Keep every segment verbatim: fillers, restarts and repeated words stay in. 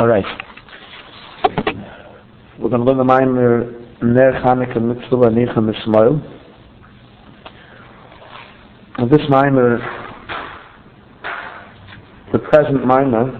All right. We're going to learn the Maimer Ner Chanukah Mitzvah Anicha Mismoil. And this Maimer, the present Maimer,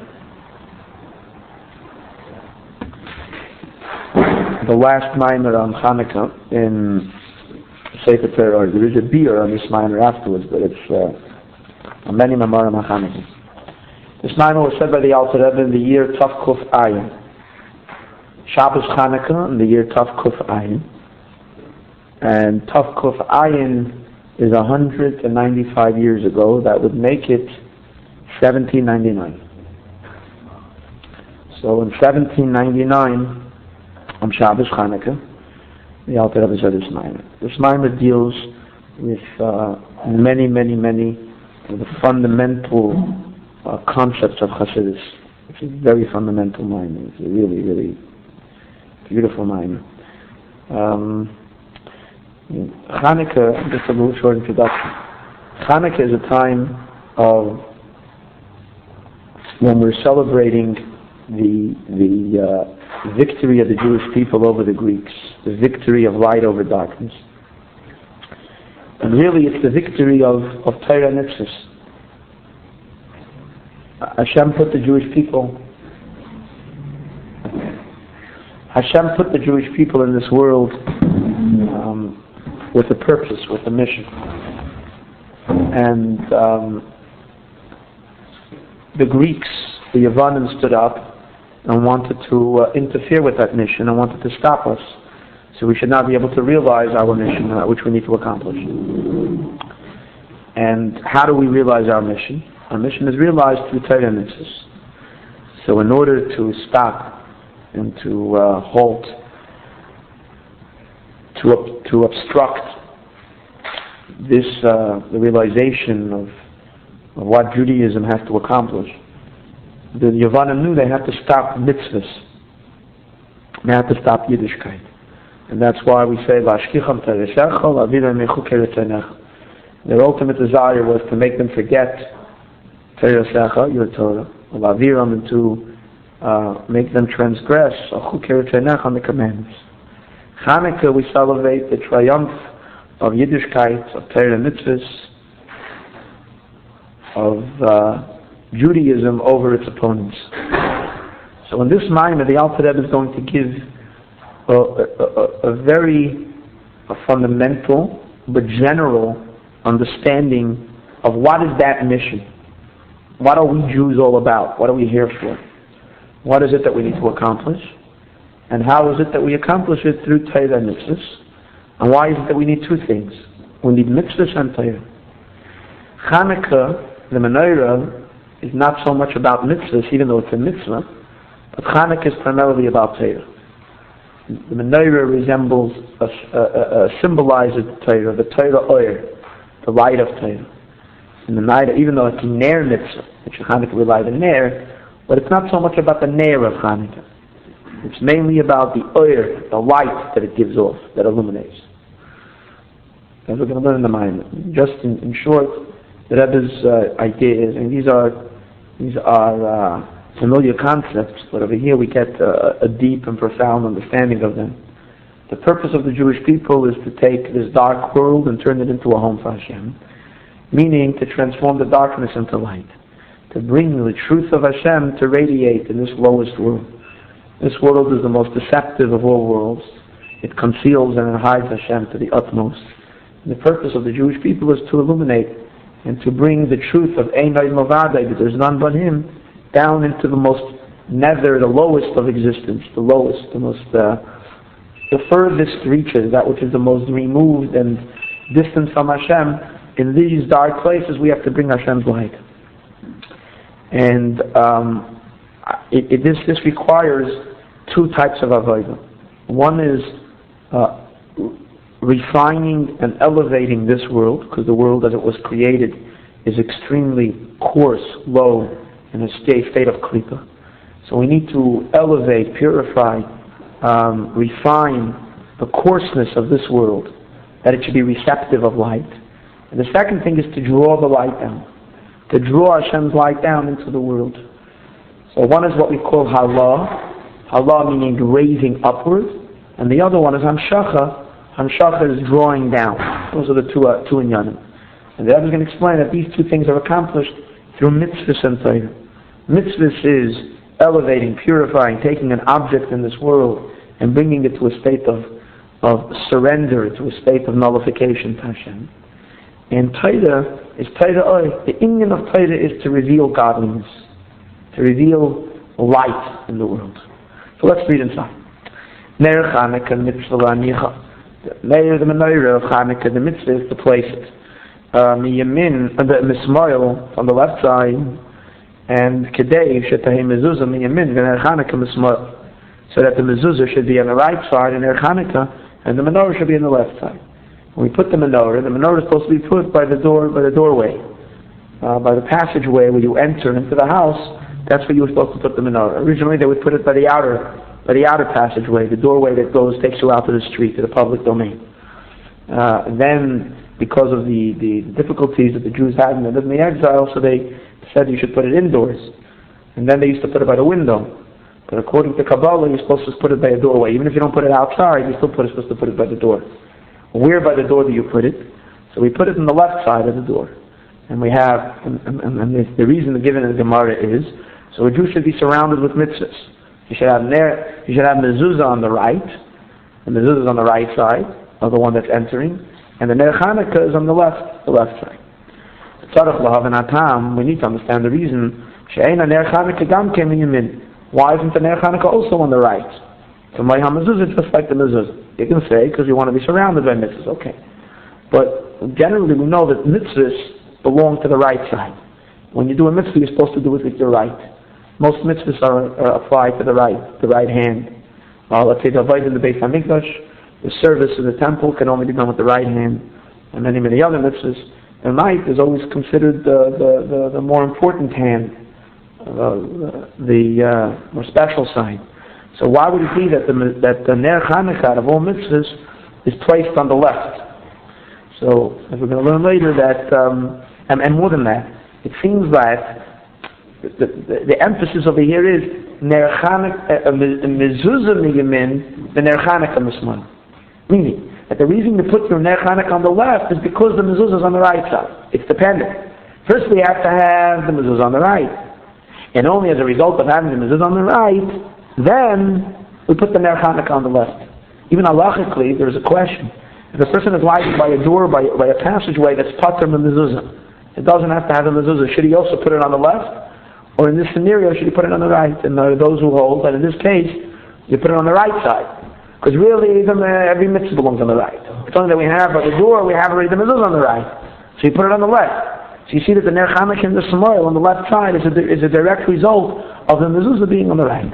the last Maimer on Chanukah in Sefer Torah, or there is a beer on this Maimer afterwards, but it's uh, a many Maimer on Chanukah. This Maimer was said by the Alter Rebbe in the year Tav Kuf Ayin. Shabbos Chanukah in the year Tav Kuf Ayin. And Tav Kuf Ayin is one hundred ninety-five years ago. That would make it seventeen ninety-nine. So in seventeen ninety-nine, on Shabbos Chanukah, the Alter Rebbe said this Maimer. This Maimer deals with uh, many, many, many of the fundamental Uh, concepts of Chassidus. It's a very fundamental mind. It's a really, really beautiful mind. Um, Chanukah, just a little short introduction. Chanukah is a time of when we're celebrating the the uh, victory of the Jewish people over the Greeks, the victory of light over darkness, and really it's the victory of of Torah and Mitzvahs. Hashem put the Jewish people Hashem put the Jewish people in this world um, with a purpose, with a mission. And um, the Greeks, the Yavanim, stood up and wanted to uh, interfere with that mission and wanted to stop us. So we should not be able to realize our mission, uh, which we need to accomplish. And how do we realize our mission? Our mission is realized through Torah and Mitzvahs. So in order to stop and to uh, halt, to ob- to obstruct this, uh, the realization of, of what Judaism has to accomplish, the Yavanim knew they had to stop mitzvahs. They had to stop Yiddishkeit. And that's why we say, Vashkicham teresecha, laviram mechukei retenecha. Their ultimate desire was to make them forget Teresecha, your Torah, Laviram, and to uh, make them transgress on the commandments. Chanukah, we celebrate the triumph of Yiddishkeit, of Torah and Mitzvahs, of uh, Judaism over its opponents. So in this Maimer, the Alter Rebbe is going to give a, a, a, a very a fundamental but general understanding of what is that mission. What are we Jews all about? What are we here for? What is it that we need to accomplish? And how is it that we accomplish it through Torah and Mitzvahs? And why is it that we need two things? We need Mitzvahs and Torah. Chanukah, the Menorah, is not so much about Mitzvahs, even though it's a Mitzvah, but Chanukah is primarily about Torah. The Menorah resembles, a, a, a, a symbolizes the Torah, the Torah Oyer, the light of Torah. In the night, even though it's a Ner Mitzvah, which Chanukah will light a Ner, but it's not so much about the Ner of Chanukah. It's mainly about the Oyer, the light that it gives off, that illuminates. As we're going to learn in the mind. Just in, in short, the Rebbe's uh, idea is, and these are these are uh, familiar concepts, but over here we get uh, a deep and profound understanding of them. The purpose of the Jewish people is to take this dark world and turn it into a home for Hashem. Meaning to transform the darkness into light, to bring the truth of Hashem to radiate in this lowest world. This world is the most deceptive of all worlds. It conceals and it hides Hashem to the utmost. And the purpose of the Jewish people is to illuminate and to bring the truth of Einay Movadei, that there's none but Him, down into the most nether, the lowest of existence, the lowest, the most, uh, the furthest reaches, that which is the most removed and distant from Hashem. In these dark places, we have to bring Hashem's light, and um, it, it, this this requires two types of avodah. One is uh, refining and elevating this world, because the world as it was created is extremely coarse, low, in a state state of klipa. So we need to elevate, purify, um, refine the coarseness of this world, that it should be receptive of light. And the second thing is to draw the light down, to draw Hashem's light down into the world. So one is what we call halah, halah meaning raising upward, and the other one is hamshacha. Hamshacha is drawing down. Those are the two uh, two inyanim. And the other is going to explain that these two things are accomplished through mitzvahs and Torah. Mitzvahs is elevating, purifying, taking an object in this world and bringing it to a state of of surrender, to a state of nullification to Hashem. And Torah is Torah. The inyan of Torah is to reveal godliness, to reveal light in the world. So let's read inside. Ner Chanukah mitzvah la'anicha. Ner the menorah of Chanukah, the mitzvah is to place it. Miyamin, the mismoil on the left side, and kedei shetahei mezuzah miyamin v'ner Chanukah mismoil, so that the mezuzah should be on the right side, and ner Chanukah, and the menorah should be on the left side. When we put the menorah, the menorah is supposed to be put by the door, by the doorway, uh, by the passageway where you enter into the house. That's where you were supposed to put the menorah. Originally, they would put it by the outer, by the outer passageway, the doorway that goes takes you out to the street, to the public domain. Uh, then, because of the, the difficulties that the Jews had when they lived in the exile, so they said you should put it indoors. And then they used to put it by the window. But according to Kabbalah, you're supposed to put it by a doorway. Even if you don't put it outside, you still put it, supposed to put it by the door. Where by the door do you put it? So we put it on the left side of the door. And we have, and, and, and the, the reason given in the Gemara is, so a Jew should be surrounded with mitzvahs. He should have ner, he should have mezuzah on the right, and mezuzah is on the right side of the one that's entering, and the ner Chanukah is on the left, the left side. We need to understand the reason. Why isn't the ner Chanukah also on the right? So my hamezuzah is just like the mezuzah. You can say because you want to be surrounded by mitzvahs, okay. But generally we know that mitzvahs belong to the right side. When you do a mitzvah, you're supposed to do it with your right. Most mitzvahs are, are applied to the right, the right hand. Uh, let's say the avodah in the Beit HaMikdash, the service in the temple can only be done with the right hand, and many, many other mitzvahs. The right is always considered the the, the, the more important hand, uh, the uh, more special side. So why would it be that the that the ner Chanukah of all mitzvahs is placed on the left? So as we're going to learn later, that um, and, and more than that, it seems that the, the, the emphasis over here is ner Chanukah mezuzah miyamin the ner Chanukah misman. Meaning that the reason you put your ner Chanukah on the left is because the mezuzah is on the right side. It's dependent. First, we have to have the mezuzah on the right, and only as a result of having the mezuzah on the right, then we put the ner Chanukah on the left. Even halachically, there is a question. If a person is lighted by a door, by, by a passageway that's pater from the mezuzah, it doesn't have to have a mezuzah. Should he also put it on the left? Or in this scenario, should he put it on the right? And there are those who hold that in this case, you put it on the right side. Because really, even uh, every mitzvah belongs on the right. It's only that we have by the door, we have already the mezuzah on the right. So you put it on the left. So you see that the ner Chanukah in the Samoil on the left side is a, is a direct result of the mezuzah being on the right.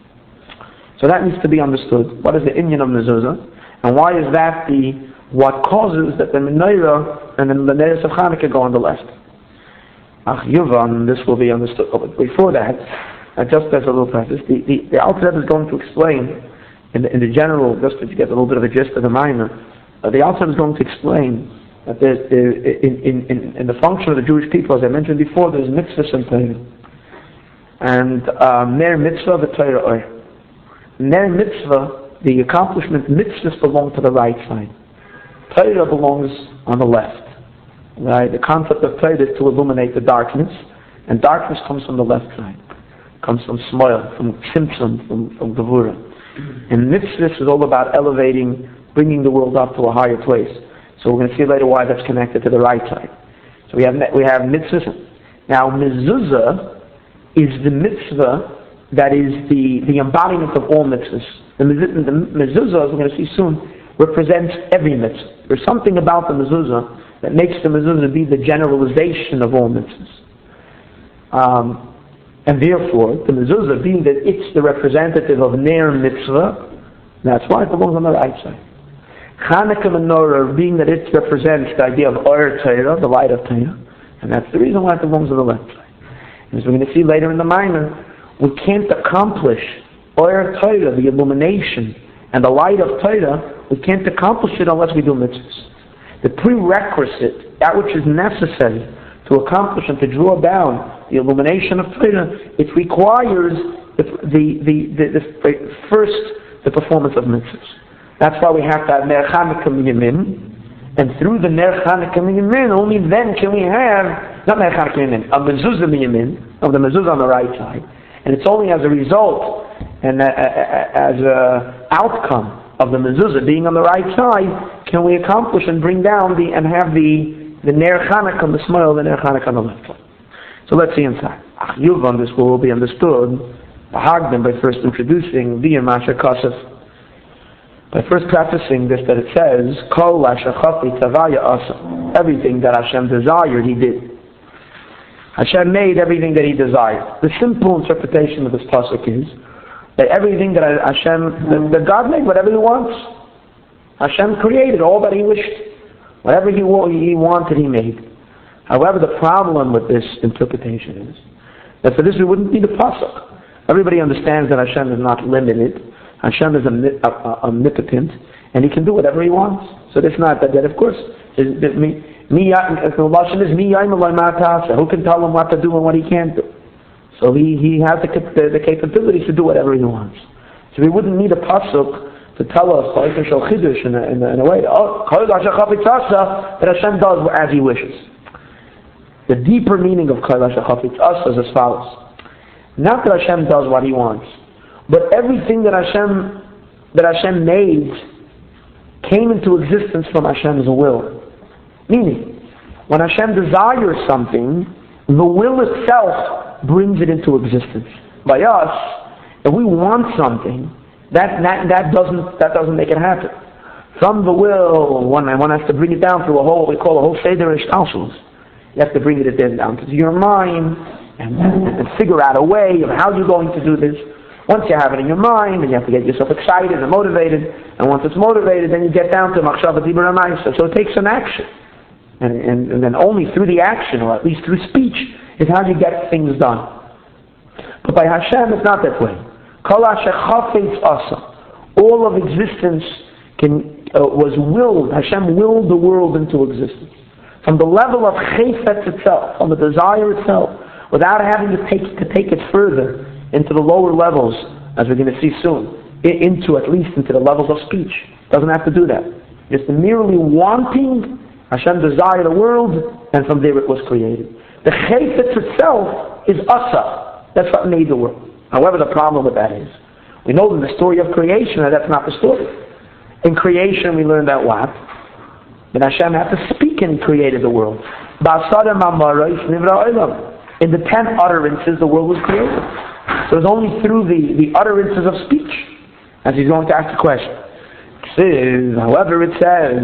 So that needs to be understood. What is the inyan of mezuzah? And why is that the what causes that the menorah and the menorahs of Chanukah go on the left? Ach Yuvan, this will be understood. Oh, but before that, uh, just as a little preface, the, the, the Alter Rebbe is going to explain in the, in the general, just to get a little bit of a gist of the minor, uh, the Alter Rebbe is going to explain that there's, there, in, in, in, in the function of the Jewish people, as I mentioned before, there's mitzvahs and Torah. And um, ner mitzvah v'Torah oir. Ner mitzvah, the accomplishment mitzvahs belong to the right side. Torah belongs on the left. Right? The concept of Torah is to illuminate the darkness, and darkness comes from the left side. It comes from Smoil, from Tzimtzum, from, from Gevurah. And mitzvahs is all about elevating, bringing the world up to a higher place. So we're going to see later why that's connected to the right side. So we have we have mitzvahs. Now mezuzah is the mitzvah that is the, the embodiment of all mitzvahs. The, the mezuzah, as we're going to see soon, represents every mitzvah. There's something about the mezuzah that makes the mezuzah be the generalization of all mitzvahs. Um, and therefore, the mezuzah, being that it's the representative of ner mitzvah, that's why it belongs on the right side. Chanukah menorah, being that it represents the idea of Or Torah, the light of Torah, and that's the reason why it belongs on the left side. And as we're going to see later in the minor, we can't accomplish Or Torah, the illumination, and the light of Torah, we can't accomplish it unless we do mitzvahs. The prerequisite, that which is necessary to accomplish and to draw down the illumination of Torah, it requires the, the, the, the, the first, the performance of mitzvahs. That's why we have to have Ner Chanukah Minyamin, and through the Ner Chanukah Minyamin, only then can we have, not Ner Chanukah Minyamin, a Mezuzah Minyamin, of the Mezuzah on the right side, and it's only as a result, and a, a, a, as a outcome of the mezuzah being on the right side, can we accomplish and bring down the and have the the ner Chanukah on the smile, the ner Chanukah on the left side. So let's see inside. Ach Yuvan, this will be understood by first introducing the Masha Kasef, by first practicing this, that it says Kol Ashachafi Tavaya Asa, everything that Hashem desired, He did. Hashem made everything that He desired. The simple interpretation of this pasuk is that everything that Hashem, that, that God made, whatever He wants. Hashem created all that He wished. Whatever He, he wanted, He made. However, the problem with this interpretation is that for this we wouldn't need a pasuk. Everybody understands that Hashem is not limited. Hashem is omnipotent, and He can do whatever He wants. So it's not that, that of course, is, that me, me, is me, who can tell Him what to do and what He can't do? So he, he has the, the, the capability to do whatever he wants. So we wouldn't need a pasuk to tell us in a, in a, in a way oh, that Hashem does as He wishes. The deeper meaning of Kol HaShachafetz Asa is as follows. Not that Hashem does what He wants, but everything that Hashem that Hashem made came into existence from Hashem's will. Meaning, when Hashem desires something, the will itself brings it into existence. By us, if we want something, that that, that doesn't that doesn't make it happen. From the will, one one has to bring it down through a whole, we call a whole seder ishtalshelus. You have to bring it down to your mind and, and figure out a way of how you're going to do this. Once you have it in your mind, then you have to get yourself excited and motivated. And once it's motivated, then you get down to machshava dibur ha'maisa. So it takes an action, and, and and then only through the action, or at least through speech, is how you get things done. But by Hashem, it's not that way. Kol HaShachafetz Asa, all of existence can uh, was willed. Hashem willed the world into existence from the level of chayfetz itself, from the desire itself, without having to take to take it further into the lower levels, as we're going to see soon, into at least into the levels of speech. Doesn't have to do that. Just merely wanting, Hashem desired the world, and from there it was created. The chayfetz itself is Asa. That's what made the world. However, the problem with that is, we know in the story of creation that that's not the story. In creation, we learned that what? That Hashem had to speak and He created the world. In the ten utterances, the world was created. So it's only through the, the utterances of speech, as He's going to ask the question. However, it says,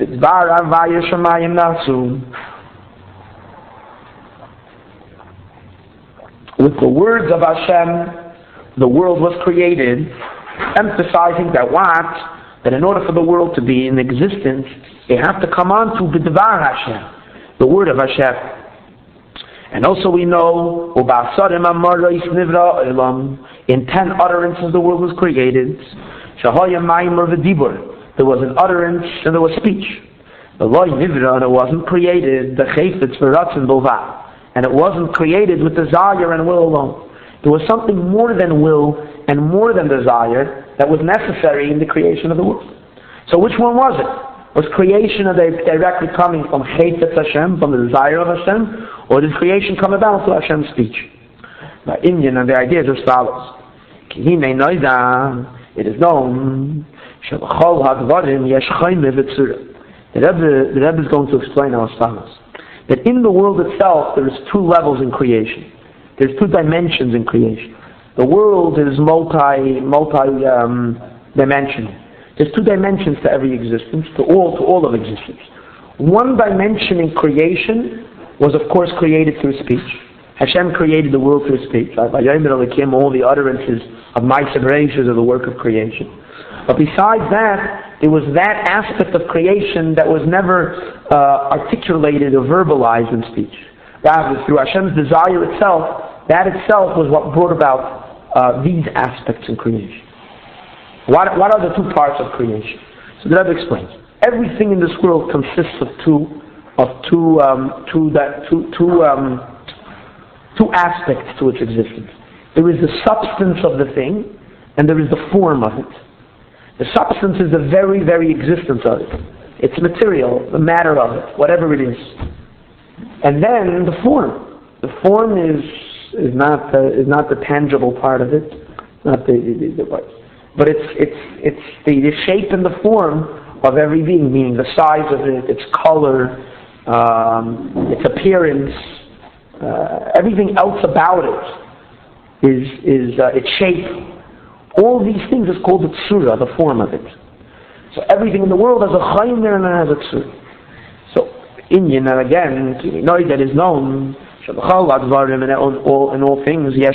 with the words of Hashem, the world was created, emphasizing that what? That in order for the world to be in existence, they have to come on to B'dvar Hashem, the word of Hashem. And also we know, in ten utterances the world was created. There was an utterance and there was speech. And it wasn't created, and it wasn't created with desire and will alone. There was something more than will and more than desire that was necessary in the creation of the world. So which one was it? Was creation directly coming from Chayfetz Hashem, from the desire of Hashem, or did creation come about through Hashem's speech? By Indian, and the idea is as follows. It is known the Rebbe, the Rebbe is going to explain as follows. That in the world itself there is two levels in creation. There's two dimensions in creation. The world is multi multi um, dimensional. There's two dimensions to every existence, to all to all of existence. One dimension in creation was of course created through speech. Hashem created the world through speech. All the utterances of Ma'aseh Bereishis of the work of creation. But besides that, there was that aspect of creation that was never uh, articulated or verbalized in speech. Rather, through Hashem's desire itself, that itself was what brought about uh, these aspects in creation. What, what are the two parts of creation? So the Rebbe explains. Everything in this world consists of two, of two, um, two, that, two, two, um, two aspects to its existence. There is the substance of the thing, and there is the form of it. The substance is the very, very existence of it. It's material, the matter of it, whatever it is. And then the form. The form is is not the, is not the tangible part of it, not the, the, the, the but it's it's it's the, the shape and the form of every being, meaning the size of it, its color, um, its appearance, uh, everything else about it is is uh, its shape. All these things is called the tsura, the form of it. So everything in the world has a chaymer and it has a tsura. So Inyan, and again, we know that is known. In all, in all things, there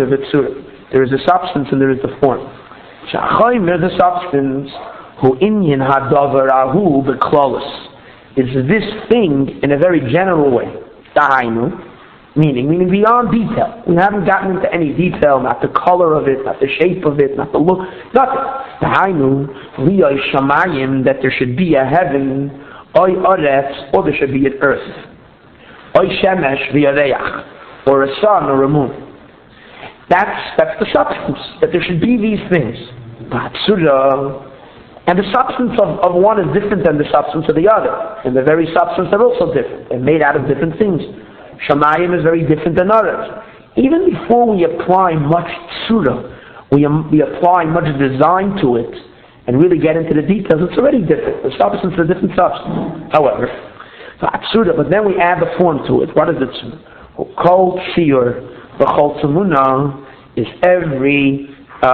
is a substance and there is the form. The substance, who inyan hadavar ahu beklalos, is this thing in a very general way. Dahainu, meaning, meaning beyond detail. We haven't gotten into any detail, not the color of it, not the shape of it, not the look, nothing. Dahainu, liyay shamayim, that there should be a heaven, oy aretz, or there should be an earth. Oy shemesh v'yareach, or a sun or a moon. That's that's the substance, that there should be these things. And the substance of, of one is different than the substance of the other. And the very substance are also different. They're made out of different things. Shamayim is very different than others. Even before we apply much tsura, we, um, we apply much design to it, and really get into the details, it's already different. The substance is a different substance. However, so tsura, but then we add the form to it. What is it? Kol tziyur v'chol tzimuna is every uh,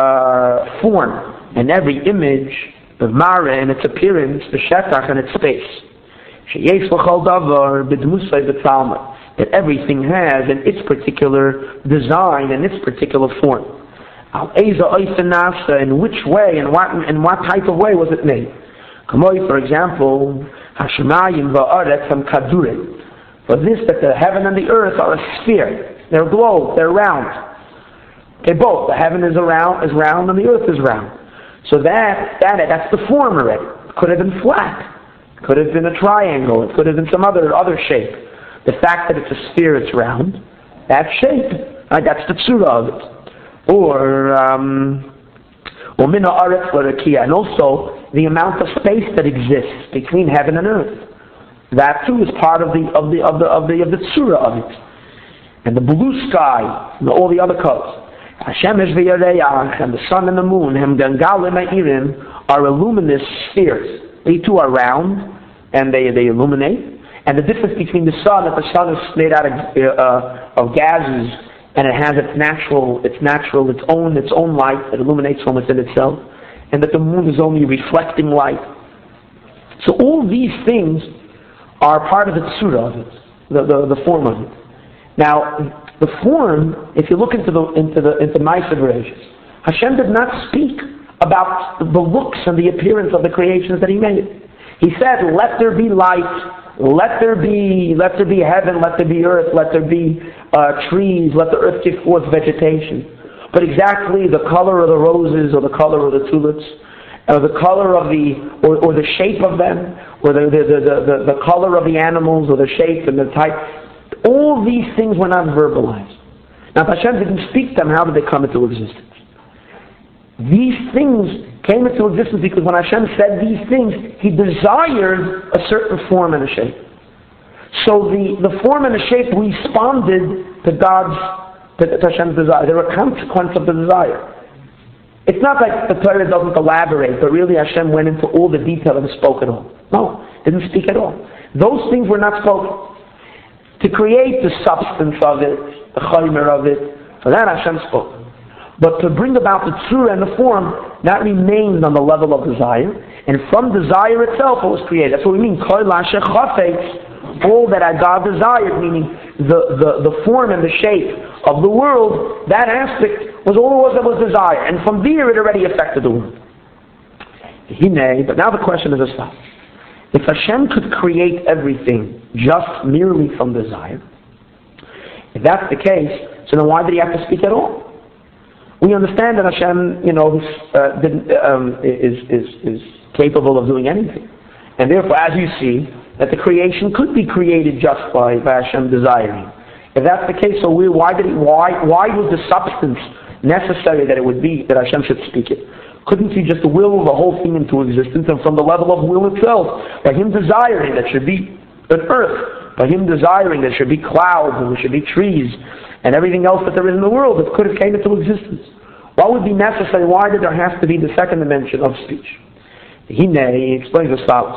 uh, form and every image of Mara and its appearance, the Shetach and its space. Sheyesh l'chol davar b'dmusay b'talma, that everything has in its particular design and its particular form. Al eza oifen nasa, in which way and what in what type of way was it made? Kamoi, for example, Hashemayim va'aretz ham kadurim. For this, that the heaven and the earth are a sphere. They're globe. They're round. Okay, both. The heaven is around, is round, and the earth is round. So that that that's the form already. It could have been flat. It could have been a triangle. It could have been some other other shape. The fact that it's a sphere, it's round. That shape, right, that's the tsura of it. Or um, or mina aretz l'rakia, and also the amount of space that exists between heaven and earth. That too is part of the of the of the of the of the tsura of it. And the blue sky and all the other colors. Hashemesh v'yareach, and the sun and the moon, hem gangalim ha'irim, are luminous spheres. They too are round and they they illuminate. And the difference between the sun, that the sun is made out of uh, of gases, and it has its natural its natural its own its own light that illuminates from within itself, and that the moon is only reflecting light. So all these things are part of the tsura of it, the, the, the form of it. Now, the form, if you look into the into the into Ma'aseh Bereshis, Hashem did not speak about the looks and the appearance of the creations that He made. He said, "Let there be light, let there be let there be heaven, let there be earth, let there be uh, trees, let the earth give forth vegetation." But exactly the color of the roses, or the color of the tulips, or the color of the or, or the shape of them, or the the, the the the color of the animals, or the shape and the type. All these things were not verbalized. Now, if Hashem didn't speak them, how did they come into existence? These things came into existence because when Hashem said these things, He desired a certain form and a shape. So the, the form and the shape responded to God's, to, to Hashem's desire. They were a consequence of the desire. It's not like the Torah doesn't elaborate, but really Hashem went into all the detail and spoke at all. No, didn't speak at all. Those things were not spoken. To create the substance of it, the chaymer of it, for that Hashem spoke. But to bring about the tzura and the form, that remained on the level of desire, and from desire itself it was created. That's what we mean, kol asher chafetz, all that God desired, meaning the, the, the form and the shape of the world, that aspect was all it was that was desire, and from there it already affected the world. But now the question is as follows. If Hashem could create everything just merely from desire, if that's the case, so then why did He have to speak at all? We understand that Hashem, you know, uh, didn't, um, is, is, is capable of doing anything. And therefore, as you see, that the creation could be created just by, by Hashem desiring. If that's the case, so we, why did he, why why was the substance necessary that it would be that Hashem should speak it? Couldn't he just will the whole thing into existence, and from the level of will itself, by him desiring that should be an earth, by him desiring there should be clouds and there should be trees and everything else that there is in the world, it could have came into existence. What would be necessary? Why did there have to be the second dimension of speech? He explains as follows.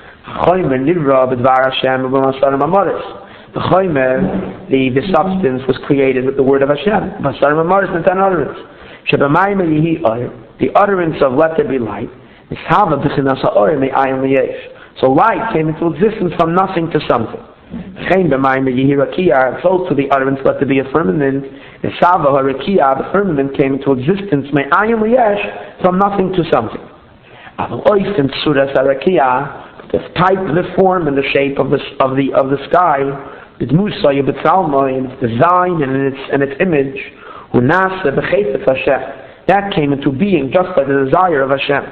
The Chomer, the, the substance, was created with the word of Hashem. The utterance of let there be light. So light came into existence from nothing to something. So to the utterance let there be a firmament. The firmament came into existence from nothing to something. The type, the form, and the shape of the of the of the sky, the Musay, the Tzalma, and its design and its and its image, that came into being just by the desire of Hashem.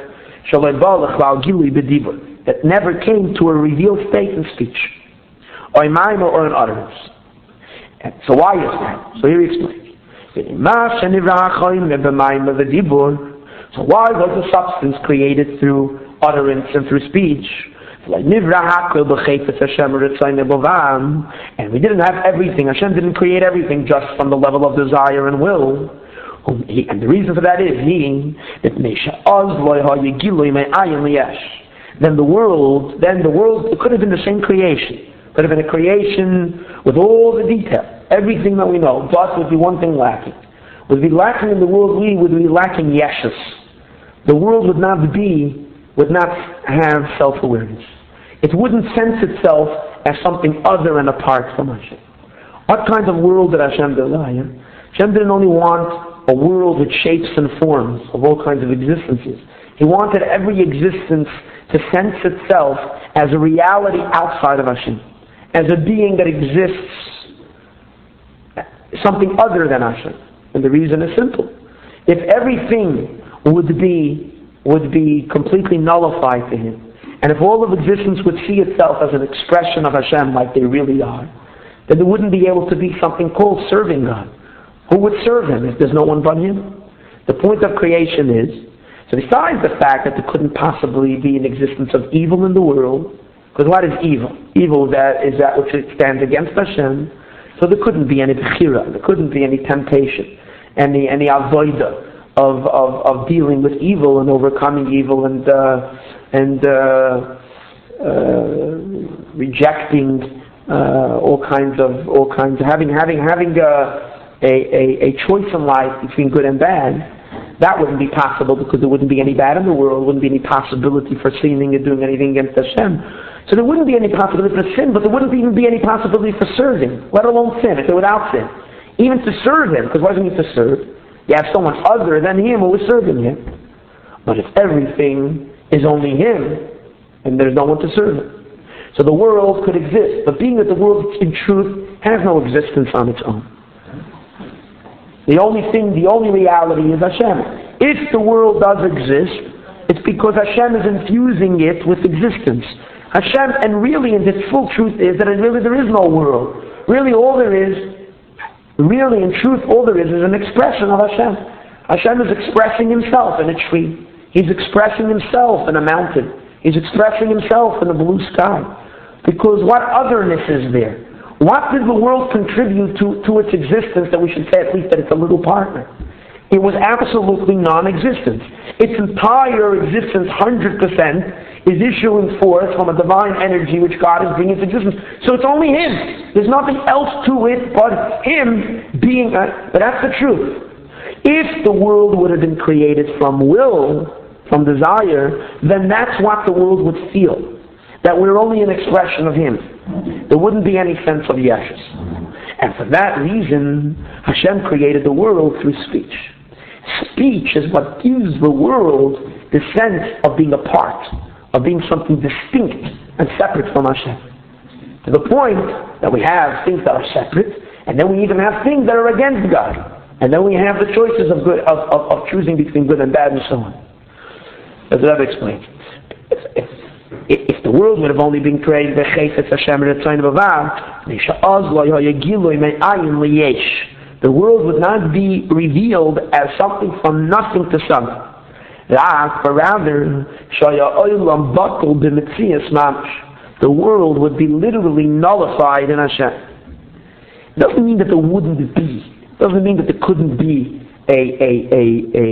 That never came to a revealed state in speech, or in mind or in utterance. And so why is that? So here he explains. So why was the substance created through utterance and through speech? And we didn't have everything. Hashem didn't create everything just from the level of desire and will. And the reason for that is he then the world, then the world, it could have been the same creation. It could have been a creation with all the detail, everything that we know, but would be one thing lacking. Would be lacking in the world, we would be lacking yeshus. The world would not be, would not have self-awareness. It wouldn't sense itself as something other and apart from Hashem. What kind of world did Hashem desire? Hashem didn't only want a world with shapes and forms of all kinds of existences. He wanted every existence to sense itself as a reality outside of Hashem, as a being that exists, something other than Hashem. And the reason is simple. If everything would be would be completely nullified to him, and if all of existence would see itself as an expression of Hashem like they really are, then there wouldn't be able to be something called serving God. Who would serve him if there's no one but him? The point of creation is, so besides the fact that there couldn't possibly be an existence of evil in the world, because what is evil? Evil that is that which stands against Hashem, so there couldn't be any bechira, there couldn't be any temptation, any any avoida of, of, of dealing with evil and overcoming evil and uh, and uh, uh, rejecting uh, all kinds of all kinds of having having having a, a a choice in life between good and bad. That wouldn't be possible because there wouldn't be any bad in the world. There wouldn't be any possibility for sinning and doing anything against Hashem. So there wouldn't be any possibility for sin, but there wouldn't even be any possibility for serving, let alone sin, if they're without sin. Even to serve him, because what does it mean to serve? You have someone other than him who is serving him. But if everything is only him, then there's no one to serve him. So the world could exist, but being that the world in truth has no existence on its own. The only thing, the only reality is Hashem. If the world does exist, it's because Hashem is infusing it with existence. Hashem, and really in its full truth is that really there is no world. Really all there is, really in truth all there is is an expression of Hashem. Hashem is expressing himself in a tree. He's expressing himself in a mountain. He's expressing himself in the blue sky. Because what otherness is there? What did the world contribute to, to its existence that we should say at least that it's a little partner? It was absolutely non-existent. Its entire existence, one hundred percent, is issuing forth from a divine energy which God is bringing into existence. So it's only him. There's nothing else to it but him being a... But that's the truth. If the world would have been created from will, from desire, then that's what the world would feel. That we're only an expression of him. There wouldn't be any sense of yeshus. And for that reason, Hashem created the world through speech. Speech is what gives the world the sense of being a part, of being something distinct and separate from Hashem. To the point that we have things that are separate, and then we even have things that are against God. And then we have the choices of good, of, of, of choosing between good and bad and so on. As Rebbe explains. If, if if the world would have only been created by Chayfetz Hashem Retzayin B'Vav, the world would not be revealed as something from nothing to something. But rather, the world would be literally nullified in Hashem. It doesn't mean that there wouldn't be. It doesn't mean that there couldn't be a a a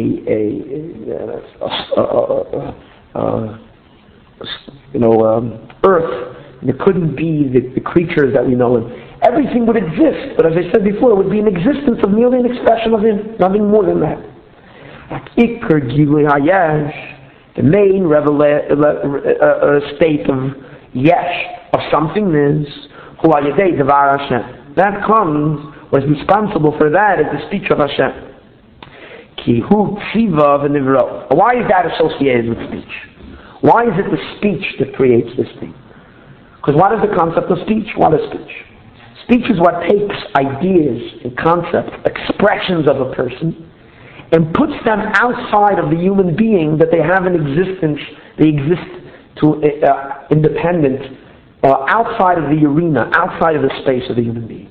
a a, a, a, a, a you know um, earth. There couldn't be the, the creatures that we know. And everything would exist, but as I said before, it would be an existence of merely an expression of Him, nothing more than that. Like Iker Gilui Hayesh, the main revela- uh, uh, state of Yesh, of somethingness, Hu Hayedei Devar Hashem. That comes, what is responsible for that is the speech of Hashem. Ki Hu Tziva V'Nivro. Why is that associated with speech? Why is it the speech that creates this thing? Because what is the concept of speech? What is speech? Speech is what takes ideas and concepts, expressions of a person, and puts them outside of the human being that they have an existence, they exist to uh, independent, uh, outside of the arena, outside of the space of the human being.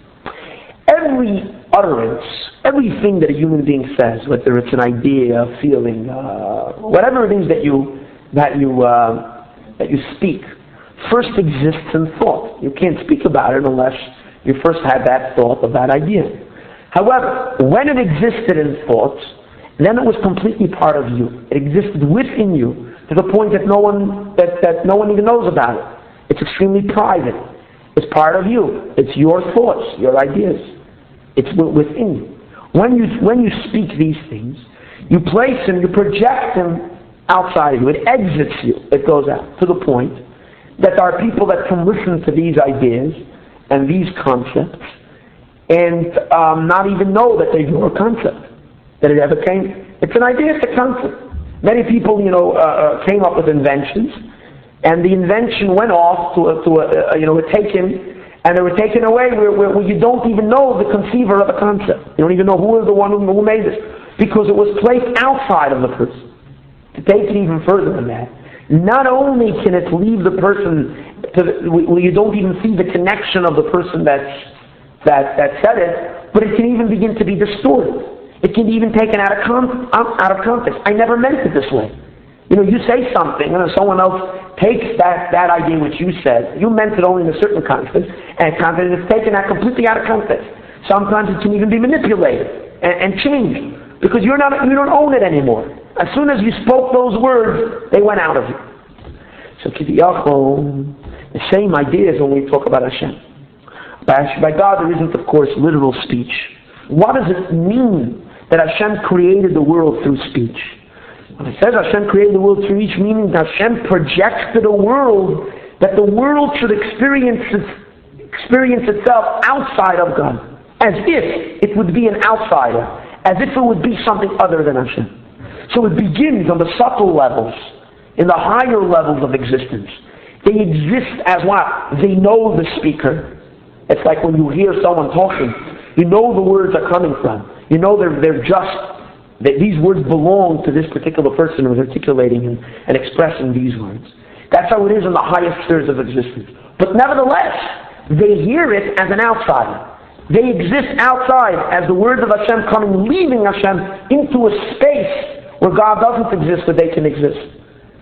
Every utterance, everything that a human being says, whether it's an idea, a feeling, uh, whatever it is that you that you uh, that you speak, first exists in thought. You can't speak about it unless you first had that thought of that idea. However, when it existed in thought, then it was completely part of you. It existed within you to the point that no one that, that no one even knows about it. It's extremely private. It's part of you. It's your thoughts, your ideas. It's within you. When you when you speak these things, you place them, you project them outside of you. It exits you. It goes out to the point that there are people that can listen to these ideas and these concepts and um, not even know that they're your concept, that it ever came. It's an idea, it's a concept. Many people, you know, uh, came up with inventions, and the invention went off to a, to a, uh, you know, were taken, and they were taken away where, where, where you don't even know the conceiver of the concept. You don't even know who is the one who, who made this, because it was placed outside of the person. To take it even further than that, not only can it leave the person to the, where you don't even see the connection of the person that's, that that said it, but it can even begin to be distorted. It can be even taken out of con- out of context. I never meant it this way. You know, you say something, and then someone else takes that, that idea which you said. You meant it only in a certain context, and context is taken out completely out of context. Sometimes it can even be manipulated and, and changed because you're not you don't own it anymore. As soon as you spoke those words, they went out of you. So, Kiviyachol, the same idea is when we talk about Hashem. By, by God, there isn't, of course, literal speech. What does it mean that Hashem created the world through speech? When it says Hashem created the world through speech, meaning that Hashem projected a world that the world should experience, experience itself outside of God, as if it would be an outsider, as if it would be something other than Hashem. So it begins on the subtle levels, in the higher levels of existence. They exist as what? They know the speaker. It's like when you hear someone talking, you know the words are coming from. You know they're, they're just, that these words belong to this particular person who's articulating and, and expressing these words. That's how it is in the highest spheres of existence. But nevertheless, they hear it as an outsider. They exist outside as the words of Hashem coming, leaving Hashem into a space where God doesn't exist, but they can exist.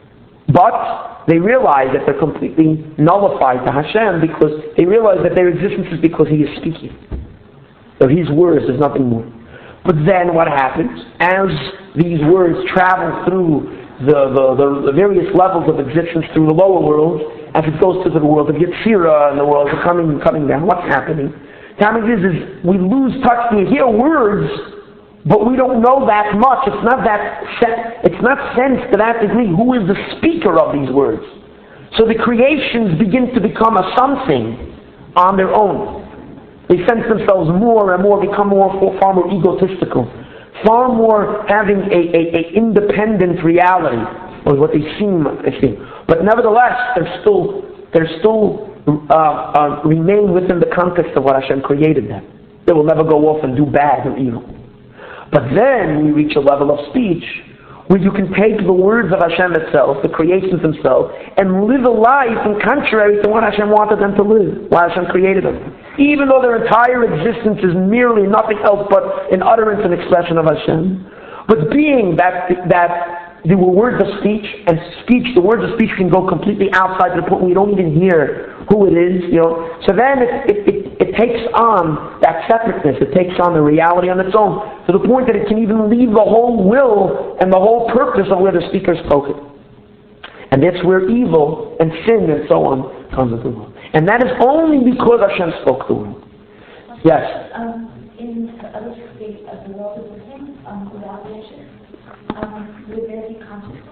But they realize that they're completely nullified to Hashem because they realize that their existence is because He is speaking. So His words is nothing more. But then what happens? As these words travel through the, the, the, the various levels of existence through the lower world, as it goes to the world of Yetzirah and the world of coming, coming down, what's happening? The happening is, is we lose touch. We hear words, but we don't know that much. It's not that it's not sensed to that degree. Who is the speaker of these words? So the creations begin to become a something on their own. They sense themselves more and more, become more far more egotistical, far more having a, a, a independent reality, or what they seem they seem. But nevertheless, they're still they're still uh, uh, remain within the context of what Hashem created them. They will never go off and do bad or evil. But then we reach a level of speech where you can take the words of Hashem itself, the creations themselves, and live a life in contrary to what Hashem wanted them to live, why Hashem created them. Even though their entire existence is merely nothing else but an utterance and expression of Hashem. But being that that there were words of speech, and speech, the words of speech can go completely outside to the point where you don't even hear who it is, you know. So then it, it, it, it takes on that separateness, it takes on the reality on its own, to the point that it can even leave the whole will and the whole purpose of where the speaker spoke it. And that's where evil and sin and so on comes into the world. And that is only because Hashem spoke the word. Yes? Um, in the other state of the world of the thing, um, without vision, um, would there be consciousness?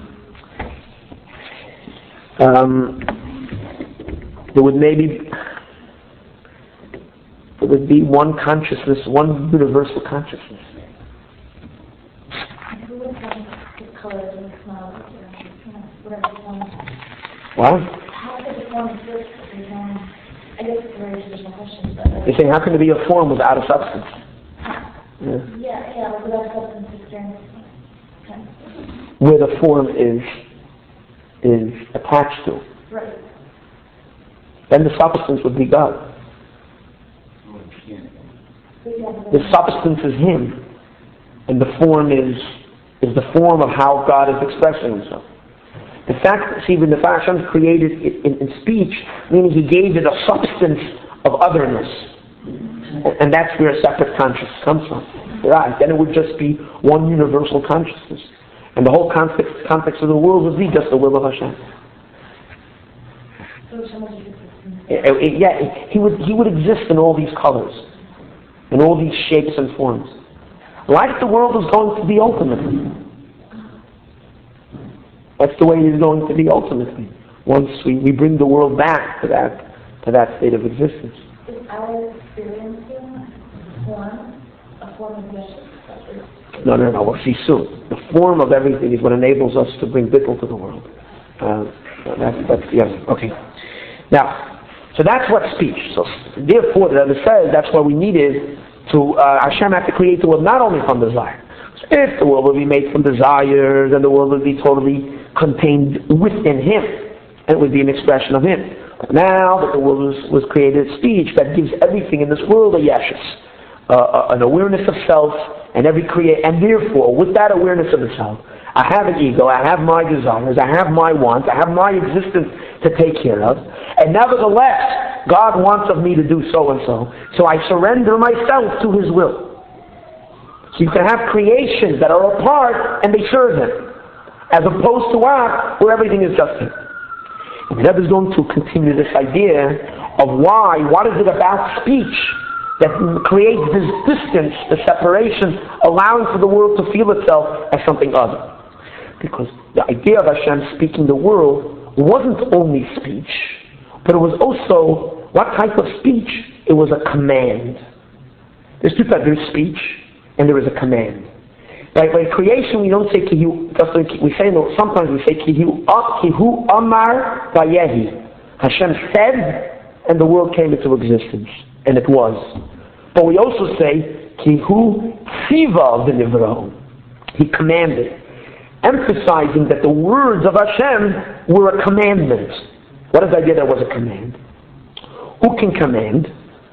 Um, there would maybe there would be one consciousness, one universal consciousness. And who would have the colors and the smells, whatever the form is? What? How could the form exist? Um, I guess it's a very traditional question, but... Uh, You're saying, how can there be a form without a substance? Yeah, yeah, yeah without substance experience. Where the form is is attached to. Right. Then the substance would be God. The substance is Him, and the form is is the form of how God is expressing Himself. The fact, see, when the fact Hashem created it in, in speech, meaning He gave it a substance of otherness, and that's where a separate consciousness comes from. Right? Then it would just be one universal consciousness. And the whole context, context of the world would be just the will of Hashem. Yeah, he would he would exist in all these colors, in all these shapes and forms, like the world is going to be ultimately. That's the way it is going to be ultimately. Once we, we bring the world back to that to that state of existence. Is our experiencing form a form of vision? No, no, no. We'll see soon. The form of everything is what enables us to bring bittul to the world. Uh, that's, that's the other. Okay. Now, so that's what speech. So, therefore, the Rebbe says that's why we needed to. Uh, Hashem had to create the world not only from desire. So if the world would be made from desires, then the world would be totally contained within Him, and it would be an expression of Him. But now that the world was, was created as speech, that gives everything in this world a yeshus, uh, an awareness of self. And every create, and therefore, with that awareness of the self, I have an ego, I have my desires, I have my wants, I have my existence to take care of, and nevertheless, God wants of me to do so and so, so I surrender myself to His will. So you can have creations that are apart and they serve Him, as opposed to what, where everything is just Him. And the Rebbe is going to continue this idea of why, what is it about speech that creates this distance, the separation, allowing for the world to feel itself as something other. Because the idea of Hashem speaking the world wasn't only speech, but it was also, what type of speech? It was a command. There's two types, there's speech, and there is a command. Like by creation, we don't say kihu, just like we say, no, sometimes we say kihu, kihu amar vayehi. Hashem said, and the world came into existence. And it was. But we also say, Kihu Tziva v'nivro. He commanded, emphasizing that the words of Hashem were a commandment. What is the idea that was a command? Who can command?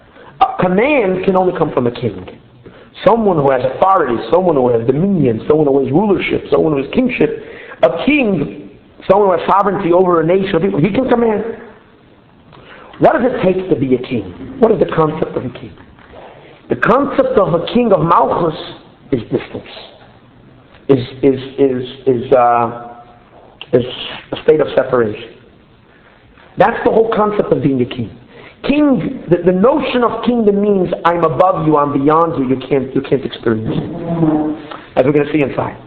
A command can only come from a king. Someone who has authority, someone who has dominion, someone who has rulership, someone who has kingship. A king, someone who has sovereignty over a nation of people, he can command. What does it take to be a king? What is the concept of a king? The concept of a king of Malchus is distance, is is is is uh, is a state of separation. That's the whole concept of being a king. King, the, the notion of kingdom means I'm above you, I'm beyond you. You can't you can't experience it. As we're going to see inside.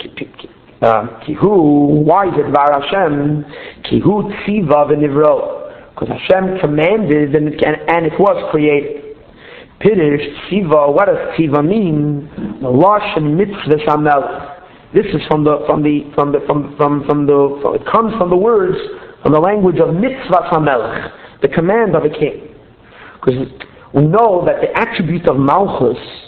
Kihu, why is it Var Hashem? Kihu Tziva v'nivro. Because Hashem commanded and it, can, and it was created. Pirish, Tziva, what does Tziva mean? The Lashon Mitzvah Shamel. This is from the from the from the from from from the from, it comes from the words from the language of Mitzvah Hamelech, the command of a king. Because we know that the attribute of Malchus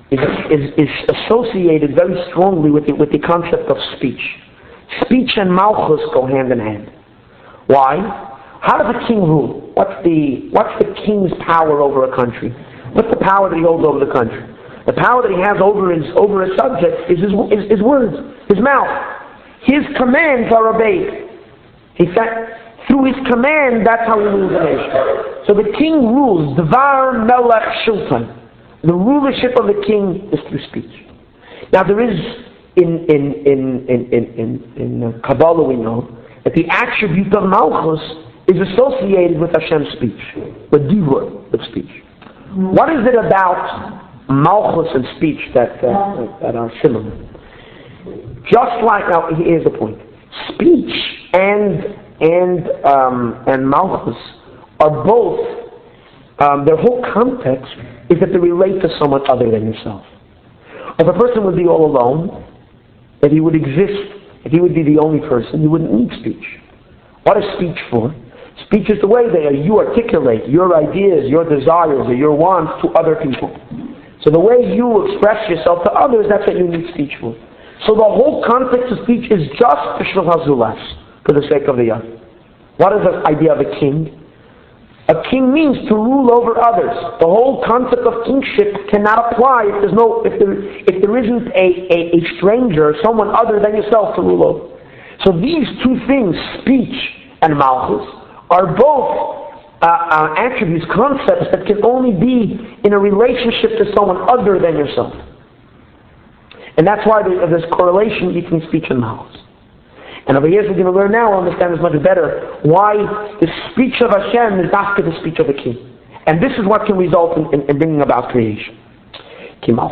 is, is, is associated very strongly with the, with the concept of speech. Speech and malchus go hand in hand. Why? How does a king rule? What's the, what's the king's power over a country? What's the power that he holds over the country? The power that he has over his, over his subject is his, his, his words, his mouth. His commands are obeyed. He said, through his command, that's how he rules a nation. So the king rules, Dvar Melech Shultan. The rulership of the king is through speech. Now there is, in in in in in in, in Kabbalah we know that the attribute of Malchus is associated with Hashem's speech, with Divur, with speech. What is it about Malchus and speech that uh, that are similar? Just like, now here's the point: speech and and um, and Malchus are both. Um, their whole context is that they relate to someone other than yourself. If a person would be all alone, if he would exist, if he would be the only person, he wouldn't need speech. What is speech for? Speech is the way that you articulate your ideas, your desires, or your wants to other people. So the way you express yourself to others, that's what you need speech for. So the whole context of speech is just Bishvil Hazulas, for the sake of the other. What is the idea of a king? A king means to rule over others. The whole concept of kingship cannot apply if there's no, if there, if there isn't a, a, a stranger, someone other than yourself to rule over. So these two things, speech and malchus, are both uh, uh, attributes, concepts that can only be in a relationship to someone other than yourself. And that's why there's correlation between speech and malchus. And over here, we're going to learn now, we'll understand this much better, why the speech of Hashem is not the speech of a king. And this is what can result in, in, in bringing about creation. Because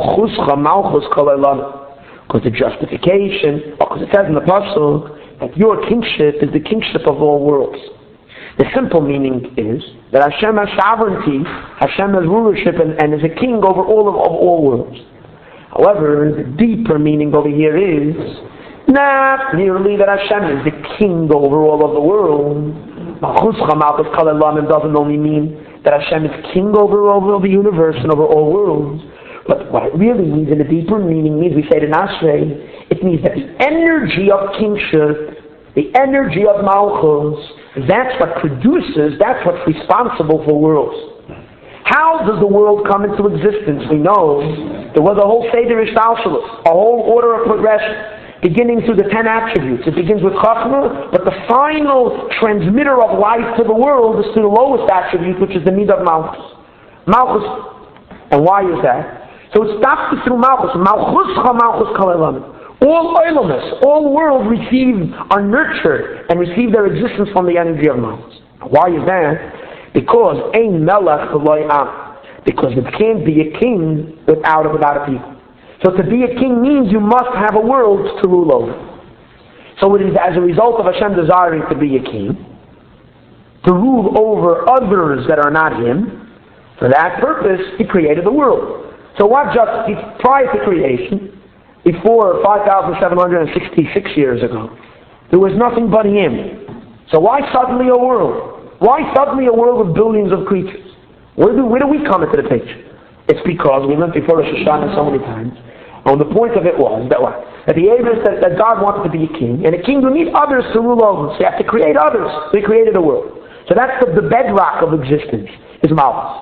the justification, because it says in the Apostle, that your kingship is the kingship of all worlds. The simple meaning is that Hashem has sovereignty, Hashem has rulership, and, and is a king over all of, of all worlds. However, the deeper meaning over here is not merely that Hashem is the king over all of the world. Malchus Chamalchus Kalalam doesn't only mean that Hashem is king over, over the universe and over all worlds. But what it really means in a deeper meaning means, we say it in Ashrei, it means that the energy of kingship, the energy of Malchus, that's what produces, that's what's responsible for worlds. How does the world come into existence? We know there was a whole Seder Ishtalshalos, a whole order of progression, beginning through the ten attributes. It begins with Chachma, but the final transmitter of life to the world is through the lowest attribute, which is the need of Malchus. Malchus, and why is that? So it stops through Malchus. Malchus ha Malchus kalelam. All Olamus, all worlds receive, are nurtured, and receive their existence from the energy of Malchus. Why is that? Because ein melech v'lo am. Because it can't be a king without, without a people. So to be a king means you must have a world to rule over. So it is as a result of Hashem desiring to be a king, to rule over others that are not him. For that purpose, he created the world. So what just prior to creation, before five thousand seven hundred sixty-six years ago, there was nothing but him. So why suddenly a world? Why suddenly a world of billions of creatures? Where do, where do we come into the picture? It's because we went before Rosh Hashanah so many times. And the point of it was that what? That the Avis said that God wanted to be a king, and a king will need others to rule over. So you have to create others. So he created a world. So that's the, the bedrock of existence, is Malchus.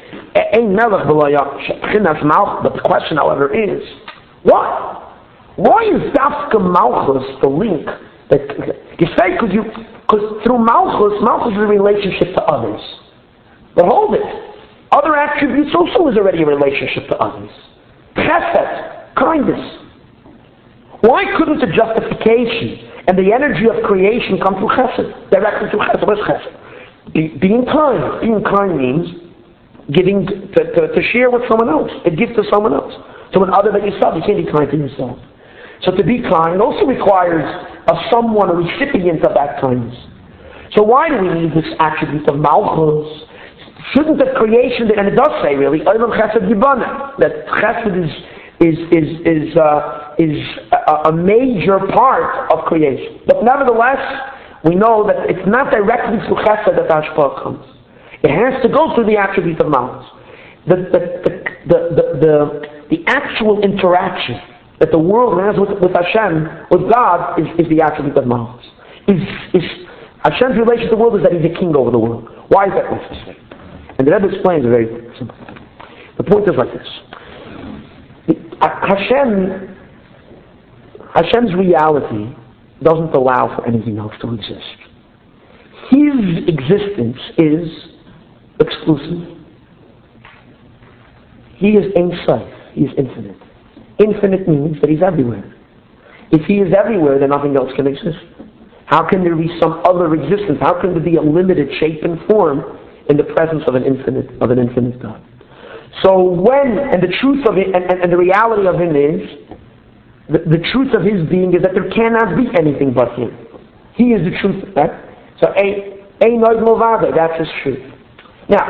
But the question, however, is why? Why is Dafka Malchus the link? That you say because you because through Malchus, Malchus is a relationship to others. But hold it. Other attributes also is already a relationship to others. Chesed, kindness. Why couldn't the justification and the energy of creation come through chesed? Directly through chesed. What is chesed? Be, being kind. Being kind means giving to, to, to share with someone else. It gives to someone else. To an other than yourself. You can't be kind to yourself. So to be kind also requires a someone, a recipient of that kindness. So why do we need this attribute of Malchus? Shouldn't the creation, and it does say really, Olam Chesed Yibana, that Chesed is is is is uh, is a, a major part of creation. But nevertheless, we know that it's not directly through Chesed that Hashpah comes. It has to go through the attribute of Malchus. The the the the the, the actual interaction that the world has with, with Hashem, with God, is, is the attribute of Malchus. Is, is Hashem's relation to the world is that He's a king over the world. Why is that necessary? And the Rebbe explains a very simple thing. The point is like this. Hashem, Hashem's reality doesn't allow for anything else to exist. His existence is exclusive. He is Ein Sof. He is infinite. Infinite means that He's everywhere. If He is everywhere, then nothing else can exist. How can there be some other existence? How can there be a limited shape and form in the presence of an infinite of an infinite God? So when, and the truth of it, and, and, and the reality of Him is, the, the truth of His being is that there cannot be anything but Him. He is the truth of that. So, Ein Od Milvado, that's His truth. Now,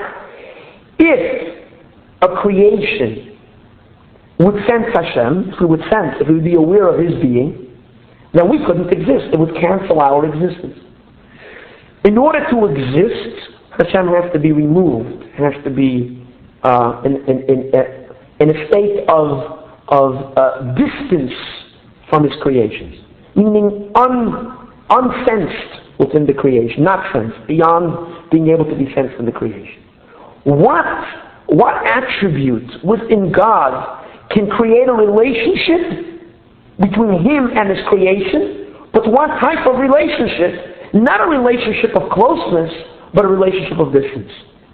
if a creation would sense Hashem, if we would sense, if we would be aware of His being, then we couldn't exist. It would cancel our existence. In order to exist, Hashem has to be removed. It has to be uh, in, in, in, in a state of, of uh, distance from His creations, meaning un, unsensed within the creation, not sensed, beyond being able to be sensed in the creation. What, what attributes within God can create a relationship between Him and His creation? But what type of relationship? Not a relationship of closeness, but a relationship of distance.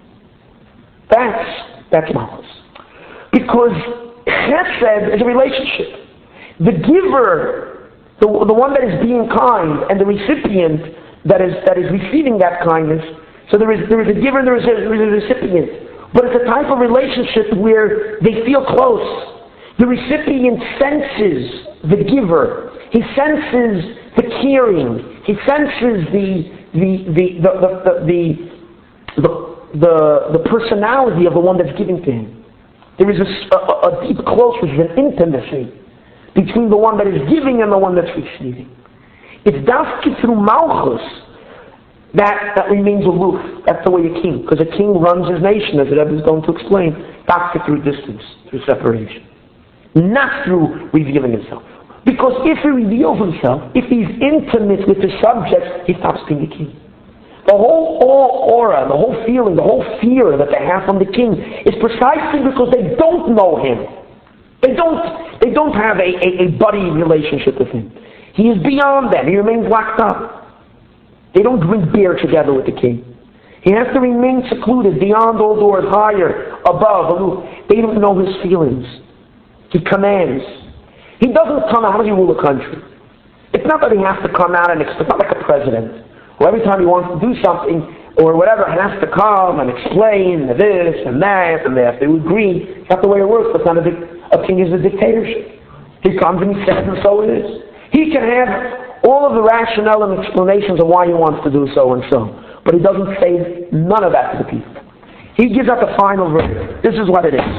That's, that's Malchus. Because Chesed is a relationship. The giver, the, the one that is being kind, and the recipient that is, that is receiving that kindness, so there is, there is a giver and there is a, there is a recipient. But it's a type of relationship where they feel close. The recipient senses the giver. He senses the caring. He senses the the the the the the, the, the, the personality of the one that's giving to him. There is a, a, a deep closeness, an intimacy between the one that is giving and the one that's receiving. It's dafki through Malchus that, that remains aloof. That's the way a king, because a king runs his nation, as the Rebbe is going to explain, dafki through distance, through separation. Not through revealing himself. Because if he reveals himself, if he's intimate with the subject, he stops being a king. The whole aura, the whole feeling, the whole fear that they have from the king is precisely because they don't know him. They don't, they don't have a, a, a buddy relationship with him. He is beyond them. He remains locked up. They don't drink beer together with the king. He has to remain secluded, beyond all doors, higher, above, aloof. They don't know his feelings. He commands. He doesn't come out. How does he rule a country? It's not that he has to come out and it's not like a president who every time he wants to do something or whatever has to come and explain this and that and that. They would agree. It's not the way it works. It's not a, a king is a dictatorship. He comes and he says, and so it is. He can have all of the rationale and explanations of why he wants to do so and so, but he doesn't say none of that to the people. He gives out the final verdict. This is what it is.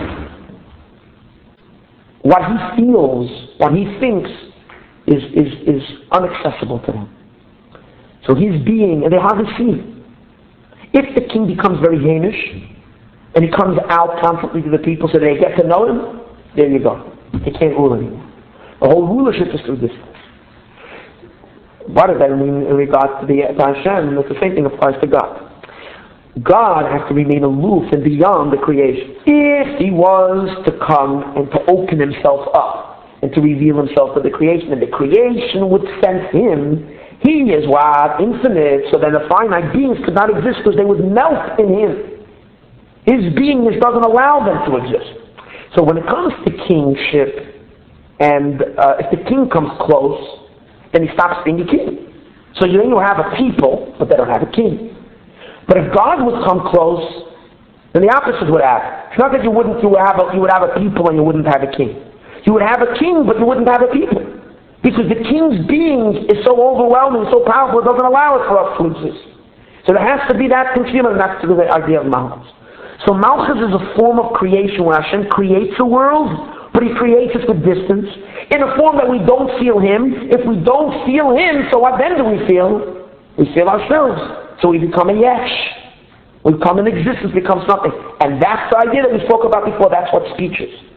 What he feels, what he thinks, is, is, is unaccessible to them. So his being, and they hardly see it. If the king becomes very heinous, and he comes out constantly to the people so they get to know him, there you go. He can't rule anymore. The whole rulership is through distance. What does that mean in regard to the to Hashem? The same thing applies to God. God has to remain aloof and beyond the creation. If he was to come and to open himself up and to reveal himself to the creation, and the creation would sense him, he is what? Infinite, so then the finite beings could not exist because they would melt in him. His beingness doesn't allow them to exist. So when it comes to kingship, and uh, if the king comes close, then he stops being a king. So you then you have a people, but they don't have a king. But if God would come close, then the opposite would happen. It's not that you wouldn't you would have a, you would have a people and you wouldn't have a king. You would have a king, but you wouldn't have a people. Because the king's being is so overwhelming, so powerful, it doesn't allow it for us to exist. So there has to be that concealment, and that's the idea of Malchus. So Malchus is a form of creation where Hashem creates a world, but he creates it with distance, in a form that we don't feel him. If we don't feel him, so what then do we feel? We feel ourselves. So we become a yesh. We come in existence, becomes nothing. And that's the idea that we spoke about before. That's what speech is.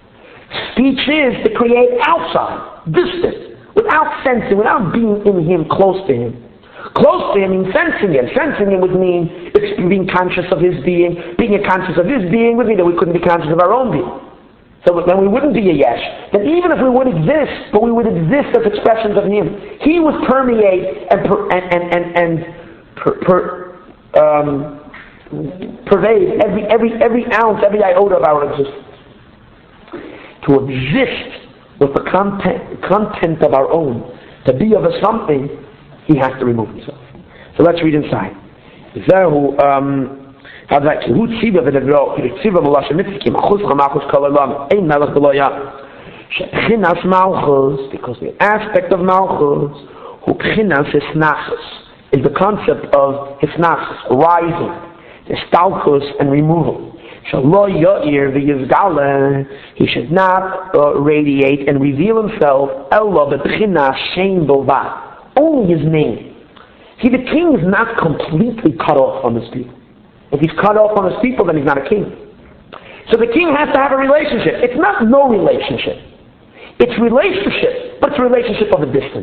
Speech is to create outside, distant, without sensing, without being in him, close to him. Close to him means sensing him. Sensing him would mean being conscious of his being. Being conscious of his being would mean that we couldn't be conscious of our own being. So then we wouldn't be a yesh. That even if we would exist, but we would exist as expressions of him, he would permeate and per, and and and, and per, per, um, pervade every every every ounce, every iota of our existence. To exist with the content content of our own, to be of a something, he has to remove himself. So let's read inside. Zehu um How's that? Who tziva v'nevro? Tziva v'lashem mitzikim. Achus chamachus kalalam. Ein melech b'loya. Shechinas malchus, because the aspect of malchus, who chinas hisnachus, is the concept of hisnachus, rising, histalkus, and removal. Shalo ya'ir v'yizgala. He should not uh, radiate and reveal himself. Ella b'chinas shein b'ovat. Only his name. See, the king is not completely cut off from his people. If he's cut off from his people, then he's not a king. So the king has to have a relationship. It's not no relationship. It's relationship, but it's a relationship of a distance.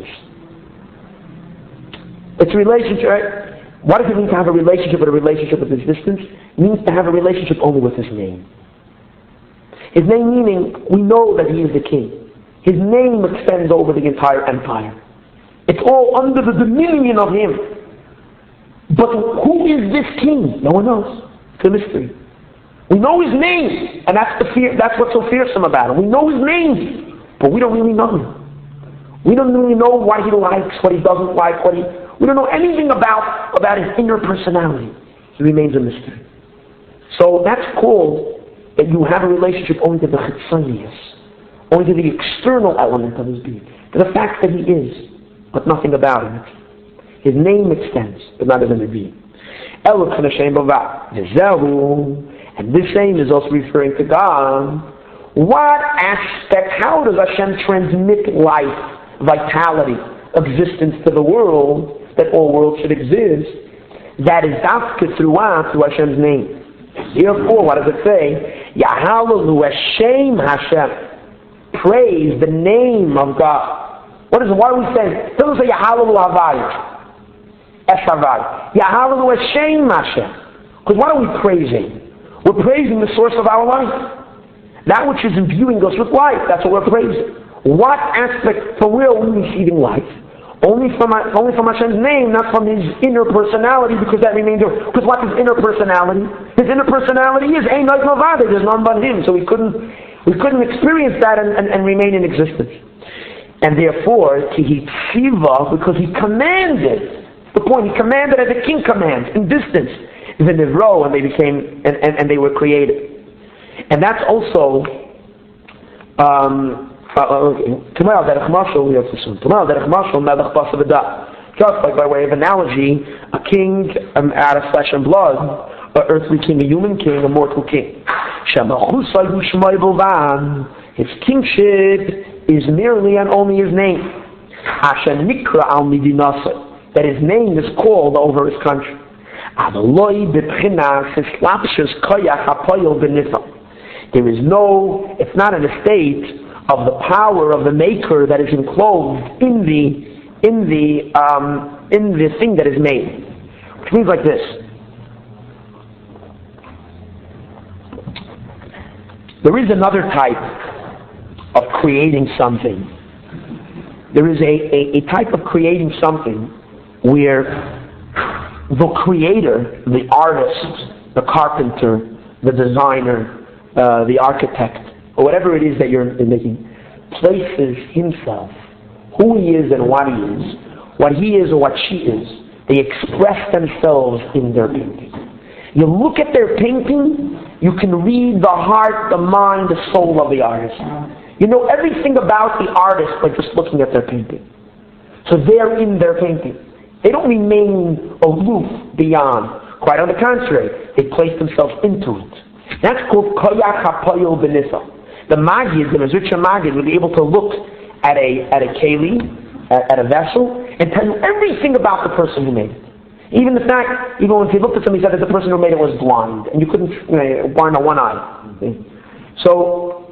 It's a relationship, right? What does it mean to have a relationship with a relationship with his distance? It means to have a relationship only with his name. His name meaning, we know that he is the king. His name extends over the entire empire. It's all under the dominion of him. But who is this king? No one knows. It's a mystery. We know his name, and that's the fear. That's what's so fearsome about him. We know his name, but we don't really know him. We don't really know what he likes, what he doesn't like, what he. We don't know anything about about his inner personality. He remains a mystery. So that's called that you have a relationship only to the chitzonius, only to the external element of his being, to the fact that he is, but nothing about him. His name extends, but not his inner being. And this name is also referring to God. What aspect, how does Hashem transmit life, vitality, existence to the world, that all worlds should exist? That is dafka throughout through Hashem's name. Therefore, what does it say? Yahalalu Hashem Hashem. Praise the name of God. What is it? What are we saying? It doesn't say Yahalalu Havayah. Eshavai. Yahalalu Hashem Hashem. Because what are we praising? We're praising the source of our life. That which is imbuing us with life. That's what we're praising. What aspect, for where are we receiving life? Only from only from Hashem's name, not from his inner personality, because that remains. Because what is inner personality? His inner personality is Ein Od Milvado. There's none but him. So we couldn't we couldn't experience that and, and, and remain in existence. And therefore, Ki Tziva, because he commanded. The point, he commanded as a king commands, in distance. The Nivro, and they became, and, and, and they were created. And that's also, um, tomorrow, Derech Mashal, we have to soon. Tomorrow, Derech Mashal, Melech Basa V'dah. Just like by way of analogy, a king um, out of flesh and blood, an earthly king, a human king, a mortal king. His kingship is merely and only his name. Asher Nikra al Midinasa. That his name is called over his country. There is no, it's not in a state of the power of the maker that is enclosed in the, in the, um, in the thing that is made. Which means like this. There is another type of creating something. There is a, a, a type of creating something where the creator, the artist, the carpenter, the designer, uh, the architect, or whatever it is that you're making, places himself, who he is and what he is, what he is or what she is. They express themselves in their painting. You look at their painting, you can read the heart, the mind, the soul of the artist. You know everything about the artist by just looking at their painting. So they're in their painting. They don't remain aloof beyond. Quite on the contrary, they place themselves into it. That's called koyach hapoyel benissa. The Magid, the Mezritcha Magid, will be able to look at a at a keli, at, at a vessel, and tell you everything about the person who made it. Even the fact, even when he looked at something, he said that the person who made it was blind, and you couldn't, you know, blind on one eye. So,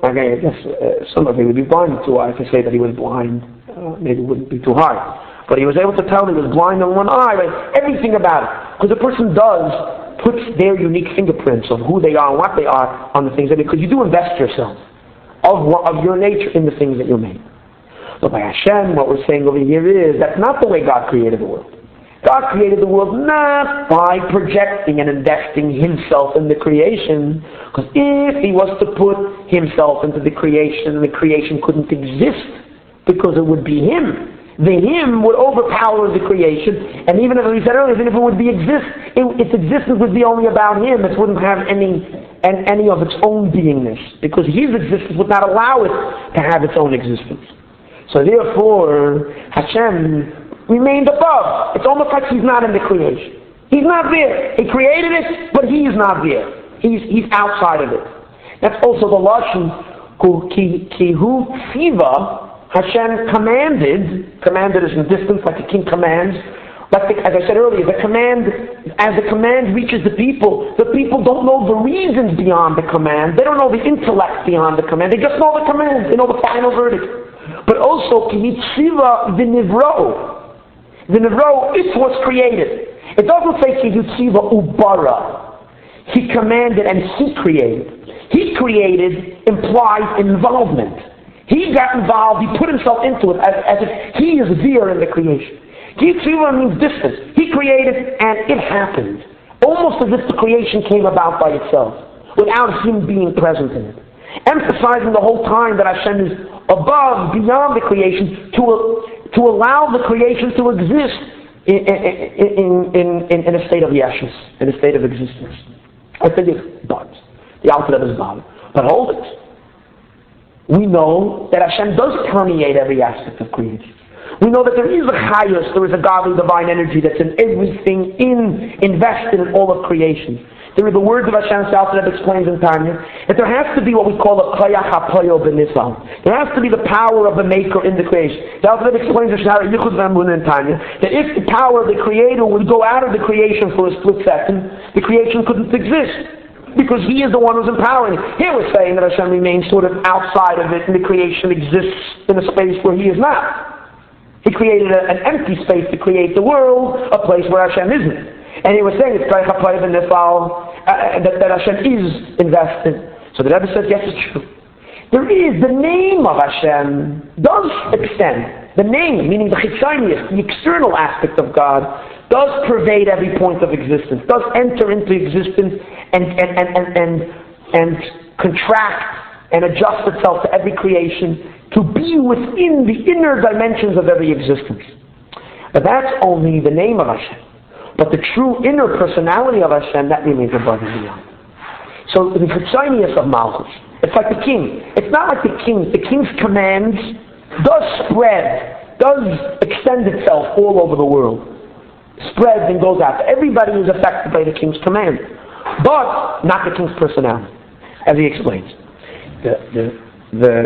Okay, I guess uh, some of it would be blind to eye. To say that he was blind, uh, maybe it wouldn't be too hard. But he was able to tell he was blind on one eye, right? Everything about it. Because a person does puts their unique fingerprints of who they are and what they are on the things that, because you do invest yourself of of your nature in the things that you made. So by Hashem, what we're saying over here is that's not the way God created the world. God created the world not by projecting and investing himself in the creation, because if he was to put himself into the creation, the creation couldn't exist because it would be him. The him would overpower the creation, and even as we said earlier, even if it would be exist, it, its existence would be only about him. It wouldn't have any and any of its own beingness, because his existence would not allow it to have its own existence. So therefore, Hashem remained above. It's almost like he's not in the creation. He's not there. He created it, but he is not there. He's he's outside of it. That's also the lashon ki hu tziva. Hashem commanded. Commanded is in distance, like a king commands. Like the, as I said earlier, the command, as the command reaches the people, the people don't know the reasons beyond the command. They don't know the intellect beyond the command. They just know the command. They know the final verdict. But also ki tziva v'nivro. The Nivro, it was created. It doesn't say Ki Yutziva Ubara. He commanded and he created. He created implies involvement. He got involved, he put himself into it as, as if he is there in the creation. Ki Yutziva means distance. He created and it happened. Almost as if the creation came about by itself, without him being present in it. Emphasizing the whole time that Hashem is above, beyond the creation, to to allow the creation to exist in, in, in, in, in a state of yeshus, in a state of existence. I think it's but the Alter Rebbe is bad. But hold it. We know that Hashem does permeate every aspect of creation. We know that there is a chayus, there is a godly divine energy that's in everything, in invested in all of creation. There are the words of Hashem Alter Rebbe explains in Tanya that there has to be what we call a koyach hapoyo b'nifal. There has to be the power of the Maker in the creation. The Alter Rebbe explains in Yichud V'Emunah in Tanya that if the power of the Creator would go out of the creation for a split second, the creation couldn't exist, because he is the one who's empowering it. Here we're saying that Hashem remains sort of outside of it, and the creation exists in a space where he is not. He created a, an empty space to create the world, a place where Hashem isn't. And he was saying it's koyach hapoyo b'nifal, Uh, that, that Hashem is invested. So the Rebbe says, yes, it's true. There is, the name of Hashem does extend. The name, meaning the chitzonius, the external aspect of God, does pervade every point of existence, does enter into existence and, and, and, and, and, and contract and adjust itself to every creation to be within the inner dimensions of every existence. But that's only the name of Hashem. But the true inner personality of Hashem, that remains above and beyond. So the chitzonius of Malchus, it's like the king. It's not like the king. The king's commands does spread, does extend itself all over the world. Spreads and goes out. Everybody is affected by the king's command. But not the king's personality, as he explains. The the the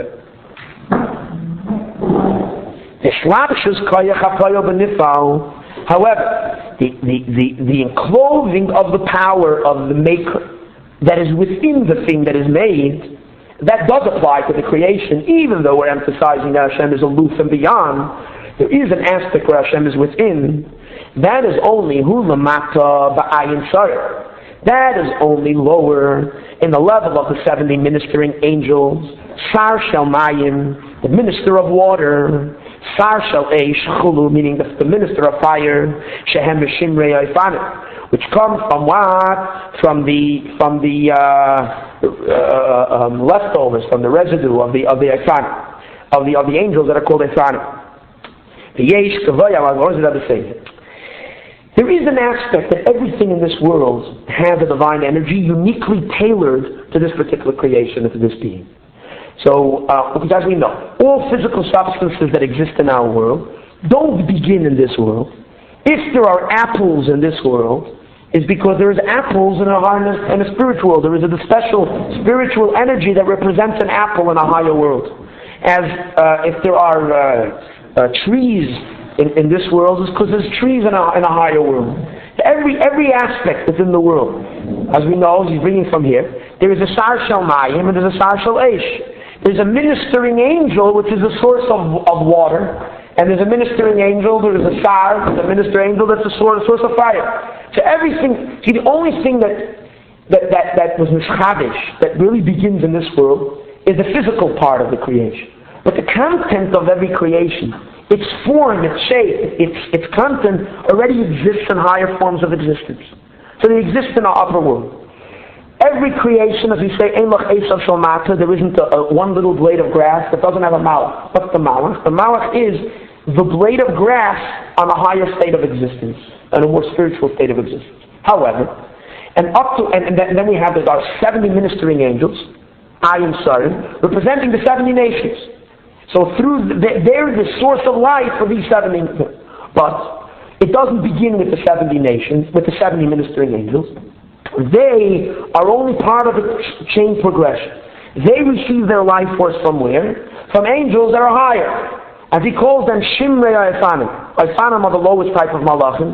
the shlabshus koyach hapoyo b'nifal. However, the, the, the, the enclosing of the power of the Maker that is within the thing that is made, that does apply to the creation, even though we're emphasizing that Hashem is aloof and beyond. There is an aspect where Hashem is within. That is only hu lamata ba'ayin sarah. That is only lower in the level of the seventy ministering angels. Sar shel mayim, the minister of water. Sar shel eish chulu, meaning the, the minister of fire, shehem shimrei oifanim, which comes from what? From the from the uh, uh, um, leftovers, from the residue of the of the oifanim, of the of the angels that are called oifanim. The yesh kavaya, what does that say? There is an aspect that everything in this world has a divine energy uniquely tailored to this particular creation and to this being. So, uh, because as we know, all physical substances that exist in our world don't begin in this world. If there are apples in this world, it's because there is apples in a, in a spiritual world. There is a special spiritual energy that represents an apple in a higher world. As uh, if there are uh, uh, trees in, in this world, it's because there's trees in a, in a higher world. Every every aspect within the world, as we know, he's bringing from here, there is a sar shel mayim and there's a sar shel eish. There's a ministering angel, which is a source of, of water. And there's a ministering angel, there's a sar, there's a ministering angel that's a source, a source of fire. So everything, see the only thing that that, that, that was mishchavish, that really begins in this world, is the physical part of the creation. But the content of every creation, its form, its shape, its, its content already exists in higher forms of existence. So they exist in the upper world. Every creation, as we say, Ein lach esav shel mata, there isn't a, a, one little blade of grass that doesn't have a malach. What's the malach? The malach is the blade of grass on a higher state of existence, on a more spiritual state of existence. However, and up to, and, and then we have our seventy ministering angels, Ayin Sarim, representing the seventy nations. So through, the, they're the source of life for these seventy, but it doesn't begin with the seventy nations, with the seventy ministering angels. They are only part of the chain progression. They receive their life force from where? From angels that are higher. As he calls them, Shimrei Aifanim. Aifanim are the lowest type of malachim.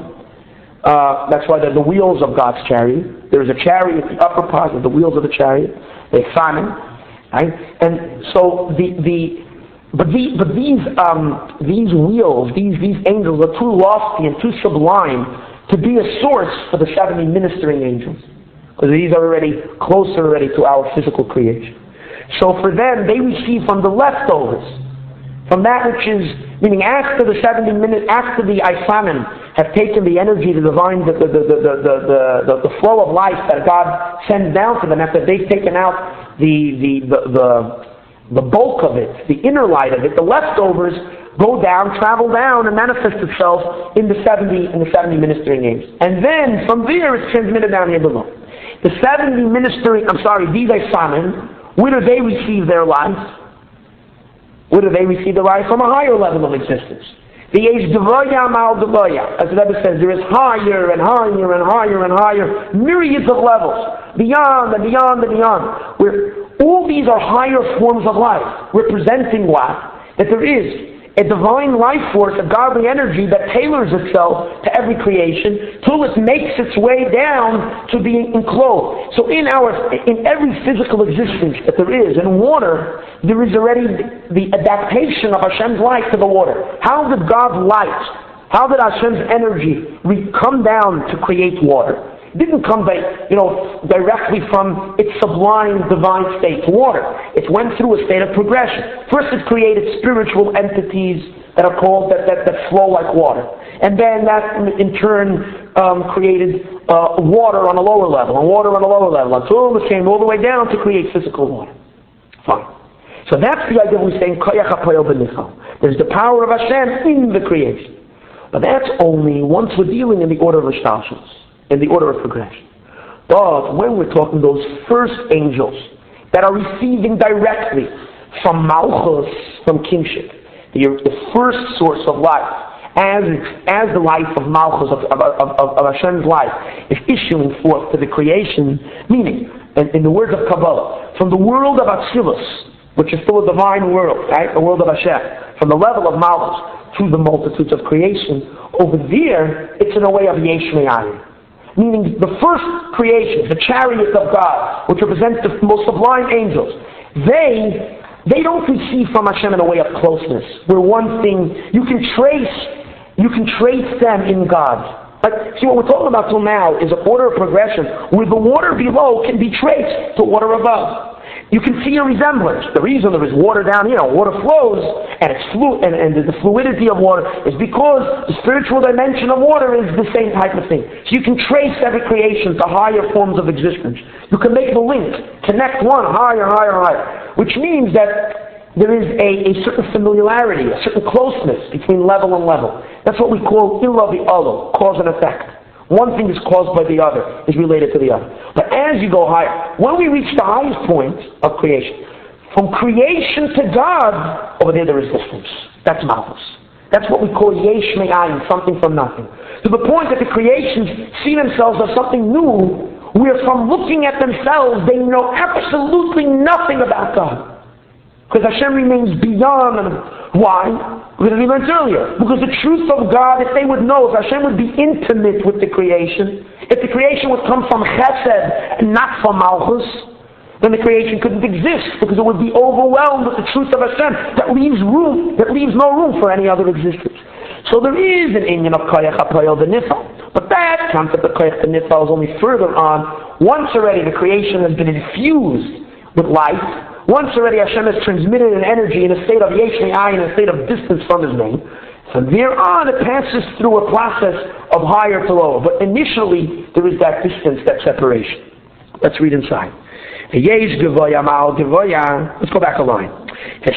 Uh, that's why they're the wheels of God's chariot. There is a chariot, the upper part of the wheels of the chariot. They're Aifanim. Right? And so the, the but, the, but these um, these wheels, these, these angels are too lofty and too sublime to be a source for the seventy ministering angels. Because these are already closer already to our physical creation. So for them, they receive from the leftovers, from that which is, meaning after the seventy minutes, after the Aifanim have taken the energy, the divine, the, the, the, the, the, the, the flow of life that God sends down to them, after they've taken out the, the, the, the, the bulk of it, the inner light of it, the leftovers go down, travel down, and manifest itself in the seventy in the seventy ministering angels. And then from there it's transmitted down here below. The seventy ministering, I'm sorry, these Aifanim, where do they receive their life? Where do they receive their life? From a higher level of existence. The Yesh Devaya Mal Devaya, as the Rebbe says, there is higher and higher and higher and higher, myriads of levels, beyond and beyond and beyond, where all these are higher forms of life, representing what? That there is a divine life force, a godly energy that tailors itself to every creation till it makes its way down to being enclosed. So in our, in every physical existence that there is, in water, there is already the adaptation of Hashem's life to the water. How did God's light, how did Hashem's energy re- come down to create water? It didn't come by, you know, directly from its sublime divine state to water. It went through a state of progression. First it created spiritual entities that are called, that, that, that flow like water. And then that in turn um, created uh, water on a lower level, and water on a lower level, until it came all the way down to create physical water. Fine. So that's the idea we're saying, there's the power of Hashem in the creation. But that's only once we're dealing in the order of Rishtalshus, in the order of progression. But when we're talking those first angels that are receiving directly from Malchus, from kingship, the, the first source of life, as as the life of Malchus, of, of, of, of Hashem's life, is issuing forth to the creation, meaning, in, in the words of Kabbalah, from the world of Atzilus, which is still a divine world, right? The world of Hashem, from the level of Malchus to the multitudes of creation, over there, it's in a way of Yesh Me'ayin. Meaning the first creation, the chariots of God, which represents the most sublime angels, they they don't receive from Hashem in a way of closeness, where one thing, you can trace, you can trace them in God. Like, see, what we're talking about till now is an order of progression, where the water below can be traced to water above. You can see a resemblance. The reason there is water down here, water flows, and it's flu- and, and the fluidity of water is because the spiritual dimension of water is the same type of thing. So you can trace every creation to higher forms of existence. You can make the link, connect one higher, higher, higher, which means that there is a, a certain familiarity, a certain closeness between level and level. That's what we call illa v'alo, cause and effect. One thing is caused by the other, is related to the other. But as you go higher, when we reach the highest point of creation, from creation to God, over there there is distance. That's Malchus. That's what we call Yesh Me'ayin, something from nothing. To the point that the creations see themselves as something new, where from looking at themselves, they know absolutely nothing about God. Because Hashem remains beyond them. Why? Because we learned earlier. Because the truth of God, if they would know, if Hashem would be intimate with the creation, if the creation would come from Chesed and not from Malchus, then the creation couldn't exist because it would be overwhelmed with the truth of Hashem that leaves room, that leaves no room for any other existence. So there is an inyan of koyach hapoyel b'nifal, but that concept of koyach b'nifal is only further on. Once already the creation has been infused with life, once already Hashem has transmitted an energy in a state of yesh me'ayin, in a state of distance from His name. From there on, it passes through a process of higher to lower. But initially, there is that distance, that separation. Let's read inside. Let's go back a line. And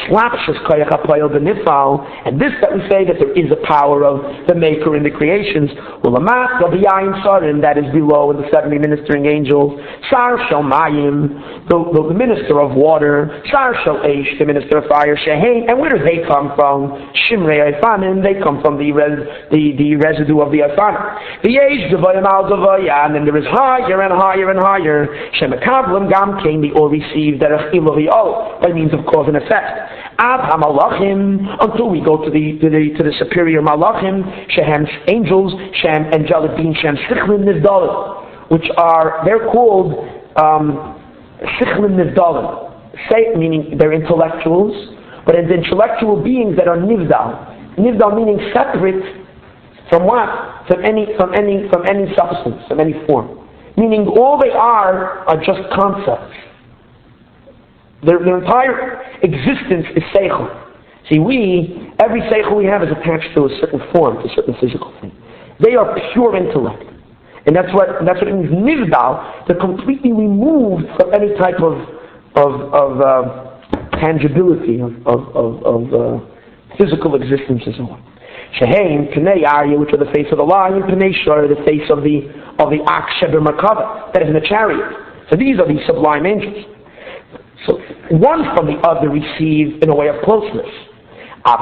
this that we say that there is a power of the Maker in the creations, that is below in the seventy ministering angels, the, the, the minister of water, the minister of fire, and where do they come from? They come from the, res, the, the residue of the Afanim. And then there is higher and higher and higher. The or received by means of cause and effect. Until we go to the to the to the superior malachim, shehem angels, shem angelic beings, shem sichlin nivdalim, which are they're called um, sichlin nivdalim, say meaning they're intellectuals, but it's intellectual beings that are nivdal. Nivdal meaning separate from what? From any from any from any substance, from any form. Meaning all they are are just concepts. Their, their entire existence is seichel. See, we, every seichel we have is attached to a certain form, to a certain physical thing. They are pure intellect. And that's what that's what it means, nivdal. They're completely removed from any type of of, of uh, tangibility, of, of, of, of uh, physical existence and so on. Sheheim, Pnei Arya, which are the face of the lion, Pnei Shor, the face of the of the Ak Sheber Merkava, that is in the chariot. So these are the sublime angels. So one from the other receive in a way of closeness. But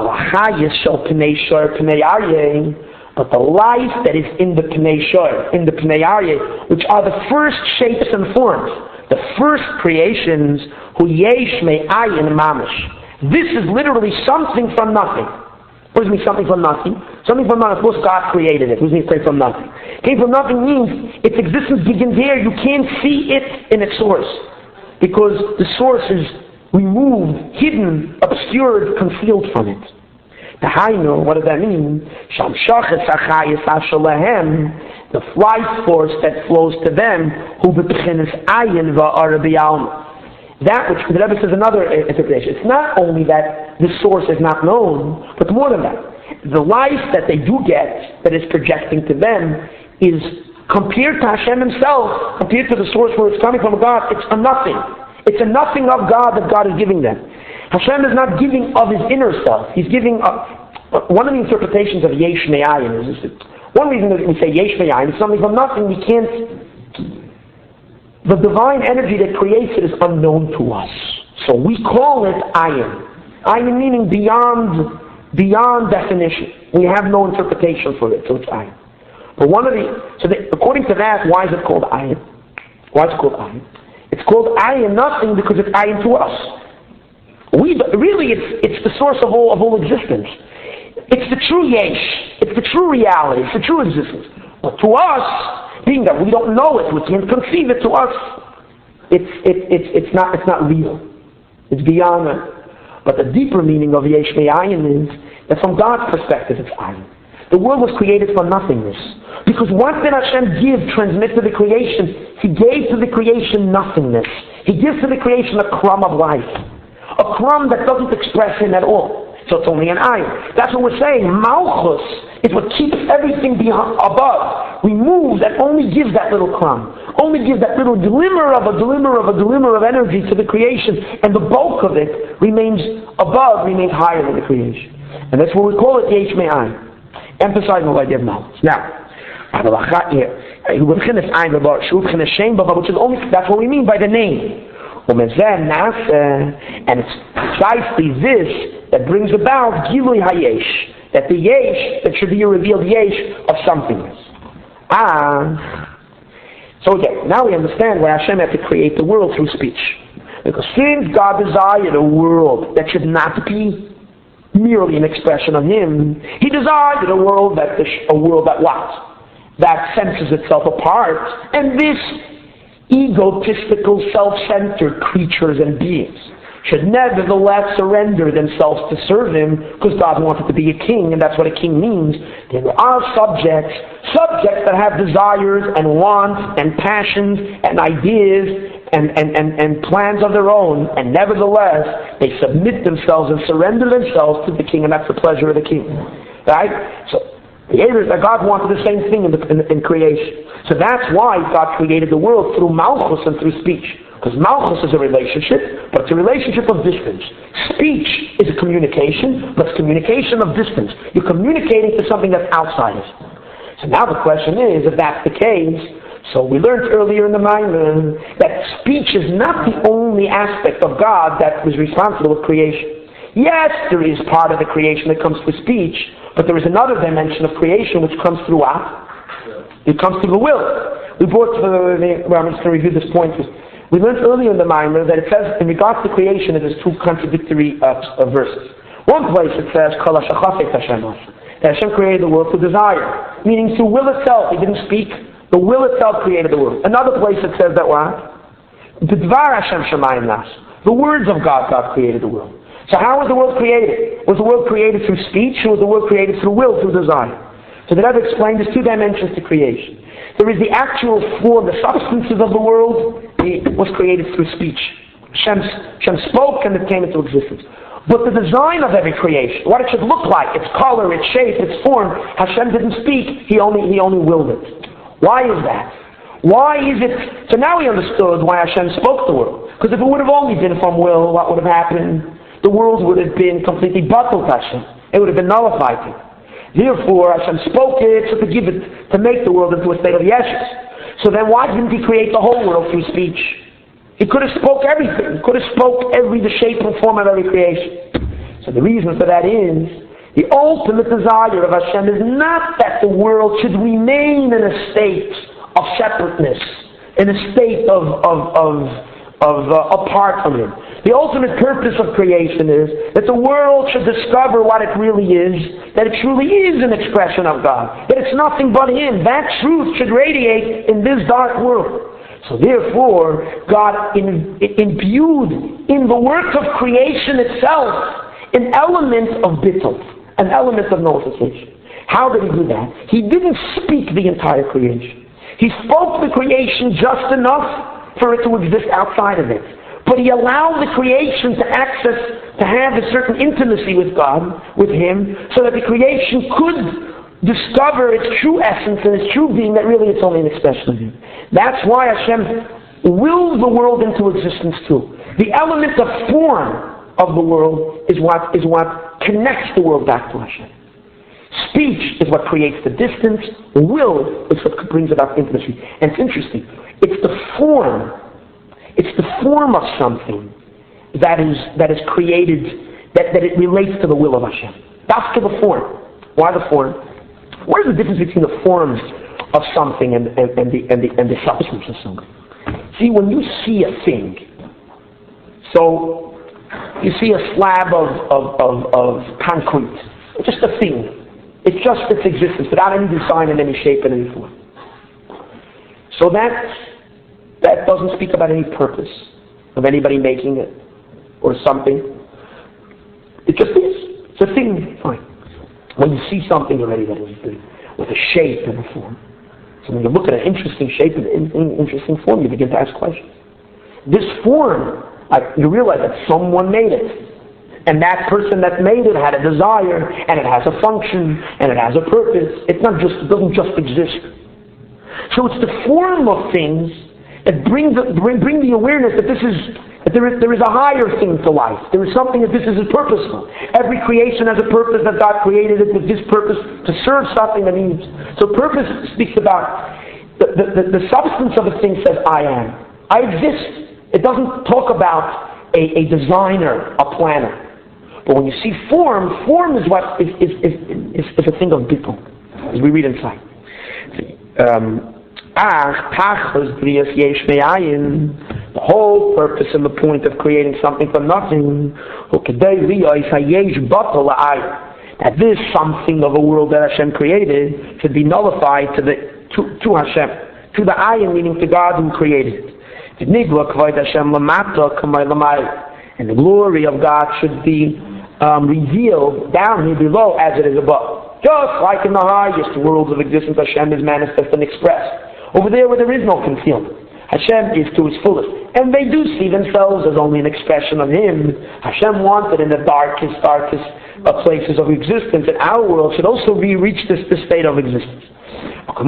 the life that is in the Pnei Shor, in the Pnei Arya, which are the first shapes and forms, the first creations, hu yesh me'ayin mamish. This is literally something from nothing. What does it mean, something from nothing? Something from nothing. Of course, God created it. What does it mean, came from nothing? Came from nothing means its existence begins there. You can't see it in its source. Because the source is removed, hidden, obscured, concealed from it. The Hainu, what does that mean? The life force that flows to them, that which the Rebbe says another interpretation. It's not only that the source is not known, but more than that. The life that they do get, that is projecting to them, is compared to Hashem Himself, compared to the source where it's coming from God, it's a nothing. It's a nothing of God that God is giving them. Hashem is not giving of His inner self. He's giving of, one of the interpretations of Yesh Me'ayin is this. One reason that we say Yesh Me'ayin is something from nothing. We can't. The divine energy that creates it is unknown to us. So we call it Ayin. Ayin meaning beyond, beyond definition. We have no interpretation for it, so it's Ayin. But one of the, so the, according to that, why is it called Ayin? Why is it called Ayin? It's called Ayin nothing because it's Ayin to us. We really, it's it's the source of all of all existence. It's the true Yesh. It's the true reality. It's the true existence. But to us, being that we don't know it, we can't conceive it. To us, it's it, it's it's not it's not real. It's beyond that. But the deeper meaning of Yesh Me'ayin is that from God's perspective, it's Ayin. The world was created from nothingness. Because what did Hashem give, transmit to the creation? He gave to the creation nothingness. He gives to the creation a crumb of life. A crumb that doesn't express Him at all. So it's only an ayin. That's what we're saying. Malchus is what keeps everything beyond, above. Removes and only gives that little crumb. Only gives that little glimmer of a glimmer of a glimmer of energy to the creation. And the bulk of it remains above, remains higher than the creation. And that's what we call it, Yesh Me'ayin. Emphasizing the idea of knowledge. Now, which is only, that's what we mean by the name. And it's precisely this that brings about Gilui HaYesh, that the Yesh, that should be a revealed Yesh of somethingness. Ah. So again, now we understand why Hashem had to create the world through speech. Because since God desired a world that should not be merely an expression of Him, He desired a world that a world that what? That senses itself apart, and this egotistical, self-centered creatures and beings should nevertheless surrender themselves to serve him, because God wanted to be a king, and that's what a king means. There are subjects, subjects that have desires and wants and passions and ideas and, and, and, and plans of their own, and nevertheless they submit themselves and surrender themselves to the king, and that's the pleasure of the king. Right? So the idea is that God wanted the same thing in, the, in, in creation. So that's why God created the world through Malchus and through speech. Because Malchus is a relationship, but it's a relationship of distance. Speech is a communication, but it's communication of distance. You're communicating to something that's outside us. So now the question is, if that's the case, so we learned earlier in the Maimon that speech is not the only aspect of God that was responsible for creation. Yes, there is part of the creation that comes through speech, but there is another dimension of creation which comes through what? It comes through the will. We brought to the, well, I'm just going to review this point. We learned earlier in the Maimon that it says, in regards to creation, it is two contradictory uh, uh, verses. One place it says, Kol hashachafet Hashem, that Hashem created the world through desire, meaning through will itself. He didn't speak. The will itself created the world. Another place it says that what? B'dvar Hashem shemayim nas. The words of God, God created the world. So how was the world created? Was the world created through speech, or was the world created through will, through desire? So the Rebbe explained there's two dimensions to creation. There is the actual form, the substances of the world. It was created through speech. Hashem, Hashem spoke and it came into existence. But the design of every creation, what it should look like, its color, its shape, its form, Hashem didn't speak. He only He only willed it. Why is that? Why is it? So now we understood why Hashem spoke the world. Because if it would have only been from will, what would have happened? The world would have been completely bottled to Hashem. It would have been nullified to him. Therefore, Hashem spoke it so to give it, to make the world into a state of yeshus. So then why didn't He create the whole world through speech? He could have spoke everything. He could have spoke every, the shape and form of every creation. So the reason for that is, the ultimate desire of Hashem is not that the world should remain in a state of separateness, in a state of, of, of, of uh, apart from Him. The ultimate purpose of creation is that the world should discover what it really is, that it truly is an expression of God, that it's nothing but Him. That truth should radiate in this dark world. So therefore, God in, imbued in the work of creation itself an element of bittul, an element of nullification. How did He do that? He didn't speak the entire creation. He spoke the creation just enough for it to exist outside of it. But He allowed the creation to access, to have a certain intimacy with God, with Him, so that the creation could discover its true essence and its true being, that really it's only an expression of Him. That's why Hashem willed the world into existence too. The element of form of the world is what, is what connects the world back to Hashem. Speech is what creates the distance. Will is what brings about intimacy. And it's interesting. It's the form It's the form of something that is that is created, that, that it relates to the will of Hashem. That's to the form. Why the form? What is the difference between the forms of something and, and, and, the, and, the, and the substance of something? See, when you see a thing, so you see a slab of, of, of, of concrete, just a thing. It's just its existence, without any design in any shape and any form. So that's That doesn't speak about any purpose of anybody making it or something. It just is. It's a thing. Fine. When you see something already that is good, with a shape and a form. So when you look at an interesting shape and an interesting form, you begin to ask questions. This form, like, you realize that someone made it. And that person that made it had a desire, and it has a function, and it has a purpose. It's not just, it doesn't just exist. So it's the form of things that bring the, bring, bring the awareness that this is, that there is, there is a higher thing to life. There is something that this is purposeful. Every creation has a purpose, that God created it with this purpose to serve something that needs. So purpose speaks about, the, the, the, the substance of a thing says, I am. I exist. It doesn't talk about a, a designer, a planner. But when you see form, form is what is, is, is, is, is a thing of bittul, as we read inside. Um, The whole purpose and the point of creating something from nothing, that this something of a world that Hashem created should be nullified to the to, to Hashem, to the ayin, meaning to God who created it. And the glory of God should be um, revealed down here below as it is above. Just like in the highest worlds of existence, Hashem is manifest and expressed. Over there where there is no concealment, Hashem is to his fullest. And they do see themselves as only an expression of Him. Hashem wanted in the darkest, darkest uh, places of existence that our world should also be reached this, this state of existence. As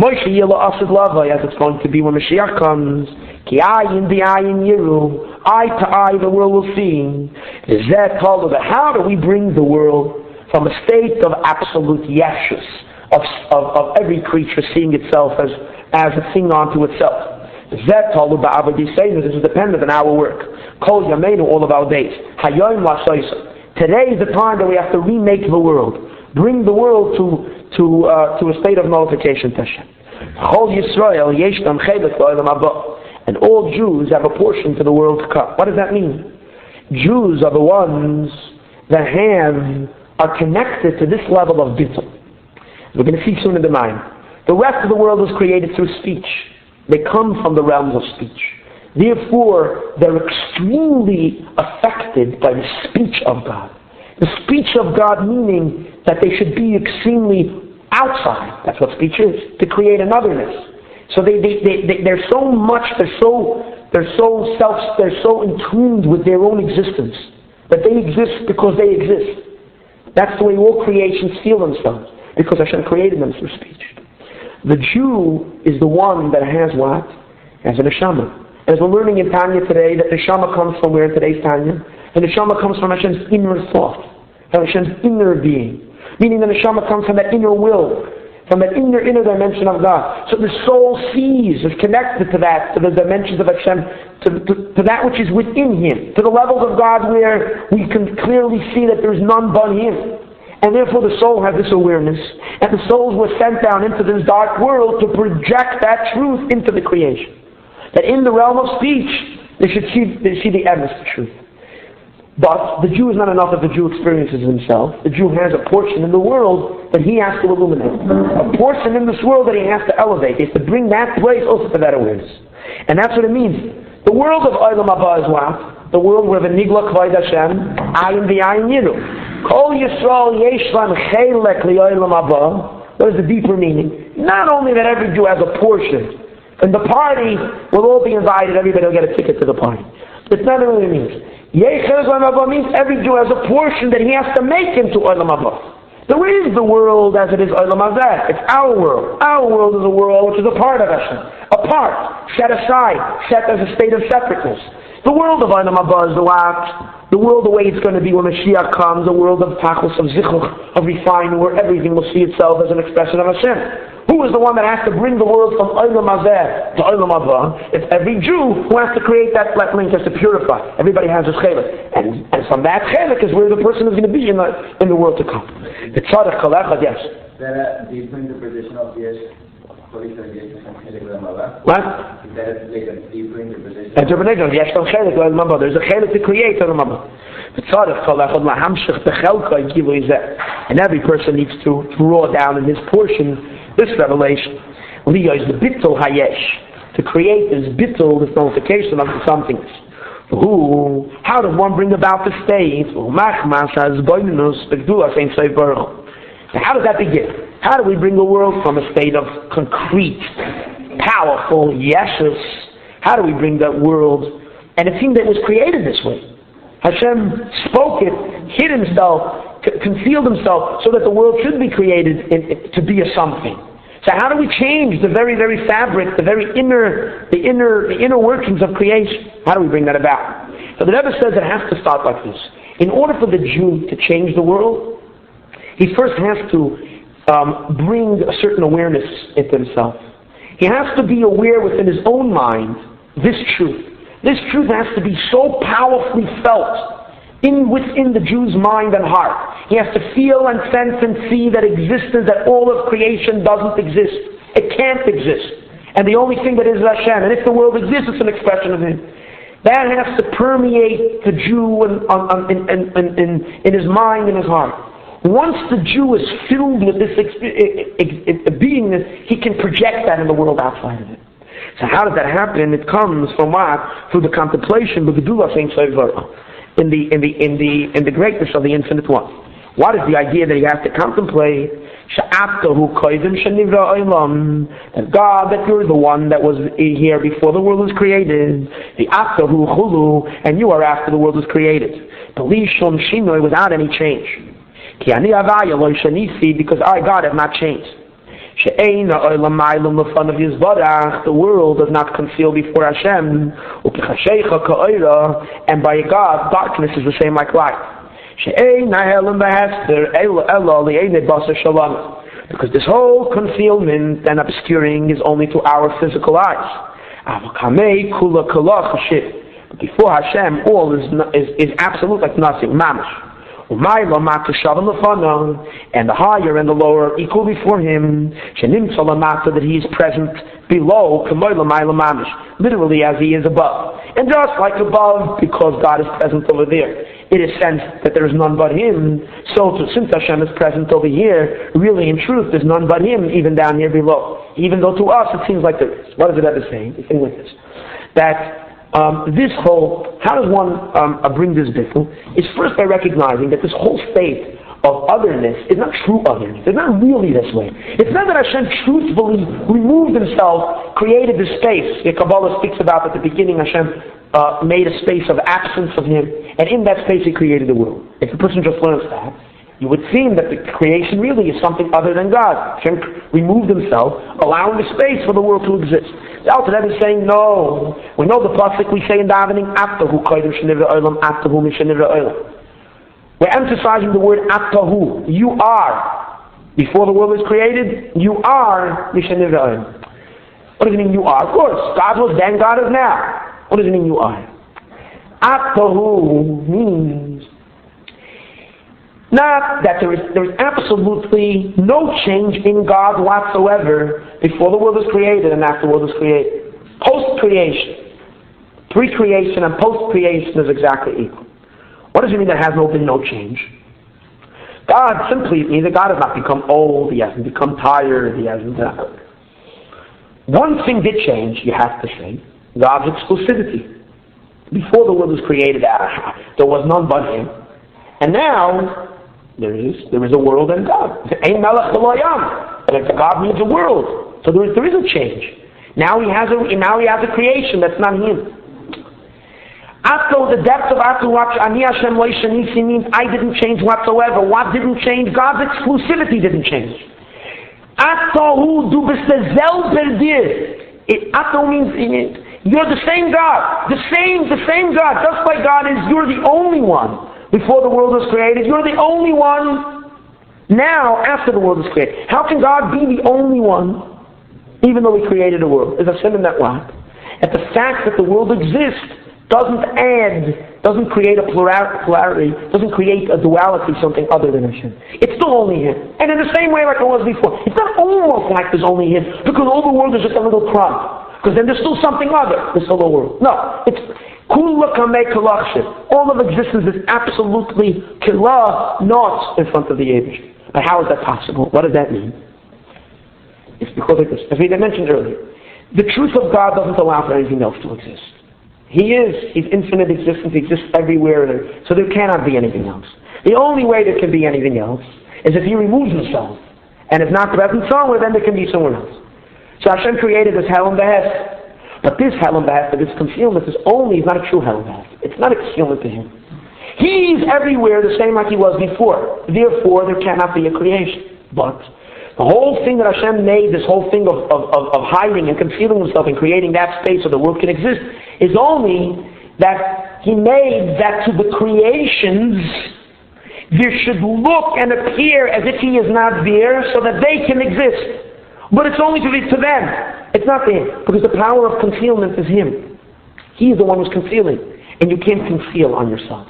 it's going to be when Mashiach comes, Ki ayin b'ayin yiru, eye to eye the world will see. Is that called? How do we bring the world from a state of absolute yeshus, of, of, of every creature seeing itself as, as a thing unto itself? Is that called? This is dependent on our work. Kol yameinu, all of our days. Hayoim lasoisa. Today is the time that we have to remake the world, bring the world to to uh, to a state of nullification. Chol Yisrael yeshtam chelik la'olam haba. And all Jews have a portion to the world to come. What does that mean? Jews are the ones that have, are connected to this level of bittul. We're going to see soon in the mind. The rest of the world was created through speech. They come from the realms of speech. Therefore, they're extremely affected by the speech of God. The speech of God meaning that they should be extremely outside. That's what speech is. To create an otherness. So they, they, they, they, they're so much, they're so, they're so self, they're so entombed with their own existence that they exist because they exist. That's the way all creations feel themselves, because Hashem created them through speech. The Jew is the one that has what? Has a neshama. As we're learning in Tanya today, that neshama comes from where in today's Tanya? The neshama comes from Hashem's inner thought, from Hashem's inner being. Meaning the neshama comes from that inner will, from that inner, inner dimension of God. So the soul sees, is connected to that, to the dimensions of Hashem, to, to, to that which is within Him, to the levels of God where we can clearly see that there's none but Him. And therefore the soul has this awareness. And the souls were sent down into this dark world to project that truth into the creation. That in the realm of speech, they should see, they see the evidence of truth. But the Jew is not enough that the Jew experiences himself. The Jew has a portion in the world that he has to illuminate. A portion in this world that he has to elevate. He has to bring that place also to that awareness. And that's what it means. The world of Olam Haba is what? The world where the Nigla Kvayid Hashem, Ayin v'Ayin Yiru. Kol Yisrael Yeshlam Chelek Li'Olam Haba. What is the deeper meaning? Not only that every Jew has a portion, and the party will all be invited, everybody will get a ticket to the party. That's not what it means. Yechel Olam Haba means every Jew has a portion that he has to make into Olam Haba. There is the world as it is Olam Hazeh. It's our world. Our world is a world which is a part of Hashem. Apart, set aside, set as a state of separateness. The world of Olam Haba is the what? The world the way it's going to be when Mashiach comes, a world of tachlis, of zichuch, of refinement, where everything will see itself as an expression of Hashem. Who is the one that has to bring the world from Olam Hazeh to Olam Haba? It's every Jew who has to create that flat link, has to purify. Everybody has his chelik. And, and from that chelik is where the person is going to be in the, in the world to come. The tzaddik kalechad, yes. There are deeper interpretation of yes. What? Is that like a deeper interpretation? Interpretation of yes, there's a chelik to create Olam Haba. And every person needs to draw down in his portion this revelation. Liyah is the bittul hayesh, to create this bittul, this nullification of the somethings. Who? How does one bring about the state? Now how does that begin? How do we bring the world from a state of concrete, powerful yeshus? How do we bring that world? And it seemed that it was created this way. Hashem spoke it, hid himself, c- concealed himself, so that the world should be created in, in, to be a something. So how do we change the very, very fabric, the very inner, the inner, the inner workings of creation? How do we bring that about? So the Rebbe says it has to start like this. In order for the Jew to change the world, he first has to um, bring a certain awareness into himself. He has to be aware within his own mind this truth. This truth has to be so powerfully felt in within the Jew's mind and heart. He has to feel and sense and see that existence, that all of creation doesn't exist. It can't exist. And the only thing that is Hashem. And if the world exists, it's an expression of Him. That has to permeate the Jew in, in, in, in, in, in his mind and his heart. Once the Jew is filled with this ex- beingness, he can project that in the world outside of it. So how does that happen? It comes from what? Through the contemplation, in the in the in the in the greatness of the infinite one. What is the idea that you have to contemplate? That God, that you're the one that was here before the world was created. The aftahu chulu, and you are after the world was created. Without any change. Because I, God, have not changed. The world does not conceal before Hashem, and by God, darkness is the same like light. Because this whole concealment and obscuring is only to our physical eyes. But before Hashem, all is, is, is absolute like nothing, mamash. And the higher and the lower are equal before him. That he is present below, literally as he is above. And just like above, because God is present over there, it is sensed that there is none but him. So to, since Hashem is present over here, really in truth there's none but him, even down here below. Even though to us it seems like there is. What is it ever saying? The thing with this. That Um, this whole, how does one um, uh, bring this bittul? Is first by recognizing that this whole state of otherness is not true otherness. It's not really this way. It's not that Hashem truthfully removed himself, created this space. The Kabbalah speaks about at the beginning Hashem uh, made a space of absence of him, and in that space he created the world. If a person just learns that, you would seem that the creation really is something other than God. Hashem removed himself, allowing the space for the world to exist. The Alter Rebbe is saying, no. We know the pasuk we say in davening, Atahu koydem shenivra olam, Atahu mishenivra olam. We're emphasizing the word Atahu. You are. Before the world was created, you are mishenivra olam. What does it mean you are? Of course, God was then, God is now. What does it mean you are? Atahu means not that there is, there is absolutely no change in God whatsoever before the world was created and after the world was created. Post-creation. Pre-creation and post-creation is exactly equal. What does it mean there has no been no change? God simply means that God has not become old, he hasn't become tired, he hasn't... Uh, one thing did change, you have to say, God's exclusivity. Before the world was created, uh, there was none but him. And now, There is there is a world and God. Ein melech v'lo yam. God needs a world, so there is there is a change. Now he has a now he has a creation that's not him. After the depth of after what Ani Hashem Lo Shanisi means, I didn't change whatsoever. What didn't change? God's exclusivity didn't change. Atahu du bist derselbe dir. Atahu means you're the same God, the same the same God. Just like God is, you're the only one. Before the world was created, you're the only one now after the world was created. How can God be the only one even though he created the world? Is a sin in that what? At the fact that the world exists doesn't add, doesn't create a plurality, doesn't create a duality, something other than Hashem. It's still only him. And in the same way like it was before, it's not almost like there's only him because all the world is just a little crumb. Because then there's still something other, this whole world. No, it's all of existence is absolutely kila, not in front of the Eibush. But how is that possible? What does that mean? It's because of this. As we mentioned earlier, the truth of God doesn't allow for anything else to exist. He is, He's infinite existence, He exists everywhere, so there cannot be anything else. The only way there can be anything else is if He removes Himself, and if not present somewhere, then there can be somewhere else. So Hashem created this hell and behest. But this hell and behest, this concealment is only, is not a true hell and behest. It's not a concealment to him. He's everywhere the same like he was before. Therefore, there cannot be a creation. But the whole thing that Hashem made, this whole thing of, of, of, of hiding and concealing himself and creating that space so the world can exist, is only that he made that to the creations there should look and appear as if he is not there so that they can exist. But it's only to, to them. It's not to him. Because the power of concealment is him. He is the one who's concealing. And you can't conceal on yourself.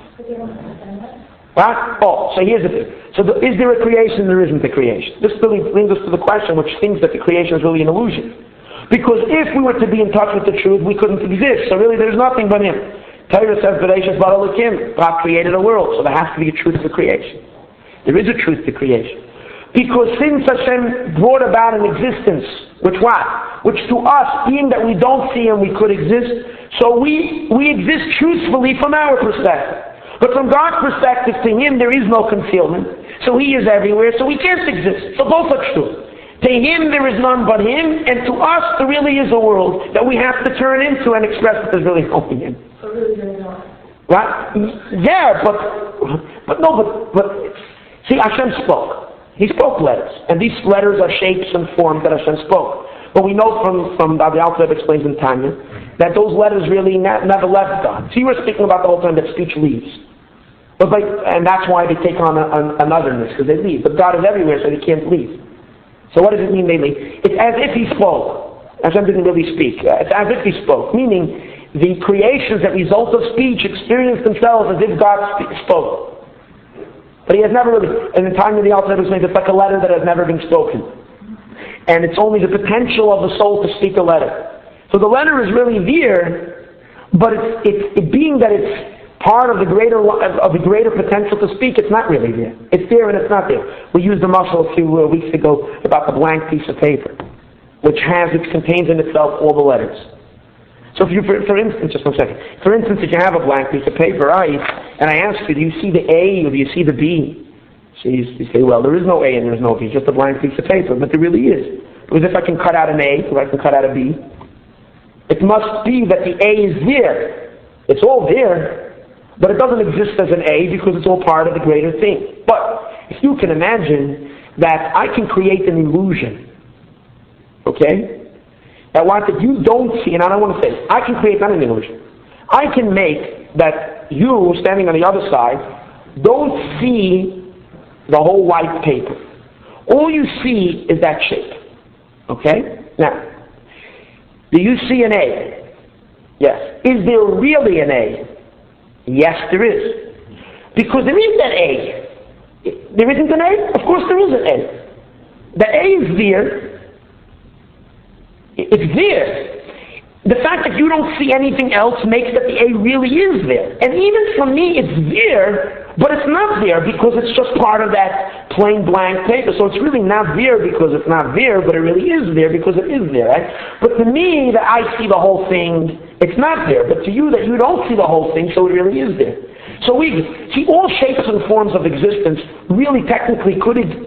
Right? Oh, so here's the thing. So the, is there a creation? There isn't a creation. This really brings us to the question which thinks that the creation is really an illusion. Because if we were to be in touch with the truth, we couldn't exist. So really there's nothing but him. Torah says, Bereshis bara Elokim. God created a world. So there has to be a truth to creation. There is a truth to creation. Because since Hashem brought about an existence, which what? Which to us, being that we don't see Him, we could exist, so we, we exist truthfully from our perspective. But from God's perspective, to Him there is no concealment. So He is everywhere, so we can't exist. So both are true. To Him there is none but Him, and to us there really is a world that we have to turn into and express that there's really only Him. So really there is not. Right? Yeah, but, but no, but, but, see, Hashem spoke. He spoke letters, and these letters are shapes and forms that Hashem spoke. But we know from, from the Alter Rebbe explains in Tanya, that those letters really ne- never left God. So you were speaking about the whole time that speech leaves. But like, and that's why they take on a, an, an otherness, because they leave. But God is everywhere, so He can't leave. So what does it mean they leave? It's as if He spoke. Hashem didn't really speak. It's as if He spoke, meaning the creations that result of speech experience themselves as if God sp- spoke. But He has never really, and in time of the Alter Rebbe explains, it's like a letter that has never been spoken. And it's only the potential of the soul to speak a letter. So the letter is really there, but it's, it's it being that it's part of the greater of the greater potential to speak, it's not really there. It's there and it's not there. We used the muscle a few uh, weeks ago about the blank piece of paper, which has, which contains in itself all the letters. So if you, for, for instance, just one second. For instance, if you have a blank piece of paper, right, and I ask you, do you see the A or do you see the B? So you, you say, well, there is no A and there is no B, just a blank piece of paper. But there really is. Because if I can cut out an A, or I can cut out a B, it must be that the A is there. It's all there, but it doesn't exist as an A because it's all part of the greater thing. But if you can imagine that I can create an illusion, okay? That what that you don't see, and I don't want to say, I can create not an illusion. I can make that you, standing on the other side, don't see the whole white paper. All you see is that shape. Okay? Now, do you see an A? Yes. Is there really an A? Yes, there is. Because there is an A. There isn't an A? Of course there is an A. The A is there. It's there. The fact that you don't see anything else makes that the A really is there. And even for me, it's there, but it's not there because it's just part of that plain blank paper. So it's really not there because it's not there, but it really is there because it is there, right? But to me, that I see the whole thing, it's not there. But to you, that you don't see the whole thing, so it really is there. So we see all shapes and forms of existence really technically could it,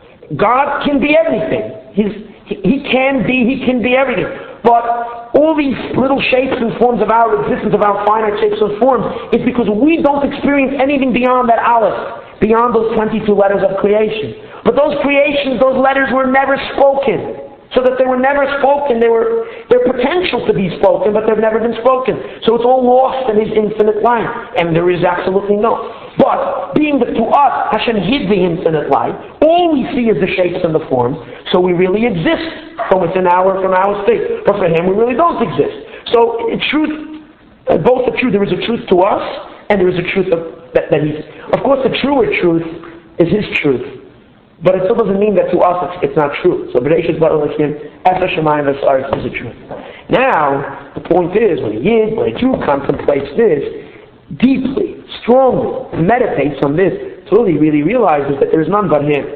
God can be everything. He's, he, he can be, He can be everything. But all these little shapes and forms of our existence, of our finite shapes and forms, is because we don't experience anything beyond that aleph, beyond those twenty-two letters of creation. But those creations, those letters were never spoken. So that they were never spoken, they were their potential to be spoken, but they've never been spoken. So it's all lost in His infinite light. And there is absolutely no. But being that to us, Hashem hid the infinite light, all we see is the shapes and the forms, so we really exist from within our, from our state. But for Him, we really don't exist. So in truth, uh, both are true. There is a truth to us, and there is a truth of, that, that He's... Of course, the truer truth is His truth. But it still doesn't mean that to us it's, it's not true. So Bereshit bara Elokim, Eser Shemayim v'Saaretz is the truth. Now, the point is, when a Yid, when a Jew contemplates this, deeply, strongly, meditates on this, till he really realizes that there is none but Him.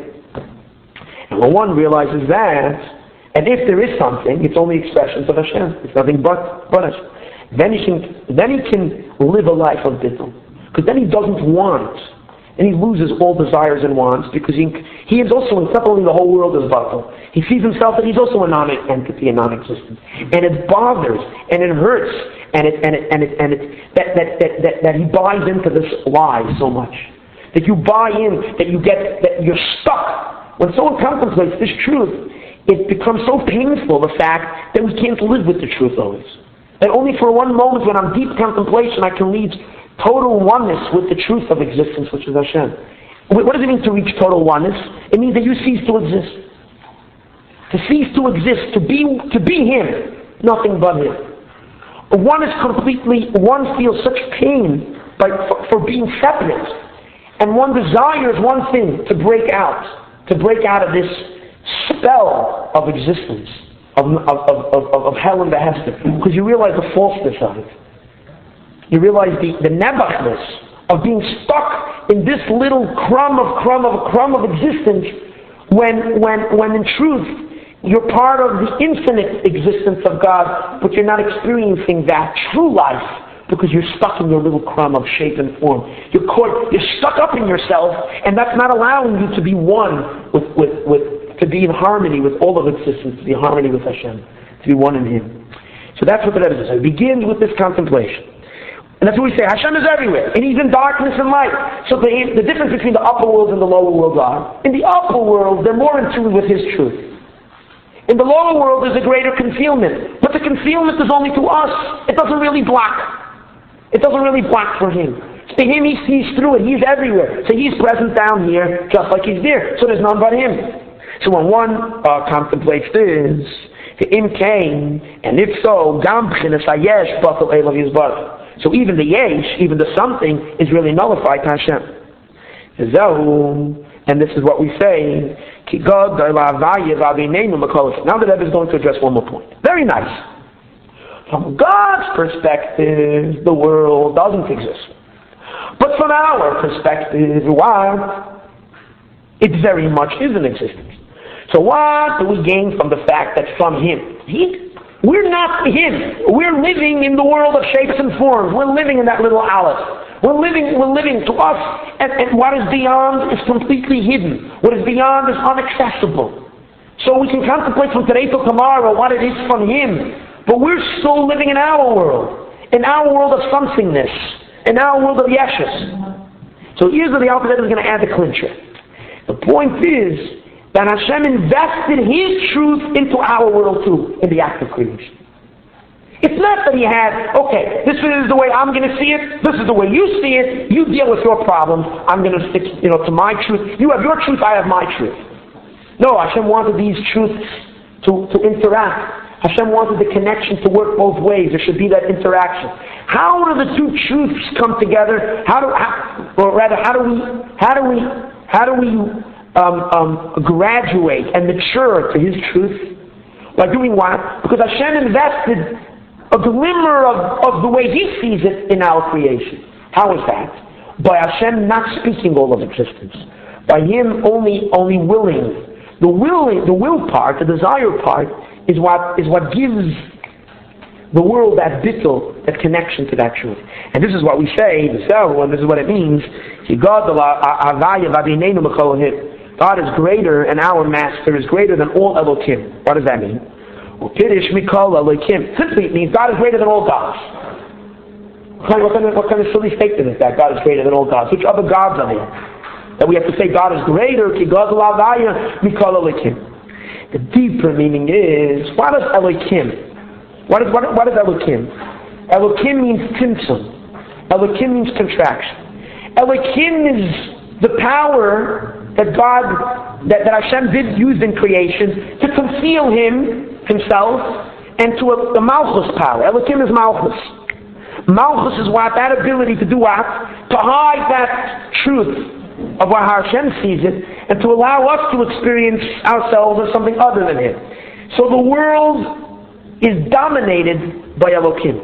And when one realizes that, and if there is something, it's only expressions of Hashem. It's nothing but, but Hashem. Then he can, then he can live a life of bittul. Because then he doesn't want, and he loses all desires and wants, because he, he is also, it's not only the whole world is batal, he sees himself that he's also a non-entity, a non-existent. And it bothers, and it hurts, and it, and it, and it, and it, that, that, that, that, that he buys into this lie so much. That you buy in, that you get, that you're stuck. When someone contemplates this truth, it becomes so painful, the fact that we can't live with the truth always. And only for one moment when I'm deep contemplation, I can reach total oneness with the truth of existence, which is Hashem. What does it mean to reach total oneness? It means that you cease to exist. To cease to exist, to be to be Him, nothing but Him. One is completely, one feels such pain by, for, for being separate. And one desires one thing, to break out. To break out of this spell of existence, of, of, of, of, of hell and Behester. Because you realize the falseness of it. You realize the, the nebachness of being stuck in this little crumb of crumb of crumb of existence, when, when, when in truth, you're part of the infinite existence of God, but you're not experiencing that true life because you're stuck in your little crumb of shape and form. You're caught, you're stuck up in yourself, and that's not allowing you to be one with, with, with, to be in harmony with all of existence, to be in harmony with Hashem, to be one in Him. So that's what the Rebbe says. It begins with this contemplation. And that's what we say, Hashem is everywhere, and He's in darkness and light. So the, the difference between the upper world and the lower world are, in the upper world, they're more in tune with His truth. In the lower world, there's a greater concealment. But the concealment is only to us. It doesn't really block. It doesn't really block for Him. To Him, He sees through it. He's everywhere. So He's present down here, just like He's there. So there's none but Him. So when one uh, contemplates this, the Im came, and if so, Gam B'chinas HaYesh Batel Elav Yizbarach. So even the Yesh, even the something, is really nullified to Hashem. And this is what we say. Now the Rebbe is going to address one more point. Very nice. From God's perspective, the world doesn't exist. But from our perspective, what? It very much is in existence. So what do we gain from the fact that from Him? He, we're not Him. We're living in the world of shapes and forms. We're living in that little Aleph. We're living, we're living to us, and, and what is beyond is completely hidden. What is beyond is inaccessible. So we can contemplate from today till tomorrow what it is from Him. But we're still living in our world, in our world of somethingness, in our world of yeshus. So here's where the Alter Rebbe is going to add the clincher. The point is that Hashem invested His truth into our world too, in the act of creation. It's not that He had, okay, this is the way I'm going to see it, this is the way you see it, you deal with your problems, I'm going to stick, you know, to my truth. You have your truth, I have my truth. No, Hashem wanted these truths to, to interact. Hashem wanted the connection to work both ways. There should be that interaction. How do the two truths come together? How do, how, or rather, how do we, how do we, how do we um, um, graduate and mature to His truth? By doing what? Because Hashem invested a glimmer of, of the way He sees it in our creation. How is that? By Hashem not speaking all of existence. By Him only, only willing. The willing, the will part, the desire part, is what is what gives the world that bittul, that connection to that truth. And this is what we say, the cell, and this is what it means. God is greater, and our Master is greater than all Elokim. What does that mean? Simply, it means God is greater than all gods. What kind, of, what, kind of, what kind of silly statement is that? God is greater than all gods. Which other gods are there? That we have to say God is greater. The deeper meaning is, what is Elokim? What is, what, what is Elokim? Elokim means tzimtzum. Elokim means contraction. Elokim is the power that God, that, that Hashem did use in creation to conceal Him, Himself, and to a, the Malchus power. Elokim is Malchus. Malchus is what? That ability to do what? To hide that truth of how Hashem sees it, and to allow us to experience ourselves as something other than Him. So the world is dominated by Elokim.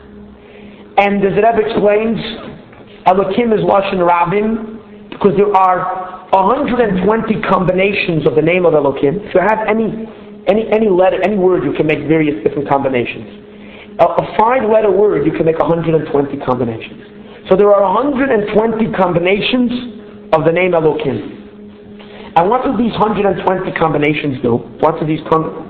And as the Rebbe explains, Elokim is Lashon Rabim, because there are one hundred twenty combinations of the name of Elokim. If you have any any any letter, any word, you can make various different combinations. A, a five-letter word, you can make one hundred twenty combinations. So there are one hundred twenty combinations of the name Elokim. And what do these one hundred twenty combinations do? What do these com-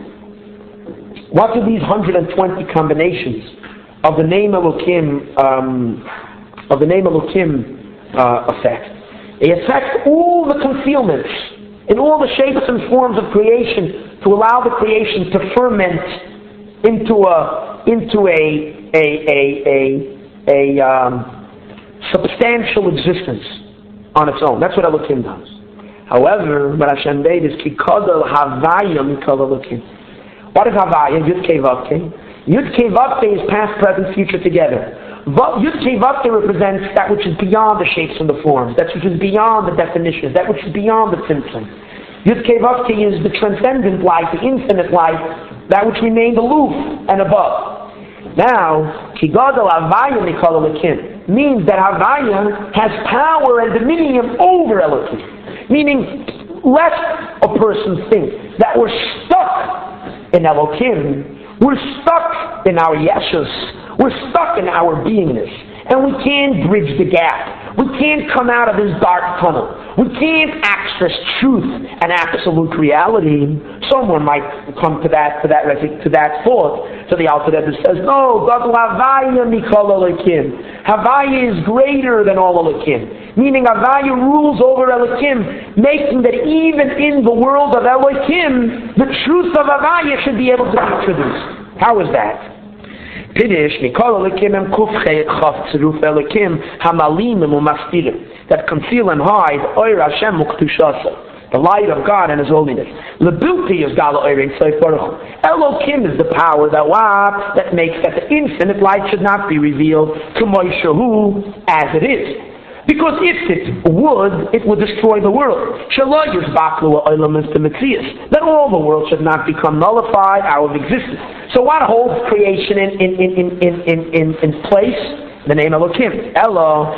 What do these one hundred twenty combinations of the name Elokim um, of the name Elokim uh, affect? They affect all the concealments in all the shapes and forms of creation to allow the creation to ferment into a into a a a a, a um, substantial existence on its own. That's what Elokim does. However, what Hashem made is Kikadal Havaya Mikal Elokim. What is Havaya? Yud Kei Vav Kei. Yud Kei Vav Kei is past, present, future together. Yud Kei Vav Kei represents that which is beyond the shapes and the forms, that which is beyond the definitions, that which is beyond the symptom. Yud Kei Vav Kei is the transcendent life, the infinite life, that which remained aloof and above. Now, Kikadal Havaya Mikal Elokim means that Havaya has power and dominion over Elokim. Meaning, lest a person think that we're stuck in Elokim, we're stuck in our Yeshus, we're stuck in our beingness, and we can't bridge the gap. We can't come out of this dark tunnel. We can't access truth and absolute reality. Someone might come to that to that to that thought. So the Alter Rebbe says, no, Gadol Havaya Mikol Elokim. Havaya is greater than all Elokim. Meaning Havaya rules over Elokim, making that even in the world of Elokim, the truth of Havaya should be able to be introduced. How is that? Pinish Mikol Elokim em Kufchet Chav Tziruf Elokim Hamalim em Umastirim, that conceal and hide Oir Hashem Uktushasa, the light of God and His holiness. Lebilti is Gala Oir Yitzhak Baruch. Elokim is the power that what that makes that the infinite light should not be revealed to Moshehu as it is. Because if it would, it would destroy the world. Then all the world should not become nullified out of existence. So what holds creation in in in in in in, in, in place? The name of Elokim. Elo,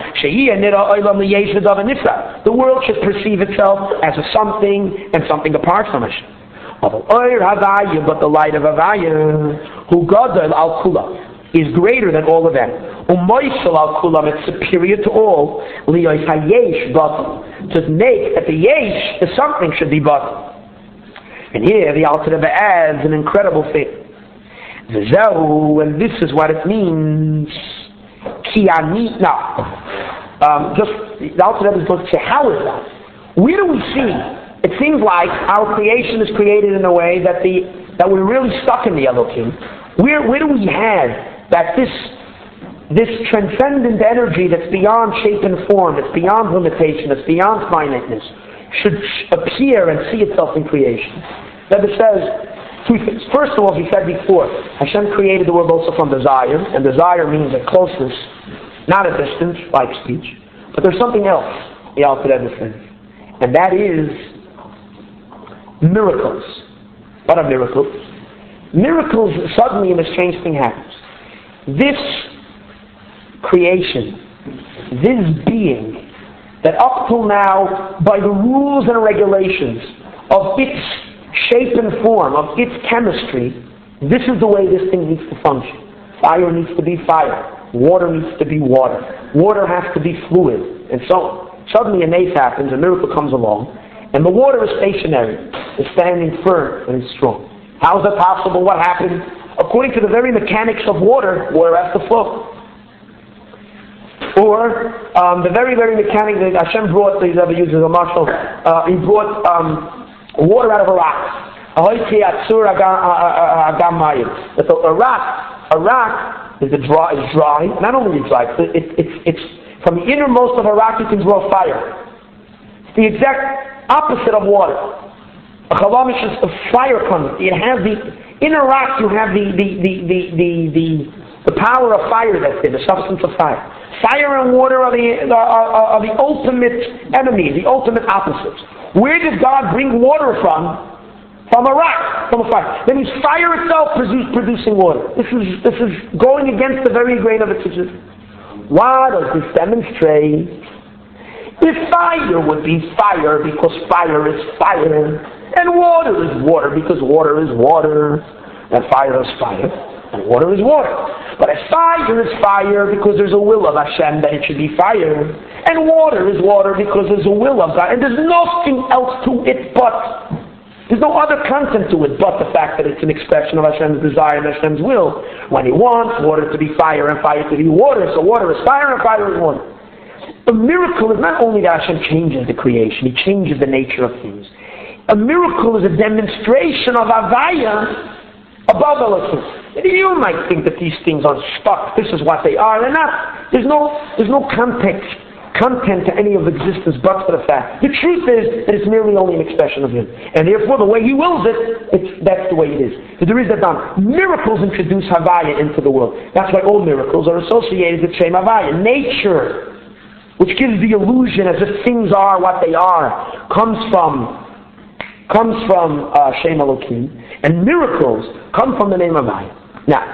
the world should perceive itself as a something and something apart from it. But the light of Havaya, who Gadol al Kula, is greater than all of them. Umoisel al Kulam, it's superior to all. Liyois hayesh batel, to make that the yesh, the something, should be batel. And here the Alter Rebbe adds an incredible thing. V'zehu, and this is what it means. Ki ani. Now, um, just the Alter Rebbe is going to say, how is that? Where do we see? It seems like our creation is created in a way that the that we're really stuck in the Elokim. Where where do we have that this this transcendent energy that's beyond shape and form, that's beyond limitation, that's beyond finiteness, should appear and see itself in creation? Rebbe says two things. First of all, as we said before, Hashem created the world also from desire, and desire means a closeness, not a distance, like speech. But there's something else, the Alter Rebbe says, and that is miracles. What are miracles? Miracles, suddenly a strange thing happens. This creation, this being, that up till now, by the rules and regulations of its shape and form, of its chemistry, this is the way this thing needs to function. Fire needs to be fire. Water needs to be water. Water has to be fluid, and so on. Suddenly a nace happens, a miracle comes along, and the water is stationary, is standing firm and is strong. How is that possible? What happened? According to the very mechanics of water, water has to flow. Or um, the very, very mechanics that Hashem brought, the Rebbe uses a marshal, uh, he brought um, water out of a rock. That a rock, a rock is, a dry, is dry. Not only is it dry, it, it, it's, it's from the innermost of a rock you can draw fire. It's the exact opposite of water. A chalamish is a fire conduit. You have the inner rock. You have the the the the the, the, the power of fire that's there, the substance of fire. Fire and water are the are, are, are the ultimate enemies, the ultimate opposites. Where did God bring water from? From a rock, from a fire. That means fire itself produce, producing water. This is this is going against the very grain of its existence. Why does this demonstrate? If fire would be fire because fire is fire, and water is water because water is water, and fire is fire, and water is water. But if fire is fire because there's a will of Hashem that it should be fire, and water is water because there's a will of God, and there's nothing else to it but, there's no other content to it but the fact that it's an expression of Hashem's desire and Hashem's will. When He wants water to be fire and fire to be water, so water is fire and fire is water. A miracle is not only that Hashem changes the creation, He changes the nature of things. A miracle is a demonstration of Havaya above Elohim. You might think that these things are stuck, this is what they are. They're not. There's no, there's no context, content to any of existence but for the fact. The truth is that it's merely only an expression of Him. And therefore the way He wills it, it's, that's the way it is. But there is that down. Miracles introduce Havaya into the world. That's why all miracles are associated with Shem Havaya. Nature, which gives the illusion as if things are what they are, comes from comes from uh, Shem Elokim, and miracles come from the name of Havaya. Now,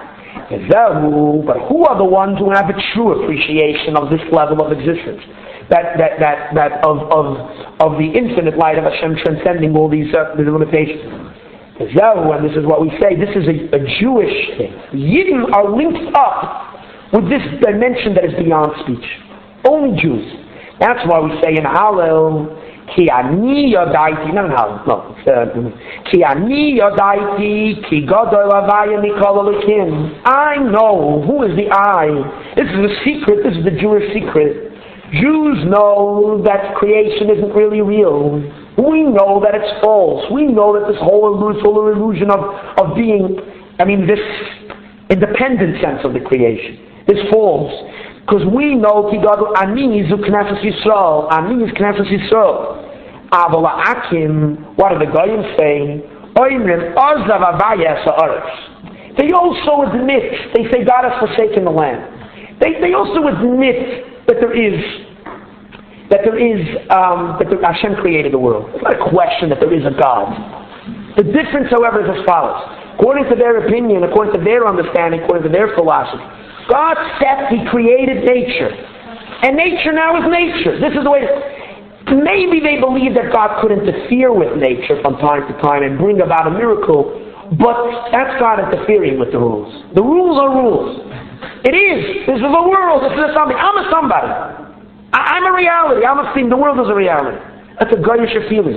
But who are the ones who have a true appreciation of this level of existence? That that that that of of of the infinite light of Hashem transcending all these uh, these limitations. And this is what we say. This is a, a Jewish thing. Yidden are linked up with this dimension that is beyond speech. Only Jews. That's why we say in Hallel, Ki ani yodaiti. No, no, no. Ki ani yodaiti. Ki gadol havaya mikol elokim. I know. Who is the I? This is a secret. This is the Jewish secret. Jews know that creation isn't really real. We know that it's false. We know that this whole illusion of, of being, I mean, this independent sense of the creation is false. Because we know Kigadu Ani is Knesset Yisrael. Ani is Knesset Yisrael. Avala Akim, what are the Goyim saying? Oimrim Ozav Avaya Sa'aretz. They also admit, they say God has forsaken the land. They, they also admit that there is that there is um, that the, Hashem created the world. It's not a question that there is a God. The difference, however, is as follows. According to their opinion, according to their understanding, according to their philosophy, God said He created nature, and nature now is nature. This is the way. To, maybe they believe that God could interfere with nature from time to time and bring about a miracle, but that's God interfering with the rules. The rules are rules. It is. This is a world. This is something. I'm a somebody. I, I'm a reality. I'm a thing. The world is a reality. That's a goyish feeling.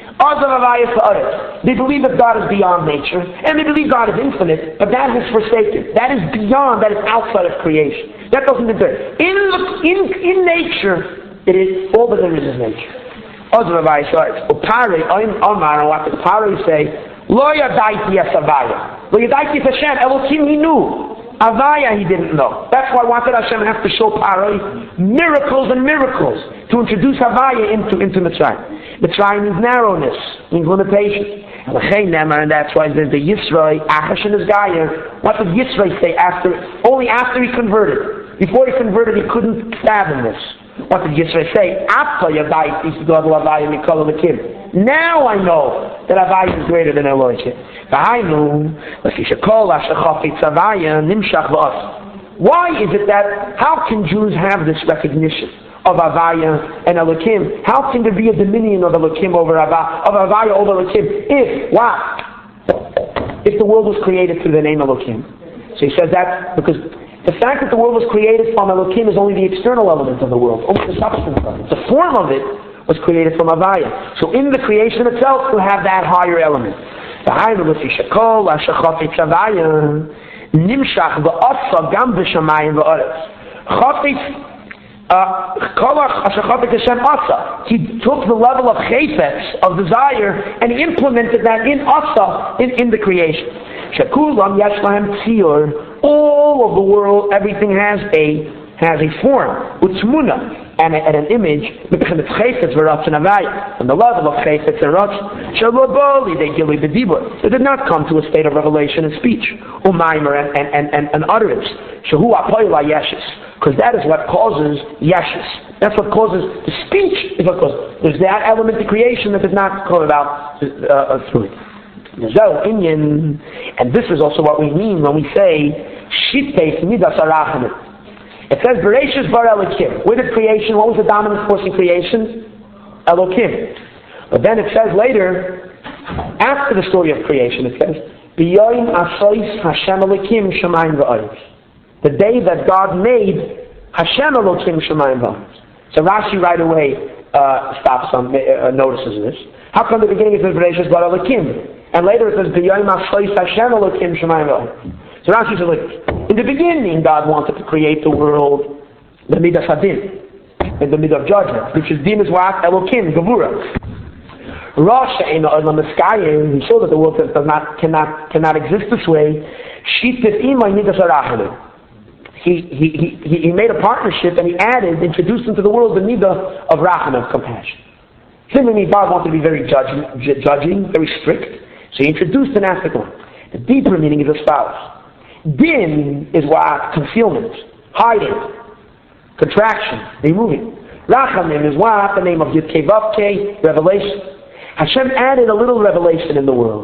They believe that God is beyond nature, and they believe God is infinite, but that is forsaken. That is beyond. That is outside of creation. That doesn't interfere. In the, in in nature, it is all that there is is nature. Ozravai says, "Upare I'm Omar." What the Pare say? Lo yadaiti yasavaya. Lo yadaiti Hashem. Elokim he knew. Avaya he didn't know. That's why why did Hashem have to show Paro miracles and miracles to introduce Avaya into, into Mitzrayim. Mitzrayim means narrowness, means limitation. And that's why there's the Yisroi, Achash and his Gayer. What did Yisroi say after, only after he converted? Before he converted he couldn't fathom this. What did Yisroi say? Now I know that Avaya is greater than Elohim. Why is it that, how can Jews have this recognition of Avaya and Elohim? How can there be a dominion of Elohim over Avaya, of Avaya over Elohim, if, what? If the world was created through the name Elohim. So he says that because the fact that the world was created from Elohim is only the external element of the world, only the substance of it. The form of it was created from Avaya. So in the creation itself, you have that higher element. The higher לפי שכל השחפץ הוויה נמשך ועשה גם בשמיים וארץ. חפץ כל השחפץ השם עשה. He took the level of chayfetz, of desire, and he implemented that in asa, in, in the creation. שכולם יש להם ציור. All of the world, everything has a has a form, utzmuna, and, and an image, and the level of chayfetz and ratz, it did not come to a state of revelation and speech, umaymer and, and, and, and utterance, because that is what causes yeshus. That's what causes the speech. Is what causes. There's that element of creation that does not come about uh, through it. And this is also what we mean when we say Shitteis Midas Arachamim. It says Bereshis Bar Elokim. With the creation, what was the dominant force in creation? Elokim. But then it says later, after the story of creation, it says B'yoyim Asois Hashem Elokim Shemayim V'Aretz. The day that God made Hashem Elokim Shemayim V'Aretz. So Rashi right away uh, stops on uh, notices this. How come the beginning it says Bereshis Bar Elokim? And later it says, B'yoyim Asois Hashem Elokim Shemayim V'Aretz. So Rashi says, like, in the beginning God wanted to create the world, the midah sadin, in the midah of judgment, which is din is what? Elokim, Gevura. Rosh in the sky, he saw that the world does not, cannot, cannot exist this way. Shittet imay midas arachamim. He, he, he, he made a partnership and he added, introduced into the world the midah of rachamim, of compassion. Similarly, God wanted to be very judging, judging, very strict, so he introduced an aspect of it. The deeper meaning is as follows. Din is what? Concealment, hiding, contraction, removing. Rachamim is what? The name of Yud Kei Vav Kei, revelation. Hashem added a little revelation in the world.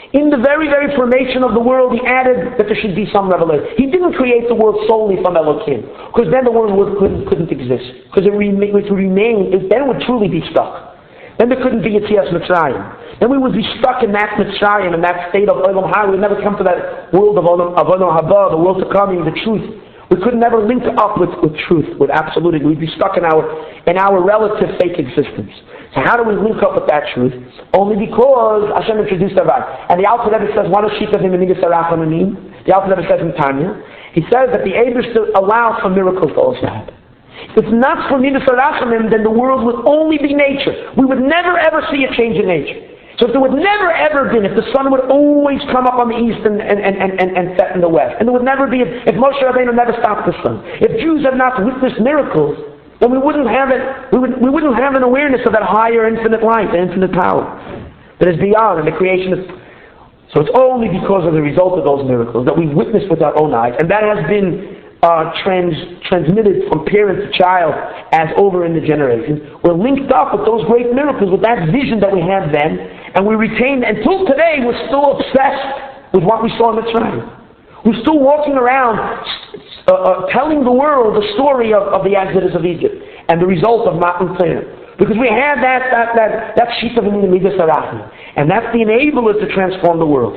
In the very, very formation of the world, he added that there should be some revelation. He didn't create the world solely from Elohim, because then the world would, couldn't, couldn't exist. Because it, re- it would remain, it, then it would truly be stuck. Then there couldn't be Yetzias Mitzrayim. Then we would be stuck in that Mitzrayim, in that state of Olam Haba. We would never come to that world of Olam, of Olam Haba, the world to come, the truth. We could never link up with, with truth, with absolutity. We'd be stuck in our in our relative fake existence. So how do we link up with that truth? Only because Hashem introduced Avai. And the Alter Rebbe says, one of sheet of him in Midas Arachamim. The Alter Rebbe says in Tanya, he says that the Eibishter allows for miracles to also happen. If not for Midas Arachamim, then the world would only be nature. We would never ever see a change in nature. So if there would never ever been, if the sun would always come up on the east and, and, and, and, and set in the west, and there would never be, if Moshe Rabbeinu never stopped the sun, if Jews had not witnessed miracles, then we wouldn't have it, we, would, we wouldn't have an awareness of that higher infinite light, the infinite power that is beyond, and the creation is. So it's only because of the result of those miracles that we've witnessed with our own eyes, and that has been Uh, trans, transmitted from parent to child as over in the generations. We're linked up with those great miracles, with that vision that we had then, and we retain, until today, we're still obsessed with what we saw in Mitzrayim. We're still walking around uh, uh, telling the world the story of, of the Exodus of Egypt and the result of Matan Torah. Because we had that that that that sheet of Midas Arachim, and that's the enabler to transform the world.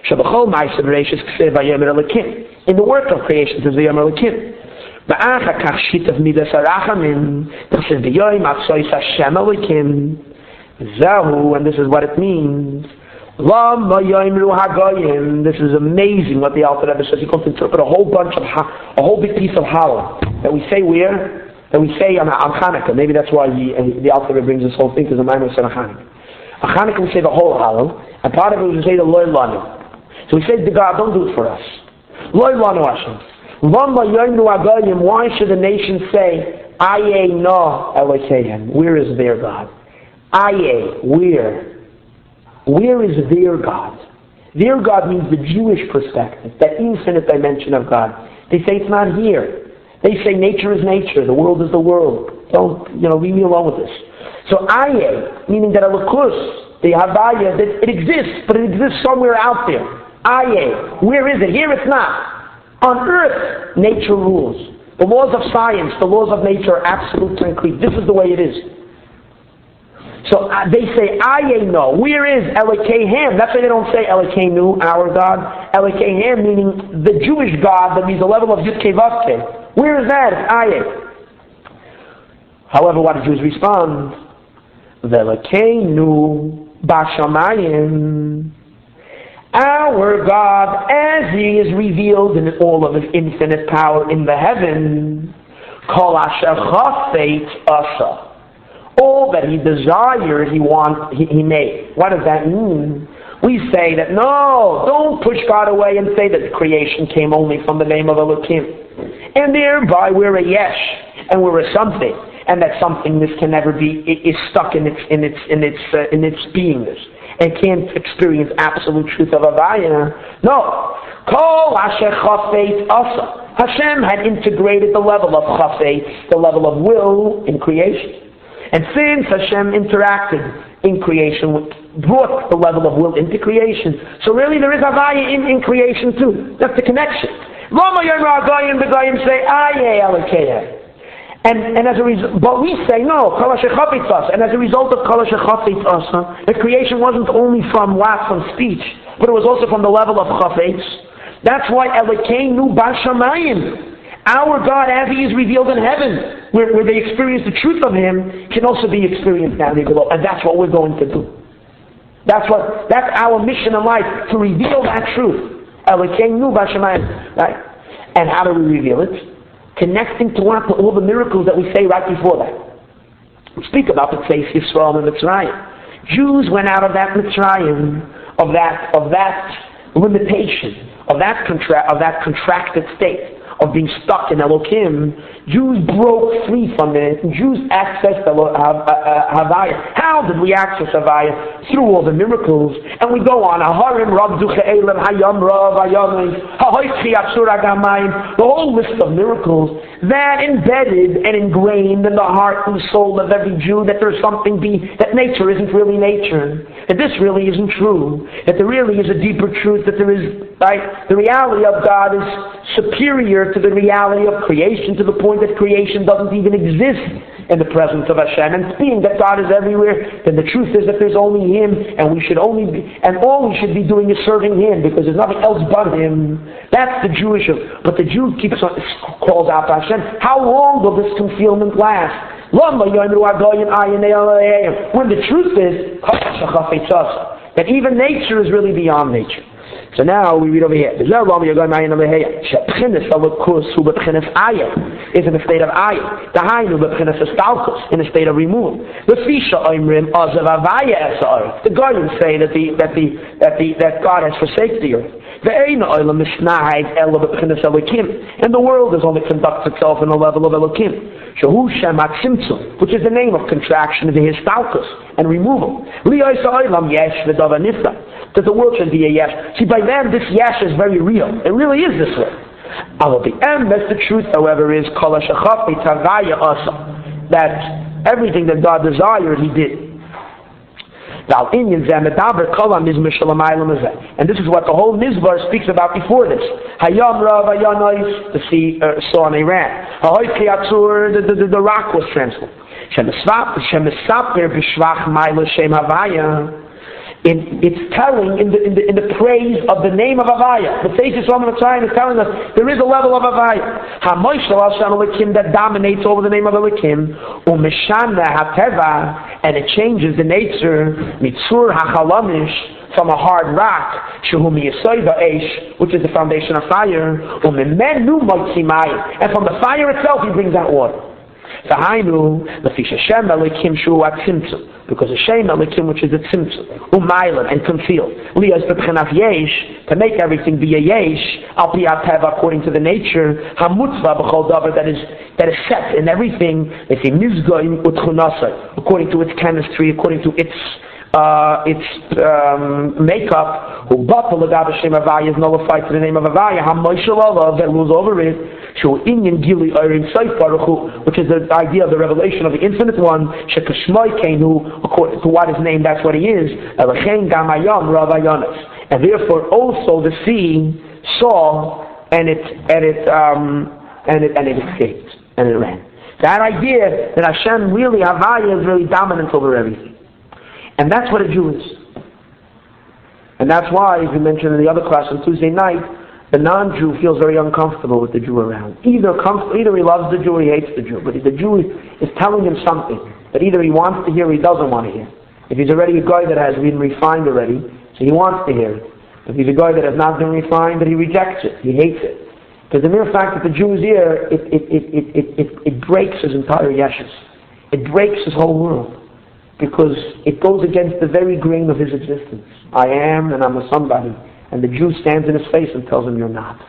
In the work of creation, says the Yom Elikim. Sheet of Midas Arachim, and this is what it means. This is amazing what the Alter Rebbe says. He comes to interpret a whole bunch of a whole big piece of Hallel that we say where. That we say on, on Hanukkah. Maybe that's why he, the Alter Rebbe brings this whole thing, because the Maimon said on Hanukkah. On Hanukkah we say the whole Hallel, and part of it we say the Loy Lanu. So we say to God, don't do it for us. Loy Lanu Hashem. Why should the nation say, Aye no Elokehem? Where is their God? Aye, where? Where is their God? Their God means the Jewish perspective, that infinite dimension of God. They say it's not here. They say nature is nature, the world is the world. Don't, you know, leave me alone with this. So Aye, meaning that Elokus, the Havaya, that it exists, but it exists somewhere out there. Aye, where is it? Here it's not. On earth, nature rules. The laws of science, the laws of nature are absolute and concrete. This is the way it is. So uh, they say Aye no. Where is Elokehem? That's why they don't say Elokeinu, our God. Elokehem meaning the Jewish God that means the level of Yud-Kei Vav-Kei. Where is that? It's Aye. However, what do Jews respond? V'Elokeinu b'shamayim. Our God, as He is revealed in all of His infinite power in the heaven, kol asher chafetz asa. All that He desired, He want, He, he made. What does that mean? We say that no, don't push God away and say that creation came only from the name of Elohim. And thereby we're a yesh, and we're a something, and that somethingness can never be, it is stuck in its in its in its uh, in its beingness, and can't experience absolute truth of Avaya. No, Kol Asher Chafetz Asa. Hashem had integrated the level of Chafetz, the level of will, in creation. And since Hashem interacted in creation, brought the level of will into creation, so really there is Havaya in, in creation too. That's the connection. Lama Yom Ra'agayim, the Goyim say, Aye Elokehem. And, and as a result, but we say, no, Kol Asher Chafetz Asa. And as a result of Kol Asher Chafetz Asa, the creation wasn't only from what, from speech, but it was also from the level of Chafetz. That's why Elokeinu b'shamayim. Our God, as He is revealed in heaven, where, where they experience the truth of Him, can also be experienced down here below. And that's what we're going to do. That's what, that's our mission in life, to reveal that truth. Elokeinu b'shamayim. Right? And how do we reveal it? Connecting to what, to all the miracles that we say right before that. We speak about the Tzeiss Yisrael and Mitzrayim. Jews went out of that Mitzrayim, of that, of that limitation, of that contra- of that contracted state, of being stuck in Elohim. Jews broke free from it. Jews accessed Havaya. How did we access Havaya? Through all the miracles. And we go on. The whole list of miracles. that embedded and ingrained in the heart and soul of every Jew that there's something be that nature isn't really nature, that this really isn't true, that there really is a deeper truth, that there is, right, the reality of God is superior to the reality of creation, to the point that creation doesn't even exist in the presence of Hashem. And being that God is everywhere, then the truth is that there's only Him, and we should only be, and all we should be doing is serving Him, because there's nothing else but Him. That's the Jewish, but the Jew keeps on, calls out to Hashem, how long will this concealment last? When the truth is that even nature is really beyond nature. So now we read over here. Is in the state of ayah. The hainu in the state of removal. The Goyim say that the that the that the that God has forsaken the earth. And the world is only conducts itself in the level of Elokim, which is the name of contraction of the histalkus and removal. That the world should be a yesh. See, by then this yesh is very real. It really is this way. That's the truth, however, is that everything that God desired, He did. And this is what the whole Mizbar speaks about before this. Hayam Rav Ayanois, the sea uh, saw and they ran. The, the, the, the rock was transformed. In, it's telling in the, in the in the praise of the name of Havaya. The Tzeis Yisrael Mitzrayim is telling us there is a level of Havaya. HaMoshel Hashem Elokim that dominates over the name of Elokim. Umeshana HaTeva, and it changes the nature. Mitzur HaChalamish, from a hard rock. Shehu Miyasoy Ba'esh, which is the foundation of fire. Umemenu Motzimai, and from the fire itself He brings out water. V'hainu Lefi Hashem Elokim Shu Atzimtzum. Because Hashem Elokim, which is the tzimtzum, umaylan, and concealed, liyas b'bchenaf yesh, to make everything be a yesh, al pi ateva, according to the nature, hamutzva b'chol davar, that is that is set in everything, it's a mizgoim utchunasai, according to its chemistry, according to its uh, its um, makeup. Who batal l'gab Hashem Havaya is nullified to the name of Havaya. Hamoshel Allah that rules over it. Shu inyan gili orin seif baruch hu, which is the idea of the revelation of the Infinite One. Shekashmoi keinu, according to what is named, that's what He is. Elochein gamayam Rav Ayanos, and therefore also the sea saw and it and it um and it and it escaped and it ran. That idea that Hashem really Havaya is really dominant over everything, and that's what a Jew is. And that's why, as we mentioned in the other class on Tuesday night, the non-Jew feels very uncomfortable with the Jew around. Either comf- either he loves the Jew or he hates the Jew. But the Jew is telling him something that either he wants to hear or he doesn't want to hear. If he's already a guy that has been refined already, so he wants to hear it. If he's a guy that has not been refined, then he rejects it. He hates it. Because the mere fact that the Jew is here, it, it, it, it, it, it, it breaks his entire yeshus. It breaks his whole world. Because it goes against the very grain of his existence. I am, and I'm a somebody. And the Jew stands in his face and tells him, you're not.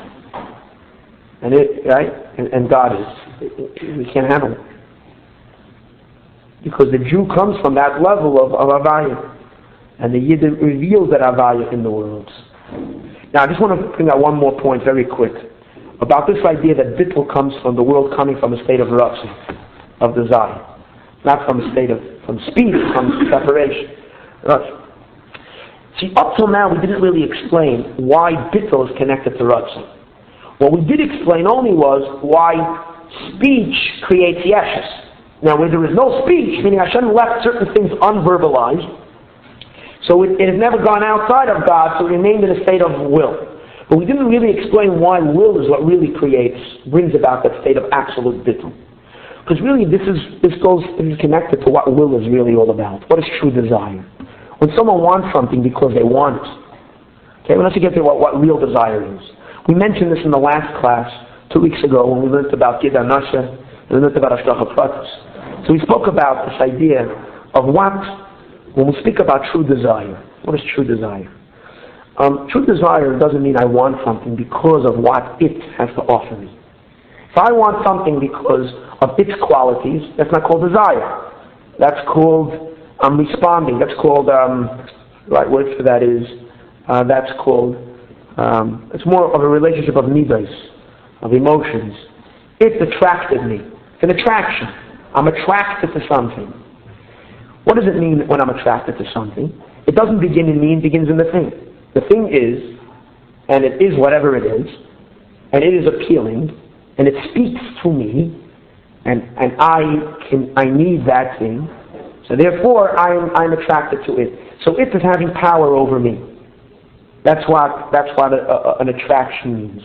And it, right? And, and God is. We can't handle it. Because the Jew comes from that level of, of Havaya. And the Yid reveals that Havaya in the world. Now, I just want to bring out one more point very quick. About this idea that Bittul comes from the world coming from a state of Ratzon, of desire. Not from a state of, from speed, from separation. Ratzon. See, up till now we didn't really explain why Bittul is connected to Ratzon. What we did explain only was why speech creates yeshus. Now, where there is no speech, meaning Hashem left certain things unverbalized, so it, it has never gone outside of God, so it remained in a state of will. But we didn't really explain why will is what really creates, brings about that state of absolute Bittul. Because really this is this goes is connected to what will is really all about. What is true desire? When someone wants something because they want it. Okay, well, let's get to what, what real desire is. We mentioned this in the last class two weeks ago when we learned about Gid Anasha and we learned about Ashtacha Pratis. So we spoke about this idea of what, when we speak about true desire, what is true desire? Um, true desire doesn't mean I want something because of what it has to offer me. If I want something because of its qualities, that's not called desire. That's called I'm responding. That's called, um, the right word for that is, uh, that's called, um, it's more of a relationship of midas, of emotions. It attracted me. It's an attraction. I'm attracted to something. What does it mean when I'm attracted to something? It doesn't begin in me, it begins in the thing. The thing is, and it is whatever it is, and it is appealing, and it speaks to me, and, and I can I need that thing. So therefore I'm I'm attracted to it. So it is having power over me. That's what that's what a, a, an attraction means.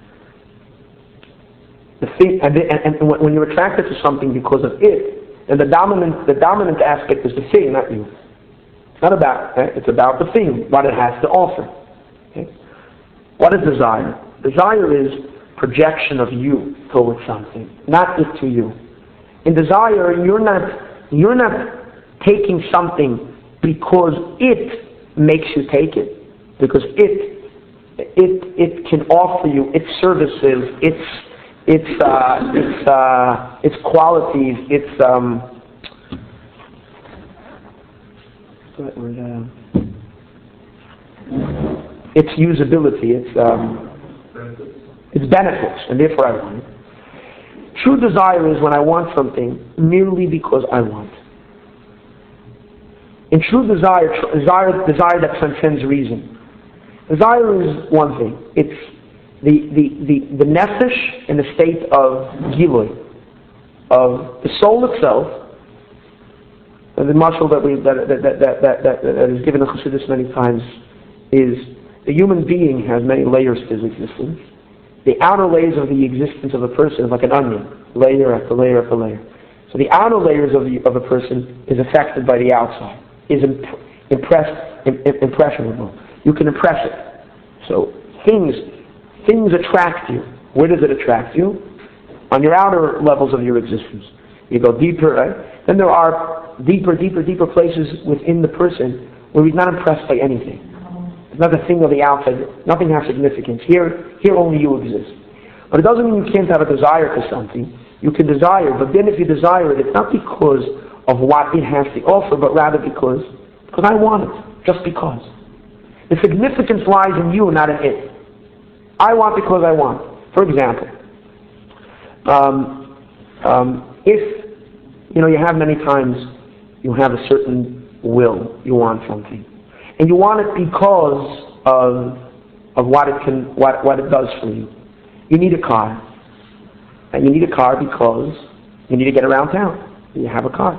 The thing, and, and, and when you're attracted to something because of it, and the dominant the dominant aspect is the thing, not you. It's not about okay? It's about the thing, what it has to offer. Okay? What is desire? Desire is projection of you towards something, not it to you. In desire, you're not you're not taking something because it makes you take it, because it it it can offer you its services, its its uh, its uh, its qualities, its um. its usability, its um, its benefits, and therefore I want it. True desire is when I want something merely because I want. In true desire, tr- desire, desire that transcends reason. Desire is one thing. It's the the the, the nefesh in the state of giloy, of the soul itself. And the mashal that we that that that that that, that, that is given in Chassidus many times is the human being has many layers to his existence. The outer layers of the existence of a person is like an onion, layer after layer after layer. So the outer layers of the, of a person is affected by the outside, is imp, impressed, im, impressionable. You can impress it. So things, things attract you. Where does it attract you? On your outer levels of your existence. You go deeper, right? Then there are deeper, deeper, deeper places within the person where he's not impressed by anything. It's not a thing of the outside. Nothing has significance. Here, here only you exist. But it doesn't mean you can't have a desire for something. You can desire, but then if you desire it, it's not because of what it has to offer, but rather because, because I want it. Just because. The significance lies in you, not in it. I want because I want. For example, um, um, if you know you have many times you have a certain will, you want something. And you want it because of of what it can, what, what it does for you. You need a car, and you need a car because you need to get around town. You have a car.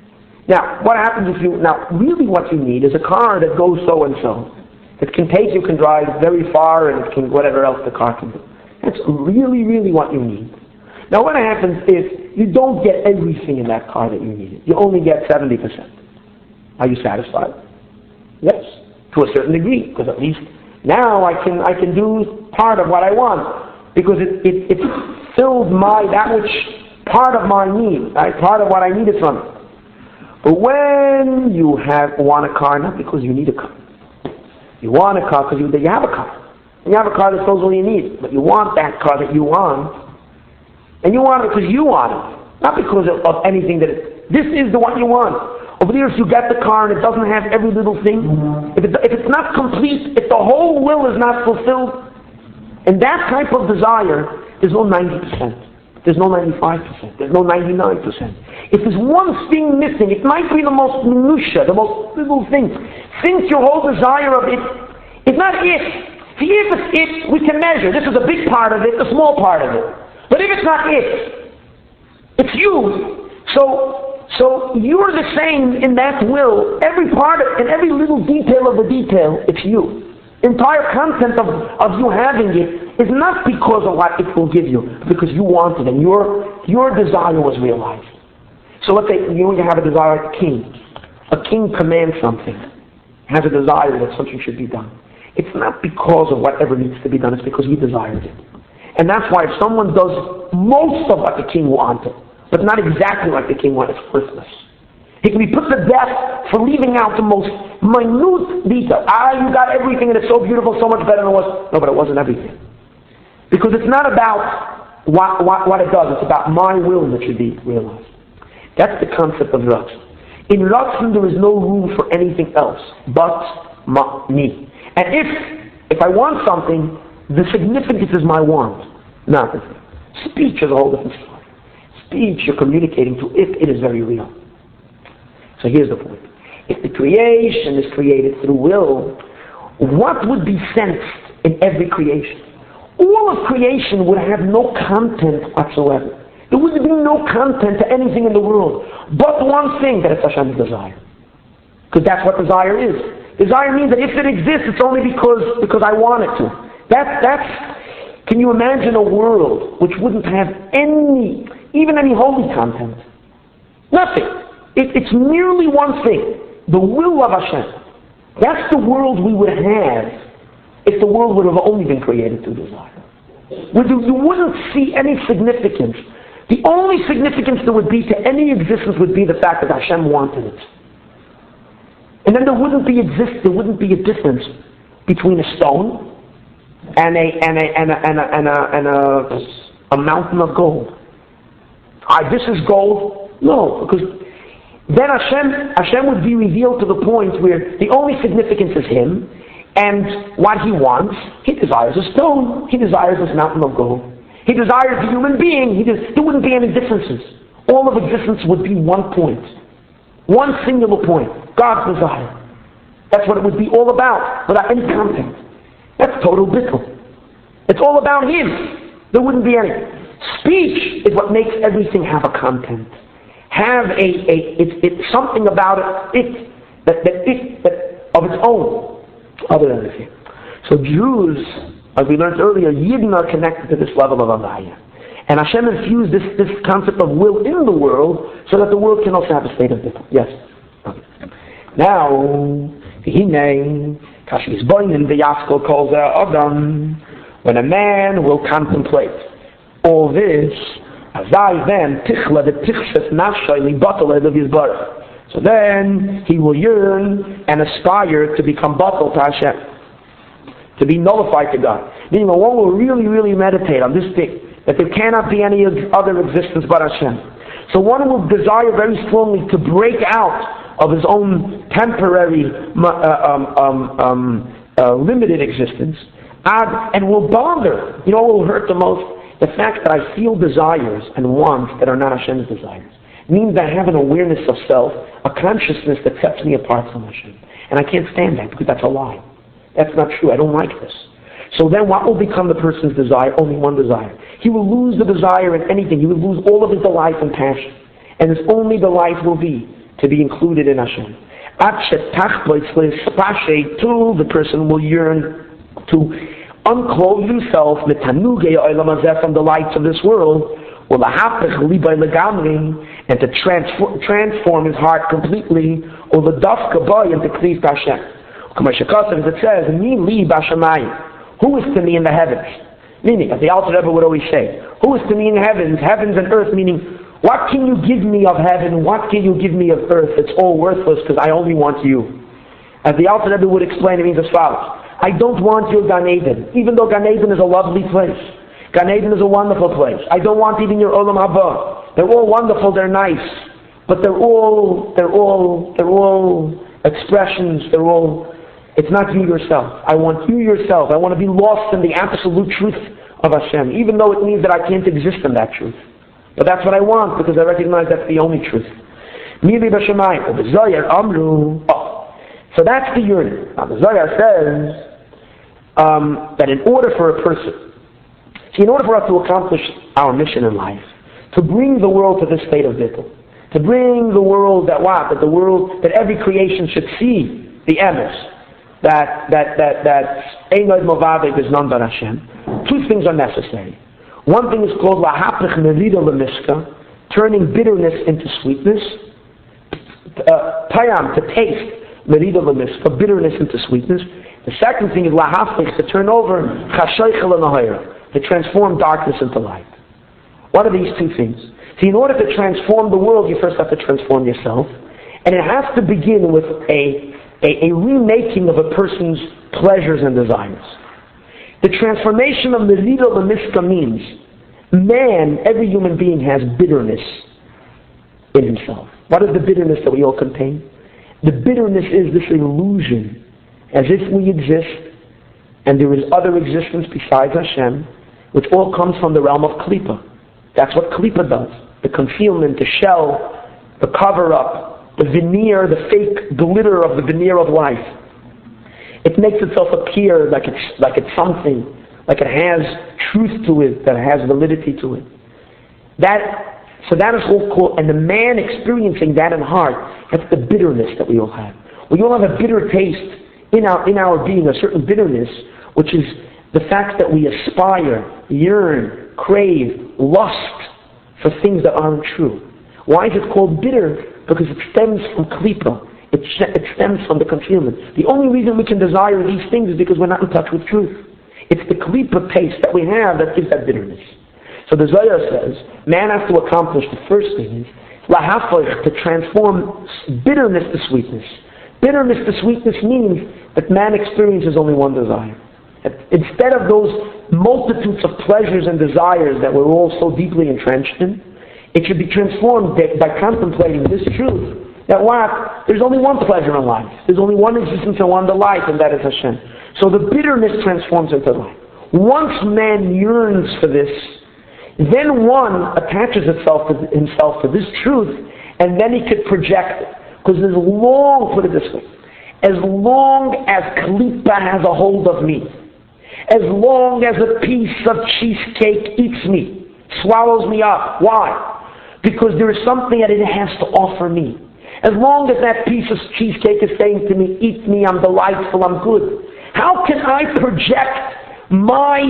Now, what happens if you? Now, really, what you need is a car that goes so and so. It can take you, can drive very far, and it can whatever else the car can do. That's really, really what you need. Now, what happens is you don't get everything in that car that you need. You only get seventy percent. Are you satisfied? Yes, to a certain degree, because at least now I can I can do part of what I want, because it it, it filled my that which part of my need, right? Part of what I needed from it. But when you have want a car, not because you need a car, you want a car because you you have a car, and you have a car that fills all you need, but you want that car that you want, and you want it because you want it, not because of, of anything that it, this is the one you want. Over there, if you get the car and it doesn't have every little thing, if, it, if it's not complete, if the whole will is not fulfilled, and that type of desire, there's no ninety percent. There's no ninety-five percent. There's no ninety-nine percent. If there's one thing missing, it might be the most minutia, the most little thing. Since your whole desire of it is not it. See, if it's it, we can measure. This is a big part of it, a small part of it. But if it's not it, it's you. So, So you're the same in that will. Every part of, in every little detail of the detail, it's you. Entire content of, of you having it is not because of what it will give you, because you want it and your your desire was realized. So let's say you have a desire like a king. A king commands something, has a desire that something should be done. It's not because of whatever needs to be done, it's because he desired it. And that's why if someone does most of what the king wanted, but not exactly like the king wanted, it's worthless. He can be put to death for leaving out the most minute detail. Ah, you got everything and it's so beautiful, so much better than it was. No, but it wasn't everything. Because it's not about what, what, what it does, it's about my will that should be realized. That's the concept of Ratzon. In Ratzon there is no room for anything else but my, me. And if, if I want something, the significance is my want, not the thing. Speech is a whole different story. Speech you're communicating to if it is very real. So here's the point. If the creation is created through will, what would be sensed in every creation? All of creation would have no content whatsoever. There would be no content to anything in the world but one thing, that it's Hashem's desire. Because that's what desire is. Desire means that if it exists, it's only because because I want it to. That, that's, can you imagine a world which wouldn't have any, even any holy content? Nothing. It, it's merely one thing. The will of Hashem. That's the world we would have if the world would have only been created through desire. You wouldn't see any significance. The only significance there would be to any existence would be the fact that Hashem wanted it. And then there wouldn't be exist there wouldn't be a difference between a stone and a and a and a and a and a, and a, a mountain of gold. Ah, this is gold? No, because then Hashem Hashem would be revealed to the point where the only significance is Him, and what He wants, He desires a stone, He desires this mountain of gold. He desires the human being. He does, there wouldn't be any differences. All of existence would be one point. One singular point. God's desire. That's what it would be all about, without any content. That's total bittul. It's all about Him. There wouldn't be any. Speech is what makes everything have a content. Have a, a it's, it's something about it, it that, that it that of its own, other than anything. So Jews, as we learned earlier, Yidden are connected to this level of Avaya. And Hashem infused this, this concept of will in the world so that the world can also have a state of bittul. Yes. Okay. Now, V'hinei, Kashmis Boinin, V'yaskol Kol Zeh Adam, when a man will contemplate all this, Azai then, Tichla the Tichshet Nafshay Libatal of his birth. So then, he will yearn and aspire to become batal to Hashem. To be nullified to God. Meaning one will really, really meditate on this thing, that there cannot be any other existence but Hashem. So one will desire very strongly to break out of his own temporary, uh, um, um, um, uh, limited existence, and, and will bother. You know what will hurt the most? The fact that I feel desires and wants that are not Hashem's desires. It means I have an awareness of self, a consciousness that sets me apart from Hashem. And I can't stand that because that's a lie. That's not true. I don't like this. So then what will become the person's desire? Only one desire. He will lose the desire in anything. He will lose all of his delight and passion. And his only delight will be to be included in Hashem. Till the person will yearn to unclothe himself from the lights of this world, and to transform, transform his heart completely, or the dafka into K'lis Hashem. As it says, Mi li b'shamayim. Who is to me in the heavens? Meaning, as the Alter Rebbe would always say, who is to me in heavens? Heavens and earth, meaning, what can you give me of heaven? What can you give me of earth? It's all worthless because I only want you. As the Alter Rebbe would explain, it means as follows. I don't want your Gan Eden, even though Gan Eden is a lovely place. Gan Eden is a wonderful place. I don't want even your Olam Haba. They're all wonderful, they're nice. But they're all, they're all, they're all expressions, they're all... It's not you yourself. I want you yourself. I want to be lost in the absolute truth of Hashem, even though it means that I can't exist in that truth. But that's what I want, because I recognize that's the only truth. So that's the yearning. Now the Zohar says um, that in order for a person, see, in order for us to accomplish our mission in life, to bring the world to this state of bittul, to bring the world that what? That the world, that every creation should see the emes, that that that that Einod Movavik is none but Hashem. Two things are necessary. One thing is called lahapich merida lemiska, turning bitterness into sweetness. Uh, Tayam, to taste, merida lemiska, bitterness into sweetness. The second thing is lahapich, to turn over chashoichel nahira, to transform darkness into light. What are these two things? See, in order to transform the world, you first have to transform yourself, and it has to begin with a A, a remaking of a person's pleasures and desires. The transformation of Merida Lemiska means man, every human being has bitterness in himself. What is the bitterness that we all contain? The bitterness is this illusion, as if we exist and there is other existence besides Hashem, which all comes from the realm of klipa. That's what klipa does. The concealment, the shell, the cover-up, the veneer, the fake glitter of the veneer of life. It makes itself appear like it's like it's something, like it has truth to it, that it has validity to it. That so that is all called, and the man experiencing that in heart, that's the bitterness that we all have. We all have a bitter taste in our in our being, a certain bitterness, which is the fact that we aspire, yearn, crave, lust for things that aren't true. Why is it called bitter? Because it stems from klipa. It, it stems from the concealment. The only reason we can desire these things is because we're not in touch with truth. It's the klipa taste that we have that gives that bitterness. So the Zohar says, man has to accomplish the first thing is lahafoich, to transform bitterness to sweetness. Bitterness to sweetness means that man experiences only one desire. Instead of those multitudes of pleasures and desires that we're all so deeply entrenched in, it should be transformed by contemplating this truth, that what? There's only one pleasure in life. There's only one existence and one delight, and that is Hashem. So the bitterness transforms into life. Once man yearns for this, then one attaches itself to himself to this truth, and then he could project it. Because as long, put it this way, as long as klipa has a hold of me, as long as a piece of cheesecake eats me, swallows me up. Why? Because there is something that it has to offer me. As long as that piece of cheesecake is saying to me, eat me, I'm delightful, I'm good. How can I project my,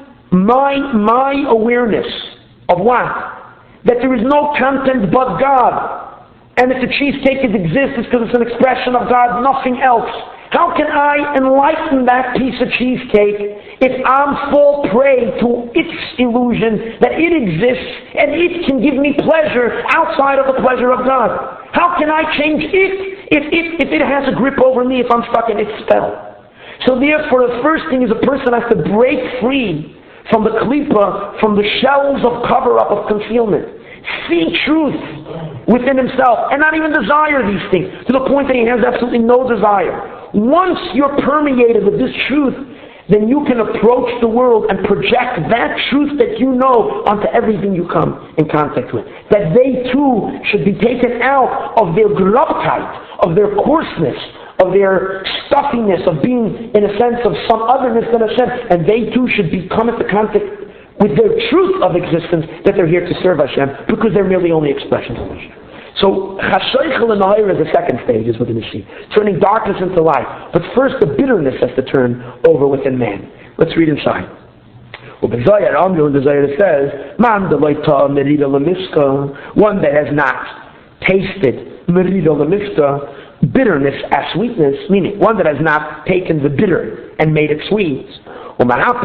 my, my awareness of what? That there is no content but God. And if the cheesecake exists, it's because it's an expression of God, nothing else. How can I enlighten that piece of cheesecake if I'm fall prey to its illusion that it exists and it can give me pleasure outside of the pleasure of God? How can I change it if it, if it has a grip over me, if I'm stuck in its spell? So therefore, the first thing is a person has to break free from the klipa, from the shells of cover-up, of concealment. See truth within himself and not even desire these things to the point that he has absolutely no desire. Once you're permeated with this truth, then you can approach the world and project that truth that you know onto everything you come in contact with. That they too should be taken out of their grubkeit, of their coarseness, of their stuffiness, of being in a sense of some otherness than Hashem, and they too should be come into contact with their truth of existence, that they're here to serve Hashem, because they're merely only expressions of Hashem. So, Chashoichel and Nahir is the second stage, as we're going to see. Turning darkness into light. But first, the bitterness has to turn over within man. Let's read inside. Well, the Zohar, Amru in the Zohar says, Man delaita merida lemiska, one that has not tasted merida lemiska, bitterness as sweetness, meaning one that has not taken the bitter and made it sweet. And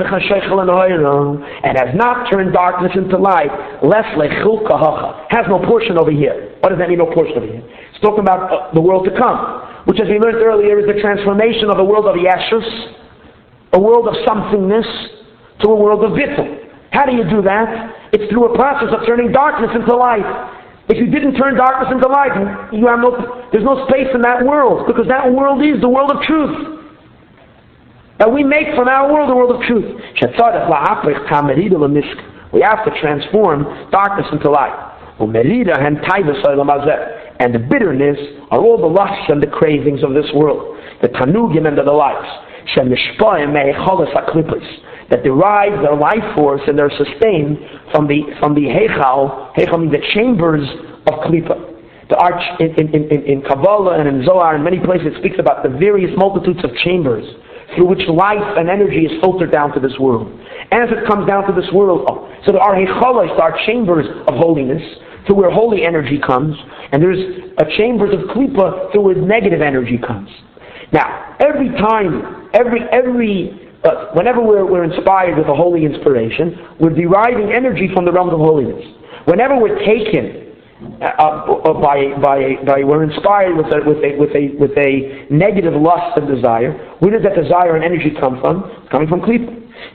has not turned darkness into light, less lechilka hacha, has no portion over here. What does that mean, no portion over here? It's talking about uh, the world to come, which, as we learned earlier, is the transformation of a world of yeshus, a world of somethingness, to a world of bittul. How do you do that? It's through a process of turning darkness into light. If you didn't turn darkness into light, you have no, there's no space in that world, because that world is the world of truth. That we make from our world a world of truth. We have to transform darkness into light. And the bitterness are all the lusts and the cravings of this world. The tanugim and the delights. That derive their life force and they're sustained from the from the heichal, heichal means the chambers of klipa. The arch in, in, in, in Kabbalah and in Zohar, in many places it speaks about the various multitudes of chambers through which life and energy is filtered down to this world. As it comes down to this world, oh, so there are heichalos, there are chambers of holiness, to where holy energy comes, and there's a chambers of klipa through where negative energy comes. Now, every time, every every uh, whenever we're, we're inspired with a holy inspiration, we're deriving energy from the realm of holiness. Whenever we're taken Uh, by by by we're inspired with a with a with a with a negative lust and desire. Where does that desire and energy come from? It's coming from klipa.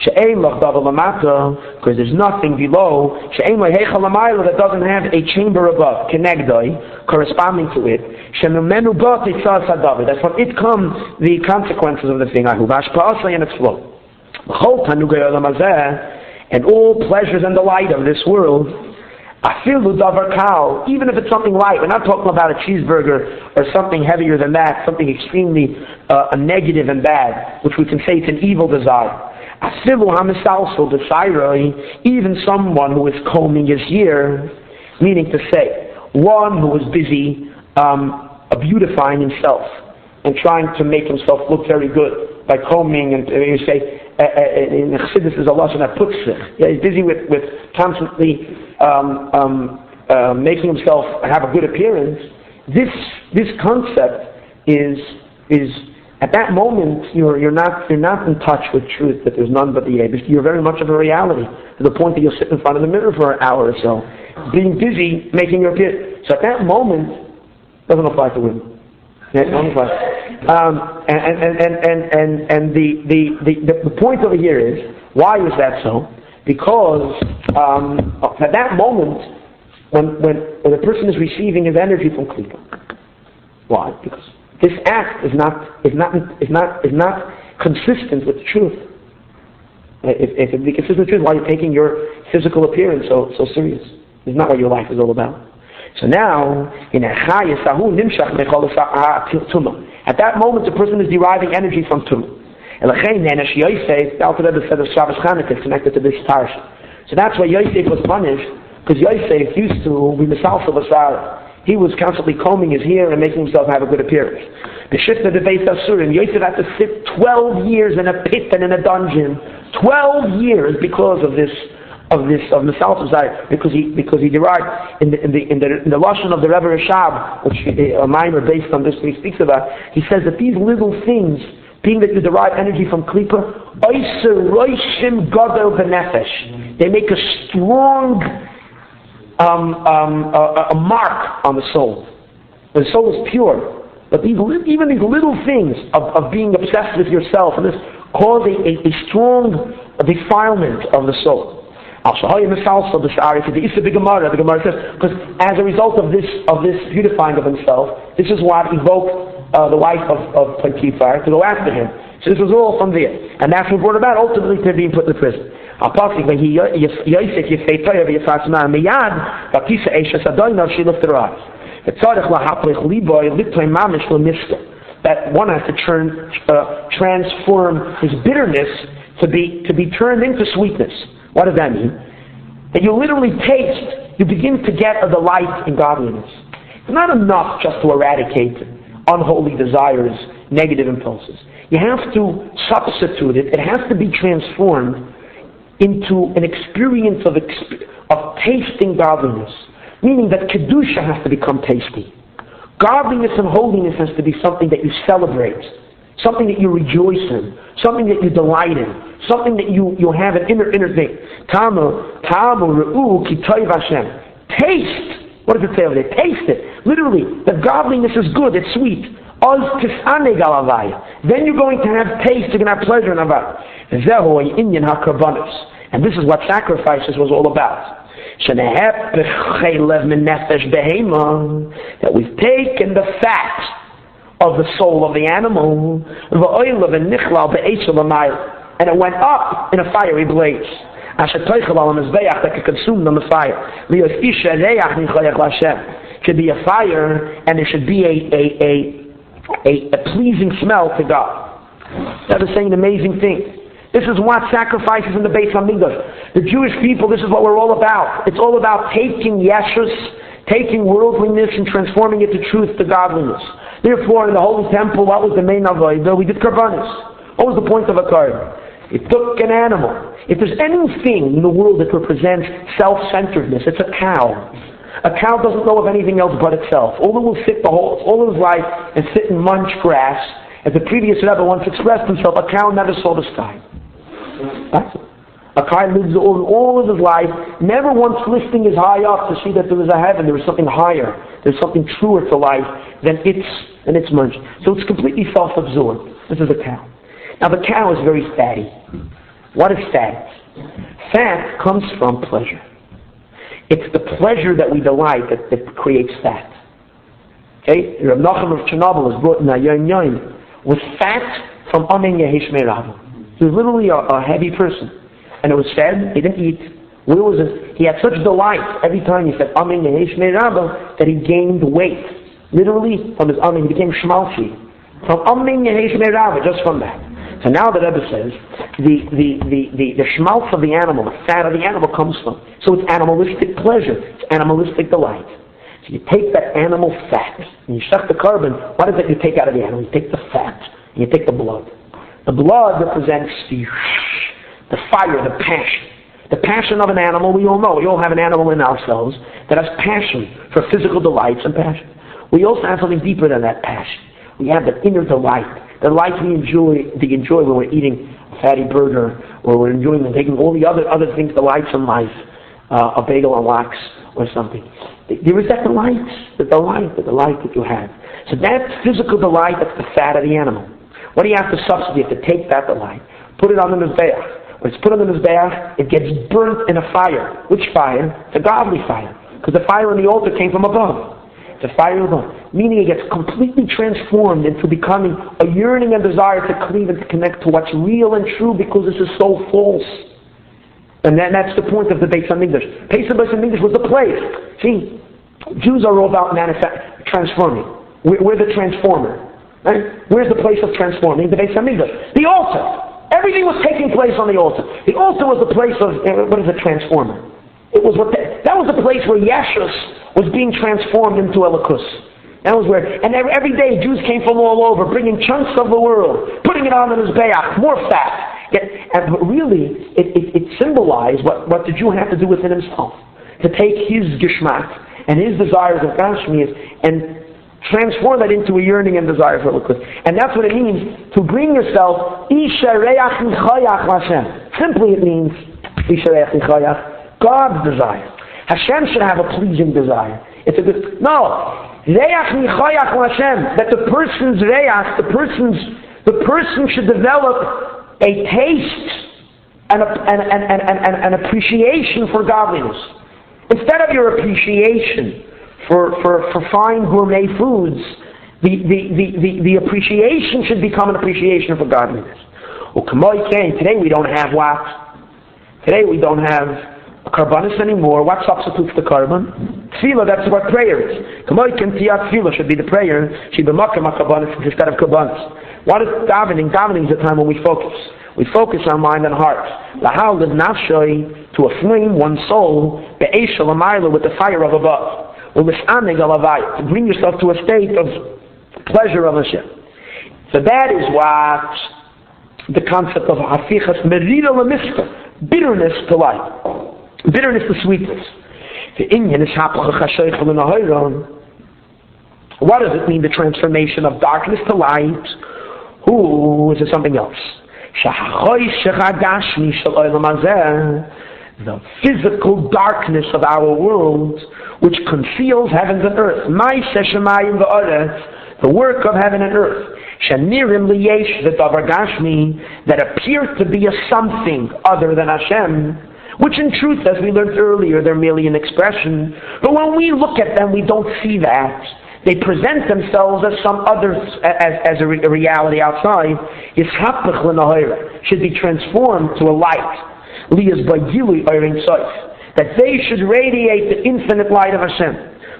Because there's nothing below. That doesn't have a chamber above, kenegdoi, corresponding to it. That from it come the consequences of the thing. And its flow. and all pleasures and delight of this world, afilu davar kal, even if it's something light, we're not talking about a cheeseburger or something heavier than that, something extremely uh, negative and bad, which we can say it's an evil desire. Afilu hamisalsel desiroi, even someone who is combing his hair, meaning to say, one who is busy um, beautifying himself and trying to make himself look very good by combing, and uh, you say, uh, uh, in Chassidus is a lashon putzich. Yeah, he's busy with, with constantly um, um, uh, making himself have a good appearance. This this concept is is at that moment you're you're not you're not in touch with truth, that there's none but the Eibush. You're very much of a reality to the point that you'll sit in front of the mirror for an hour or so, being busy making your appearance. So at that moment, doesn't apply to women. Yeah, doesn't apply. Um, and and and and and, and the, the, the, the point over here is, why is that so? Because um, at that moment, when, when when a person is receiving his energy from Klippa, why? Because this act is not is not is not is not consistent with the truth. If, if it be consistent with the truth, why are you taking your physical appearance so so serious? It's not what your life is all about. So now, in a chayasahu nimshach mechol tumah. At that moment, the person is deriving energy from tumah. Elachein nenesh Yosef, the Alter Rebbe said of Shabbos Chanukah is connected to this parsha. So that's why Yosef was punished, because Yosef used to be misalsel basara. He was constantly combing his hair and making himself have a good appearance. The shift of the Beis Asurim, Yosef had to sit twelve years in a pit and in a dungeon, twelve years because of this. Of this of Misal Tzai, because he because he derived in the in the in the, in the lashon of the Rebbe Rashab, which a mimer based on this he speaks about. He says that these little things, being that you derive energy from Klippa, Oyser Roishim Godel Benefesh, they make a strong um, um, a, a mark on the soul. The soul is pure, but these even these little things of, of being obsessed with yourself and this cause a, a, a strong defilement of the soul. The Gemara says, because as a result of this of this beautifying of himself, this is what evoked uh, the wife of, of Potiphar to go after him. So this was all from there. And that's what brought about ultimately to being put in prison. She lifted her eyes. That one has to turn, uh, transform his bitterness to be to be turned into sweetness. What does that mean? That you literally taste, you begin to get a delight in godliness. It's not enough just to eradicate unholy desires, negative impulses. You have to substitute it. It has to be transformed into an experience of, exp- of tasting godliness. Meaning that Kedusha has to become tasty. Godliness and holiness has to be something that you celebrate. Something that you rejoice in, something that you delight in, something that you, you have an inner inner thing. Tamu, tamu, re'u, ki toiv Hashem. Taste. What does it say over there? Taste it. Literally, the godliness is good, it's sweet. Oz tisane galavaya. Then you're going to have taste, you're going to have pleasure in avaya. Zehu inyan hakarbanos. And this is what sacrifices was all about. That we've taken the fat of the soul of the animal, and it went up in a fiery blaze. That could consume on the fire. Should be a fire, and there should be a a, a, a, a pleasing smell to God. That is saying an amazing thing. This is what sacrifices in the Beis Hamikdash. The Jewish people, this is what we're all about. It's all about taking yeshus, taking worldliness and transforming it to truth, to godliness. Therefore, in the Holy Temple, what was the main avodah? We did karbanis. What was the point of a karban? It took an animal. If there's anything in the world that represents self-centeredness, it's a cow. A cow doesn't know of anything else but itself. All it will sit the whole, all of his life and sit and munch grass. As the previous Rebbe once expressed himself, a cow never saw the sky. That's it. A cow lives all, all of his life, never once lifting his high up to see that there was a heaven, there was something higher, there's something truer to life than its and its munch. So it's completely self-absorbed. This is a cow. Now the cow is very fatty. What is fat? Fat comes from pleasure. It's the pleasure that we delight that, that creates fat. Okay? Rav Nachum of Chernobyl is brought in a yoin yoin with fat from Amen Yehish Meirav. He was literally a, a heavy person. And it was said, he didn't eat. Where was it? He had such delight every time he said Amen Yehesh Me'Rabba that he gained weight. Literally, from his Amen, he became schmaltzy. From Amen Yehesh Me'Rabba, just from that. So now the Rebbe says, the, the, the, the, the schmaltz of the animal, the fat of the animal comes from. So it's animalistic pleasure. It's animalistic delight. So you take that animal fat, and you suck the carbon. What is it you take out of the animal? You take the fat, and you take the blood. The blood represents the, the fire, the passion. The passion of an animal, we all know. We all have an animal in ourselves that has passion for physical delights and passion. We also have something deeper than that passion. We have that inner delight. The delight we enjoy, we enjoy when we're eating a fatty burger, or we're enjoying and taking all the other, other things, delights in life, uh, a bagel and lox or something. There is that delight, the delight, the delight that you have. So that physical delight, that's the fat of the animal. What do you have to substitute? You have to take that delight, put it on the mizbeach. When it's put on the mizbeach, it gets burnt in a fire. Which fire? It's a godly fire. Because the fire on the altar came from above. It's a fire above. Meaning it gets completely transformed into becoming a yearning and desire to cleave and to connect to what's real and true, because this is so false. And then that's the point of the Beis HaMikdash. Beis HaMikdash was the place. See, Jews are all about manufa- transforming. We're, we're the transformer. Right? Where's the place of transforming? The Beis HaMikdash. The altar. Everything was taking place on the altar. The altar was the place of, uh, what is a transformer? It was what the, that was the place where Yeshus was being transformed into Elikus. That was where, and every, every day Jews came from all over, bringing chunks of the world, putting it on the Mizbeach, more fat. Yet, and, but really, it, it, it symbolized what, what the Jew had to do within himself. To take his Gishmak and his desires of Gashmias and transform that into a yearning and desire for Elikus. And that's what it means to bring yourself, Isha Reach Nichayach Hashem. Simply it means, Isha Reach Nichayach, God's desire. Hashem should have a pleasing desire. It's a good, no. Reach Nichayach Hashem, that the person's Reach, the person's, the person should develop a taste and, a, and, and, and, and, and appreciation for godliness. Instead of your appreciation for, for, for fine gourmet foods, the, the, the, the, the appreciation should become an appreciation for godliness. Well, today we don't have what? Today we don't have a karbanis anymore. What substitutes the carbon? Tefillah, that's what prayer is. Tefillah should be the prayer. Should be makam karbanis instead of karbanis. What is davening? Davening is the time when we focus. We focus on mind and heart. Lahal liv nafshay, to aflame one's soul, be'esha l'mayla, with the fire of above. U'lis'anig alavai, to bring yourself to a state of pleasure of Hashem. So that is what the concept of hafichas merida l'miska, bitterness to light, bitterness to sweetness. The inyan is hapach chashayich l'nahayron. What does it mean, the transformation of darkness to light? Who is it something else? The physical darkness of our world, which conceals heavens and earth. The work of heaven and earth. That appear to be a something other than Hashem, which in truth, as we learned earlier, they're merely an expression. But when we look at them, we don't see that. They present themselves as some other, as, as a, re, a reality outside. Should be transformed to a light. That they should radiate the infinite light of Hashem.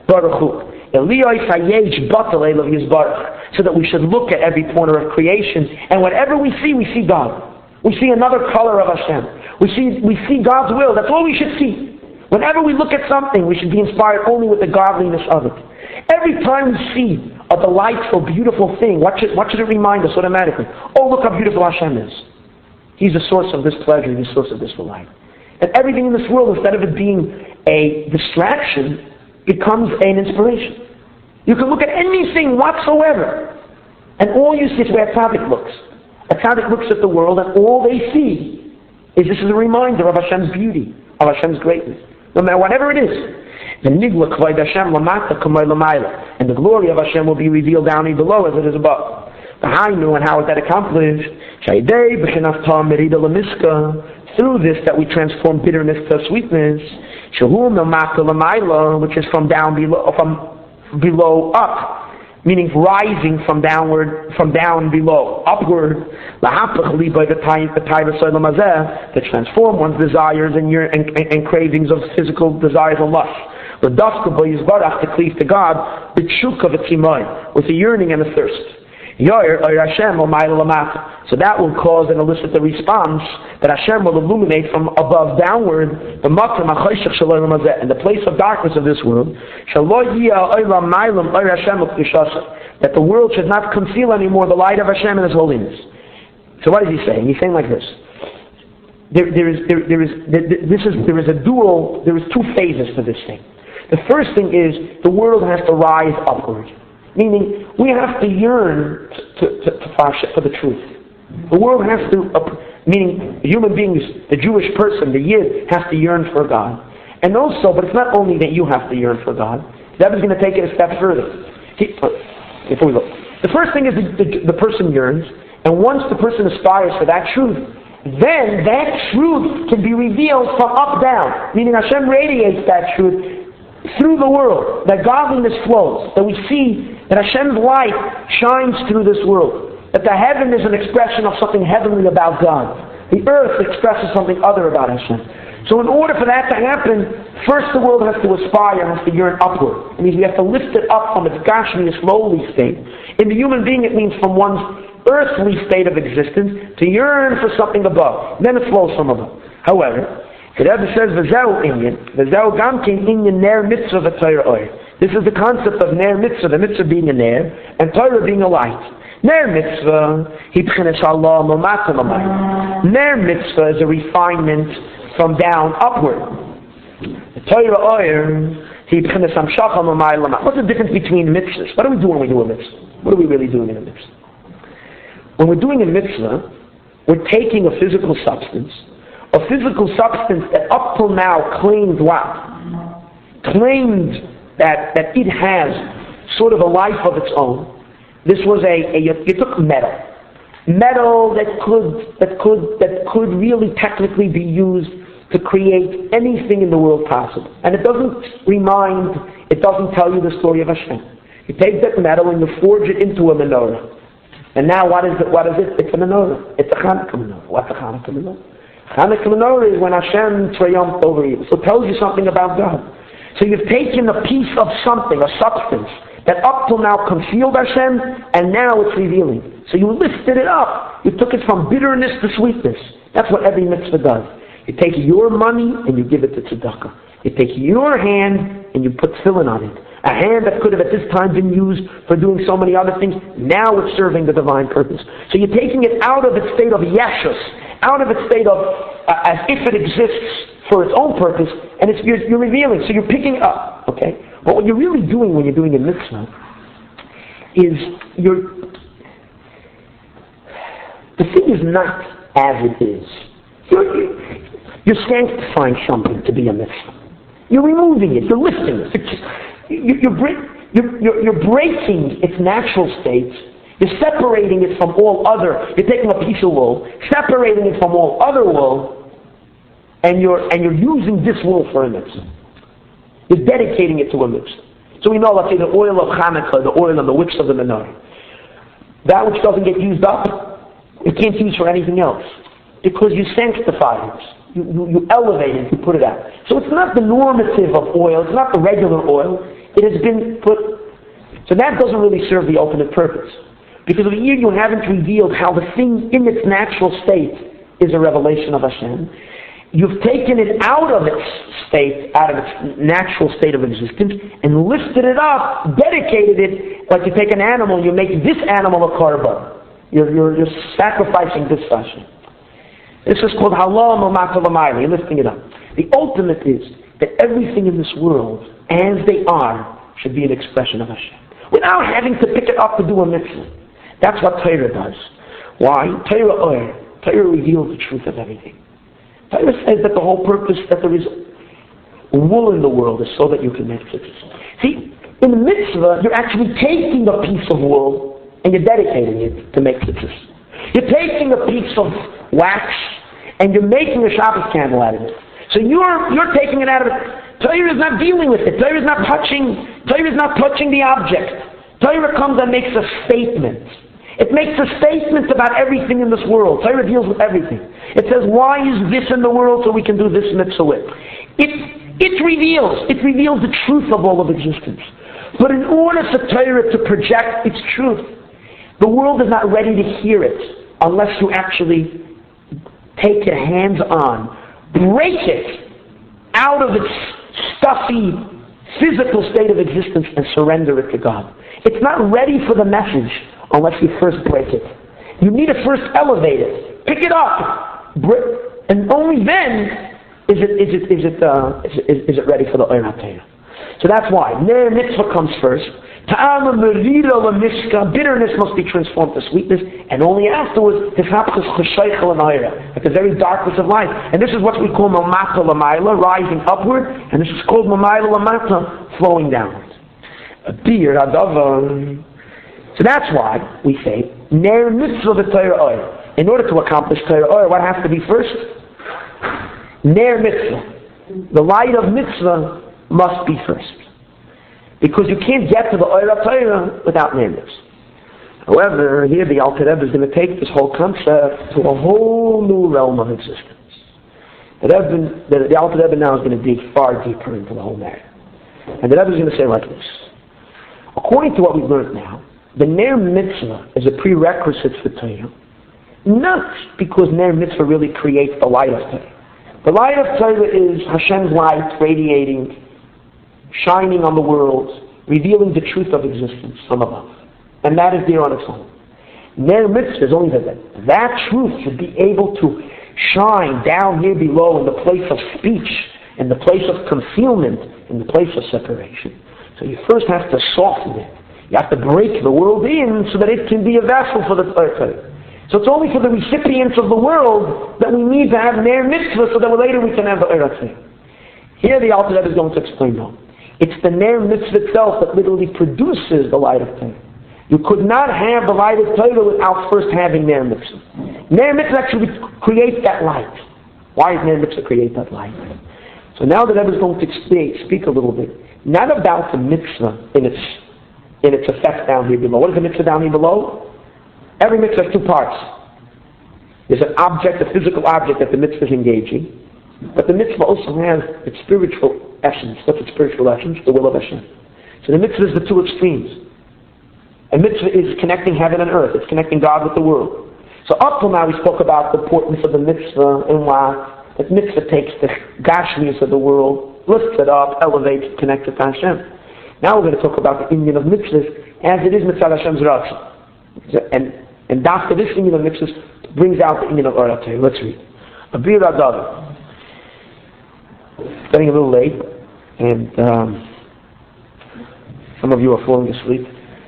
So that we should look at every corner of creation, and whatever we see, we see God. We see another color of Hashem. We see, we see God's will. That's all we should see. Whenever we look at something, we should be inspired only with the godliness of it. Every time we see a delightful, beautiful thing, what should, what should it remind us automatically? Oh, look how beautiful Hashem is. He's the source of this pleasure, He's the source of this delight. And everything in this world, instead of it being a distraction, becomes an inspiration. You can look at anything whatsoever, and all you see is where a tzaddik looks. A tzaddik looks at the world, and all they see is this is a reminder of Hashem's beauty, of Hashem's greatness. No matter whatever it is. And the glory of Hashem will be revealed down below as it is above. And how is that accomplished? Through this, that we transform bitterness to sweetness, which is from down below, from below up. meaning rising from downward, from down below, upward, to transform one's desires and, your, and, and, and cravings of physical desires and lust. The dafka b'yizbarach, to cleave to God, b'tshuka v'tzimoy, with a yearning and a thirst. So that will cause and elicit the response that Hashem will illuminate from above downward, the makom ha'choshech shel olam hazeh, in the place of darkness of this world, that the world should not conceal anymore the light of Hashem and His holiness. So what is he saying? He's saying like this. There, there is, there, there is, this is, there is a dual, there is two phases to this thing. The first thing is the world has to rise upward. Meaning, we have to yearn to, to, to, for the truth. The world has to, uh, meaning human beings, the Jewish person, the Yid, has to yearn for God. And also, but it's not only that you have to yearn for God. That is going to take it a step further. He, uh, before we look. The first thing is the, the, the person yearns, and once the person aspires for that truth, then that truth can be revealed from up down. Meaning Hashem radiates that truth through the world, that godliness flows, that we see that Hashem's light shines through this world, that the heaven is an expression of something heavenly about God, the earth expresses something other about Hashem. So in order for that to happen, first the world has to aspire, has to yearn upward. It means we have to lift it up from its gashmius, lowly state. In the human being, it means from one's earthly state of existence to yearn for something above. Then it flows from above. However, the Rebbe says, "V'zeu inyan, v'zeu gam kin inyan ner mitzvah v'Torah oir." This is the concept of ner mitzvah, the mitzvah being a ner, and Torah being a light. Ner mitzvah, hibchenes Allah mamata lamayim. Ner mitzvah is a refinement from down upward. The Torah oir, hibchenes hamshacha mamayim lamayim. What's the difference between mitzvahs? What do we do when we do a mitzvah? What are we really doing in a mitzvah? When we're doing a mitzvah, we're taking a physical substance, a physical substance that up till now claimed what? Claimed that, that it has sort of a life of its own. This was a, a you, you took metal. Metal that could, that could, that could really technically be used to create anything in the world possible. And it doesn't remind, it doesn't tell you the story of Hashem. You take that metal and you forge it into a menorah. And now what is it? What is it? It's a menorah. It's a Hanukkah menorah. What's a Hanukkah menorah? Hanukkah menorah is when Hashem triumphed over evil. So it tells you something about God. So you've taken a piece of something, a substance, that up till now concealed Hashem, and now it's revealing. So you lifted it up. You took it from bitterness to sweetness. That's what every mitzvah does. You take your money and you give it to tzedakah. You take your hand and you put tefillin on it. A hand that could have at this time been used for doing so many other things, now it's serving the divine purpose. So you're taking it out of its state of yeshus, out of its state of uh, as if it exists for its own purpose, and it's, you're, you're revealing. So you're picking it up, okay? But what you're really doing when you're doing a mitzvah is you're the thing is not as it is. You're, you're sanctifying something to be a mitzvah. You're removing it. You're lifting it. You're, you're, you're, you're, you're breaking its natural state. You're separating it from all other. You're taking a piece of wool, separating it from all other wool, and you're and you're using this wool for a mitzvah. You're dedicating it to a mitzvah. So we know, let's say, the oil of Hanukkah, the oil of the wicks of the menorah. That which doesn't get used up, it can't use for anything else, because you sanctify it. You, you, you elevate it, you put it out. So it's not the normative of oil, it's not the regular oil. It has been put, so that doesn't really serve the ultimate purpose. Because of the year you haven't revealed how the thing in its natural state is a revelation of Hashem. You've taken it out of its state, out of its natural state of existence, and lifted it up, dedicated it, like you take an animal, you make this animal a korban. You're, you're, you're sacrificing this Hashem. This is called halal mamata l'mayla. You're lifting it up. The ultimate is that everything in this world, as they are, should be an expression of Hashem, without having to pick it up to do a mitzvah. That's what Torah does. Why? Torah oir. Torah reveals the truth of everything. Torah says that the whole purpose that there is wool in the world is so that you can make tzitzis. See, in the mitzvah, you're actually taking a piece of wool and you're dedicating it to make tzitzis. You're taking a piece of wax and you're making a Shabbos candle out of it. So you're you're taking it out of it. Torah is not dealing with it. Torah is not touching. Torah is not touching the object. Torah comes and makes a statement. It makes a statement about everything in this world. Torah deals with everything. It says, why is this in the world so we can do this mitzvah with? It, it reveals, it reveals the truth of all of existence. But in order for Torah to project its truth, the world is not ready to hear it unless you actually take it hands-on, break it out of its stuffy, physical state of existence and surrender it to God. It's not ready for the message unless you first break it. You need to first elevate it, pick it up, and only then is it is it is it uh, is, it, is it ready for the Ohr HaTorah. So that's why Ner Mitzvah comes first. Ta'ama merida l'mishka, bitterness must be transformed to sweetness, and only afterwards t'chapchus cheshaychel l'mayra, at the very darkness of life. And this is what we call mamata l'mayla, rising upward, and this is called mamayla l'mata, flowing downward. A beer adavar. So that's why we say Ner Mitzvah v'Torah Ohr. In order to accomplish Torah Ohr, what has to be first? Ner Mitzvah. The light of Mitzvah must be first. Because you can't get to the Ohr HaTorah without Ner Mitzvah. However, here the Alter Rebbe is going to take this whole concept to a whole new realm of existence. The, Rebbe, the, the Alter Rebbe now is going to dig far deeper into the whole matter. And the Rebbe is going to say like this. According to what we've learned now, the Ner Mitzvah is a prerequisite for Torah, not because Ner Mitzvah really creates the light of Torah. The light of Torah is Hashem's light radiating, shining on the world, revealing the truth of existence from above. And that is there on its own. Ner Mitzvah is only that. That truth should be able to shine down here below in the place of speech, in the place of concealment, in the place of separation. So you first have to soften it. You have to break the world in so that it can be a vessel for the Torah. So it's only for the recipients of the world that we need to have Ner Mitzvah so that later we can have the Ohr HaTorah. Here the Alter Rebbe is going to explain now. It's the Ner Mitzvah itself that literally produces the light of Torah. You could not have the light of Torah without first having Ner Mitzvah. Ner Mitzvah actually creates that light. Why does Ner Mitzvah create that light? So now the Rebbe is going to speak, speak a little bit, not about the mitzvah in its in its effect down here below. What is the mitzvah down here below? Every mitzvah has two parts. There's an object, a physical object that the mitzvah is engaging, but the mitzvah also has its spiritual essence. What's its spiritual essence? The will of Hashem. So the mitzvah is the two extremes. A mitzvah is connecting heaven and earth. It's connecting God with the world. So up till now we spoke about the importance of the mitzvah and why that mitzvah takes the gashmius of the world, lifts it up, elevates it, connects it to Hashem. Now we're going to talk about the Indian of mitzvahs as it is mitzvah Hashem's ratzon. And and after this Indian of mitzvahs brings out the Indian of Ohr HaTorah. Let's read. Abir Adav. It's getting a little late, and um, some of you are falling asleep.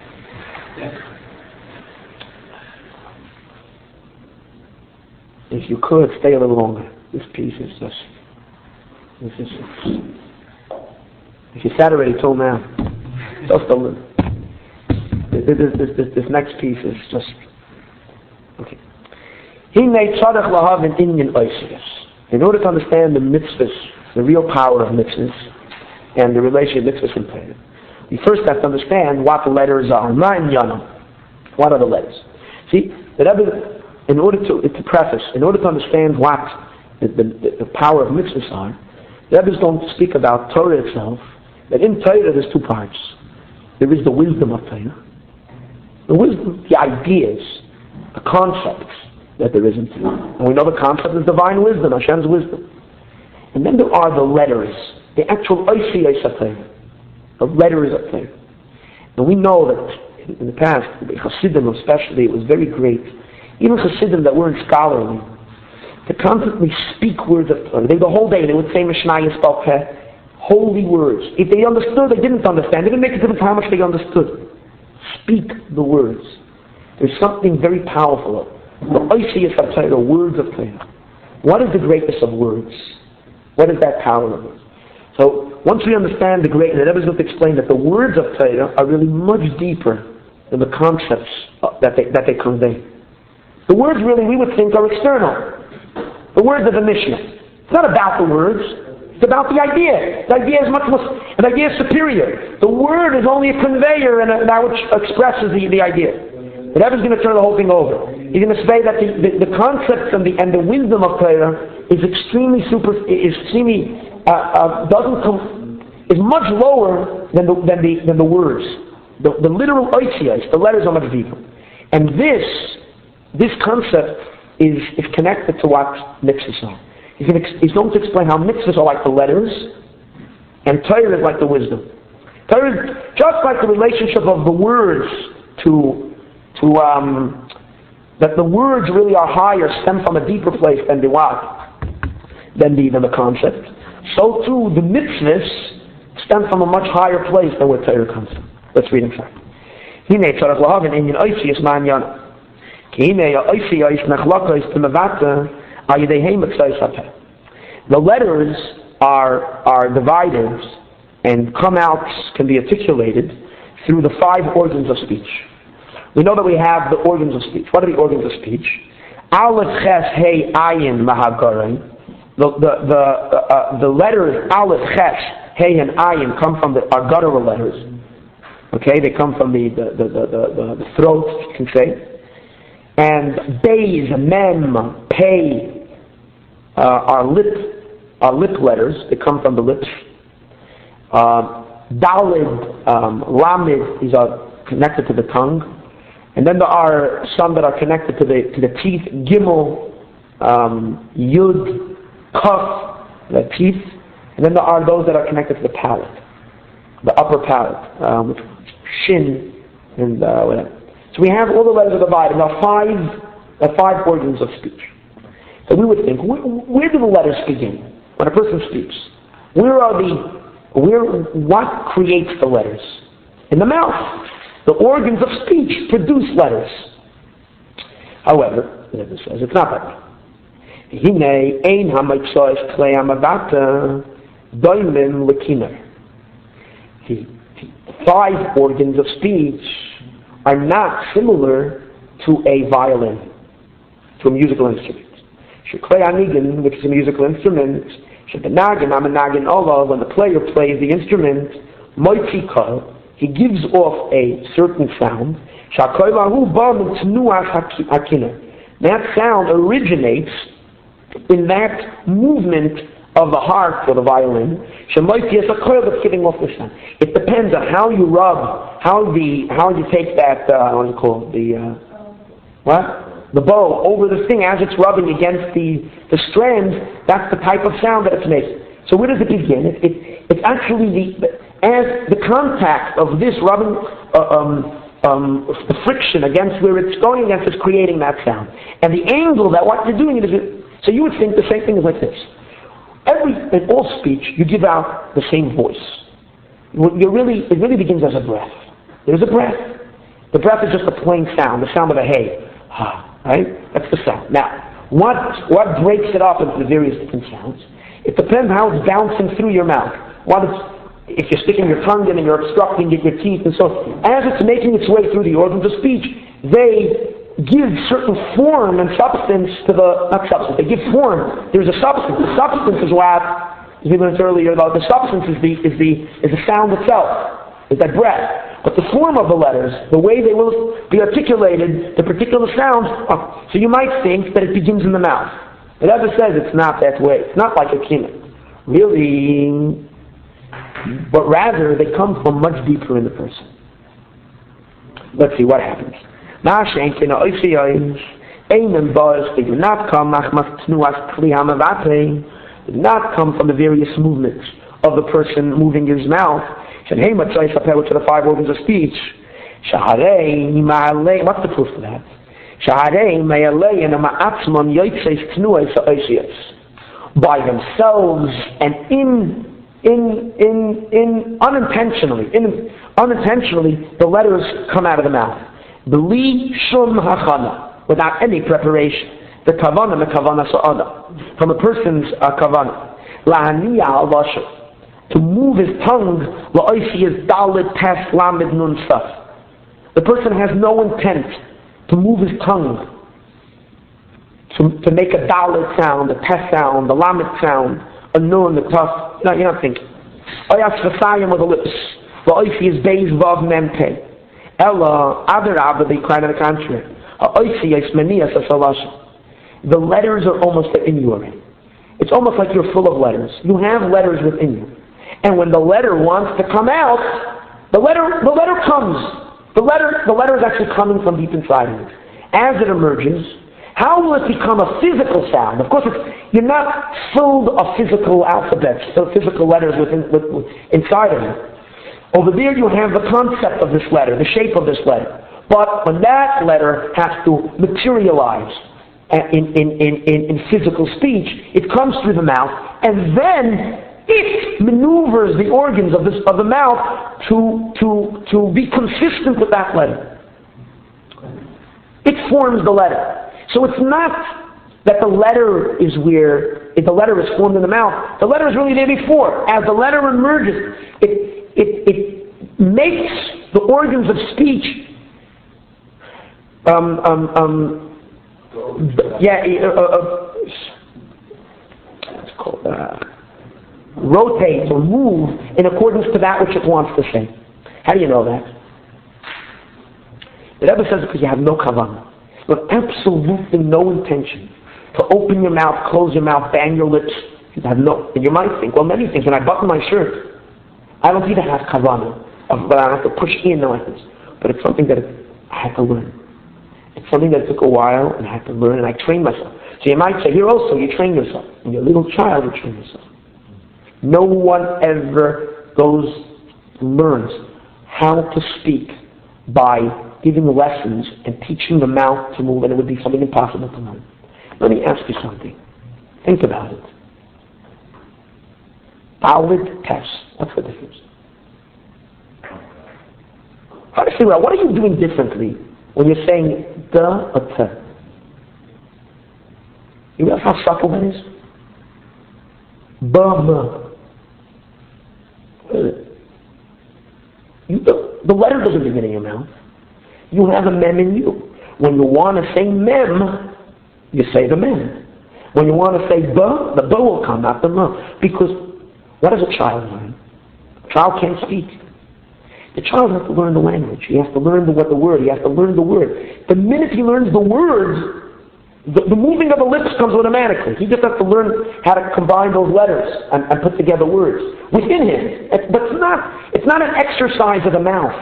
If you could, stay a little longer. This piece is just... This is... If you sat already till now, just a little. This, this, this, this next piece is just... Okay. In order to understand the mitzvahs, the real power of mitzvahs, and the relation of mitzvahs and Torah, we first have to understand what the letters are. What are the letters? See, the Rebbe, in order to, to preface, in order to understand what the, the, the power of mitzvahs are, the Rebbe is going to speak about Torah itself, that in Torah there's two parts. There is the wisdom of Torah. The wisdom, the ideas, the concepts that there is in Torah. And we know the concept is divine wisdom, Hashem's wisdom. And then there are the letters, the actual oisiyos of Torah, the letters of Torah. And we know that in, in the past, Chassidim especially, it was very great. Even Chassidim that weren't scholarly, to constantly speak words of Torah. They, the whole day they would say Mishnayos Baal Peh, holy words. If they understood, they didn't understand. It didn't make a difference how much they understood. Speak the words. There's something very powerful. The oisiyos of Torah, the words of Torah. What is the greatness of words? What is that power of words? So once we understand the great, and the Rebbe is going to explain that the words of Torah are really much deeper than the concepts that they that they convey. The words really we would think are external. The words of the Mishnah. It's not about the words. It's about the idea. The idea is much more, an idea is superior. The word is only a conveyor and that which expresses the, the idea. But Rebbe is going to turn the whole thing over. He's going to say that the, the, the concepts and the, and the wisdom of Torah is extremely super, is extremely, uh, uh, doesn't come, is much lower than the, than the, than the words. The, the literal oitzias, the letters are much deeper. And this, this concept is, is connected to what mitzvahs are. He's going, to, he's going to explain how mitzvahs are like the letters, and Torah is like the wisdom. Torah is just like the relationship of the words to, to um, that the words really are higher, stem from a deeper place than the what, than the, than the concept. So too, the mitzvahs stem from a much higher place than where Torah comes from. Let's read inside. Hine tzarech lahavin inyan oisius ma'anyana. Ki hine ha'oisiyos nechlakos t'mevata al yedei heim mitzvos hapeh. The letters are are divided and come out, can be articulated through the five organs of speech. We know that we have the organs of speech. What are the organs of speech? Aleph, Ches, Hey, Ayin, Mahagarin. The the the uh, the letters Aleph, Ches, Hey, and Ayin come from the are guttural letters. Okay, they come from the the the the, the, the throat, you can say. And Beis, Mem, Pei uh, are lip are lip letters. They come from the lips. Uh, Dalid, um, Lamed, these are connected to the tongue. And then there are some that are connected to the to the teeth. Gimel, um, Yud, Kaf, the teeth. And then there are those that are connected to the palate, the upper palate, um, Shin, and uh, whatever. So we have all the letters are divided. There are five, there are five organs of speech. So we would think, where, where do the letters begin when a person speaks? Where are the, where, what creates the letters? In the mouth. The organs of speech produce letters. However, the Rebbe says it's not that way. Hine ein ha'mitzvos klei hamavata doimim lekiner. The five organs of speech are not similar to a violin, to a musical instrument. Sheklei hanigin, which is a musical instrument, shebenagin amenagin olav, when the player plays the instrument, moitzika, he gives off a certain sound. That sound originates in that movement of the harp or the violin. That's giving off the sound. It depends on how you rub, how the how you take that uh, what is it called, the uh, what the bow over the thing as it's rubbing against the the strands. That's the type of sound that it's making. So where does it begin? It, it it's actually the, the as the contact of this rubbing, uh, um, um, the friction against where it's going against is creating that sound. And the angle that what you're doing is, so you would think the same thing is like this. Every, in all speech, you give out the same voice. You really, it really begins as a breath. There's a breath. The breath is just a plain sound, the sound of a hay. Right? That's the sound. Now, what, what breaks it up into the various different sounds? It depends how it's bouncing through your mouth. What it's, if you're sticking your tongue in and you're obstructing your teeth and so on. As it's making its way through the organs of speech, they give certain form and substance to the, not substance, they give form. There's a substance. The substance is what, as we learned earlier, the, the substance is the, is the, is the sound itself, is that breath. But the form of the letters, the way they will be articulated, the particular sounds, oh, so you might think that it begins in the mouth. It ever says it's not that way. It's not like a kinnah. Really, but rather they come from much deeper in the person. Let's see what happens. They do not come do not come from the various movements of the person moving his mouth. Which are the five organs of speech. What's the proof for that? By themselves and in In, in, in, unintentionally, in, unintentionally, the letters come out of the mouth. B'li shum hachana, without any preparation. The kavana, the kavana sa'ana, from a person's uh, kavana. La'aniya al-basher, to move his tongue, la'oisi is dalit tes lamed nun saf. The person has no intent to move his tongue, to, to make a dalit sound, a tes sound, a lamed sound, a nun, a tough. No, you're not thinking. Oyas v'sayim with the lips. V'oifi is beis vav mem pei. Ella, other abba, they cry on the contrary. Ha'oifi is meniyas asalasha. The letters are almost in you already. It's almost like you're full of letters. You have letters within you. And when the letter wants to come out, the letter the letter comes. The letter the letter is actually coming from deep inside of you. As it emerges, how will it become a physical sound? Of course, it's, you're not filled of physical alphabets, so physical letters within, with, with, inside of you. Over there you have the concept of this letter, the shape of this letter. But when that letter has to materialize In, in, in, in, in physical speech, it comes through the mouth, and then it maneuvers the organs of, this, of the mouth to, to, to be consistent with that letter. It forms the letter. So it's not that the letter is where, if the letter is formed in the mouth, the letter is really there before. As the letter emerges, it, it, it makes the organs of speech um, um, um, Yeah, uh, uh, it's called uh, rotate or move in accordance to that which it wants to say. How do you know that? The Rebbe says because you have no kavanah, you have absolutely no intention to open your mouth, close your mouth, bang your lips. You have no. And you might think, well, many things. When I button my shirt, I don't even have kavanah, but I have to push in like this. But it's something that I have to learn. It's something that took a while, and I had to learn, and I trained myself. So you might say, here also, you train yourself. When you're a little child, you train yourself. No one ever goes, learns how to speak by giving lessons and teaching the mouth to move, and it would be something impossible to learn. Let me ask you something. Think about it. Valid test. What's the difference? Honestly, well, what are you doing differently when you're saying the or te? You realize how subtle that is? Ba, ma. You, the, the letter doesn't begin in your mouth. You have a mem in you. When you want to say mem, you say the mem. When you want to say ba, the ba will come, not the ma. Because what does a child learn? A child can't speak. The child has to learn the language. He has to learn the, what the word. He has to learn the word. The minute he learns the words, the, the moving of the lips comes automatically. He just has to learn how to combine those letters and, and put together words within him. It, but it's not. It's not an exercise of the mouth.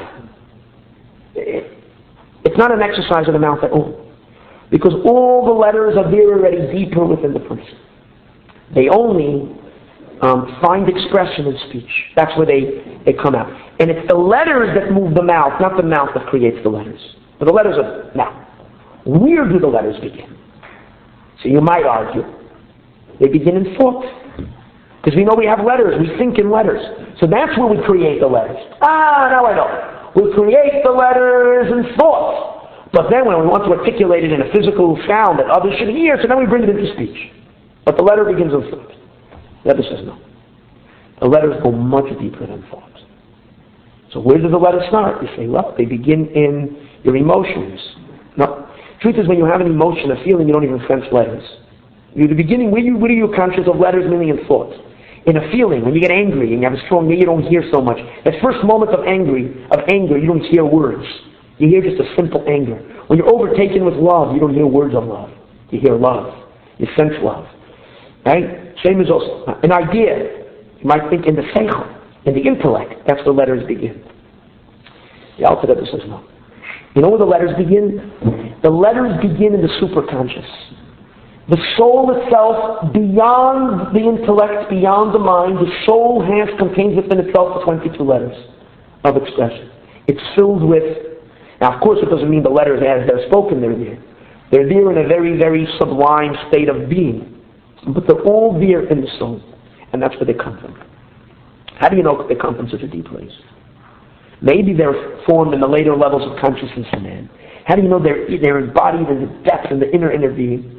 It, it's not an exercise of the mouth at all, because all the letters are there already deeper within the person. They only Um, find expression in speech. That's where they, they come out. And it's the letters that move the mouth, not the mouth that creates the letters. But the letters are, now, where do the letters begin? So you might argue, they begin in thought. Because we know we have letters, we think in letters. So that's where we create the letters. Ah, now I know. We create the letters in thought. But then when we want to articulate it in a physical sound that others should hear, so then we bring it into speech. But the letter begins in thought. The other says no. The letters go much deeper than thought. So where do the letters start? You say, well, they begin in your emotions. No. Truth is, when you have an emotion, a feeling, you don't even sense letters. You're the beginning, where, you, where are you conscious of letters, meaning, and thought? In a feeling, when you get angry and you have a strong, you don't hear so much. That first moment of angry, of anger, you don't hear words. You hear just a simple anger. When you're overtaken with love, you don't hear words of love. You hear love. You sense love. Right? Same as also an idea. You might think in the seichel, in the intellect. That's where letters begin. The Alter Rebbe says no. You know where the letters begin? The letters begin in the superconscious. The soul itself, beyond the intellect, beyond the mind, the soul has contains within itself the twenty-two letters of expression. It's filled with. Now, of course, it doesn't mean the letters as they're spoken, they're there. They're there in a very, very sublime state of being. But they're all there in the soul. And that's where they come from. How do you know they come from such a deep place? Maybe they're formed in the later levels of consciousness in man. How do you know they're, they're embodied in the depth and the inner inner being?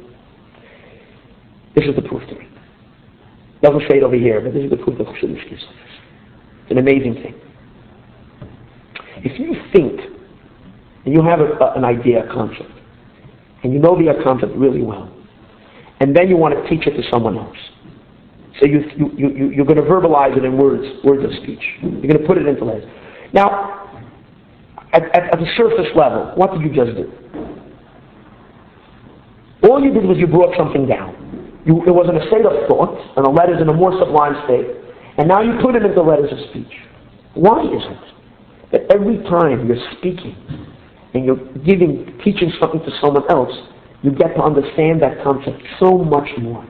This is the proof to me. Doesn't say it over here, but this is the proof that Chassidus gives us. It's an amazing thing. If you think, and you have a, a, an idea, a concept, and you know the concept really well, and then you want to teach it to someone else, So you, you, you, you're going to verbalize it in words, words of speech. You're going to put it into letters. Now, at, at, at the surface level, what did you just do? All you did was you brought something down. You, it was in a state of thought, and the letters in a more sublime state, and now you put it into letters of speech. Why is it that every time you're speaking and you're giving, teaching something to someone else, you get to understand that concept so much more?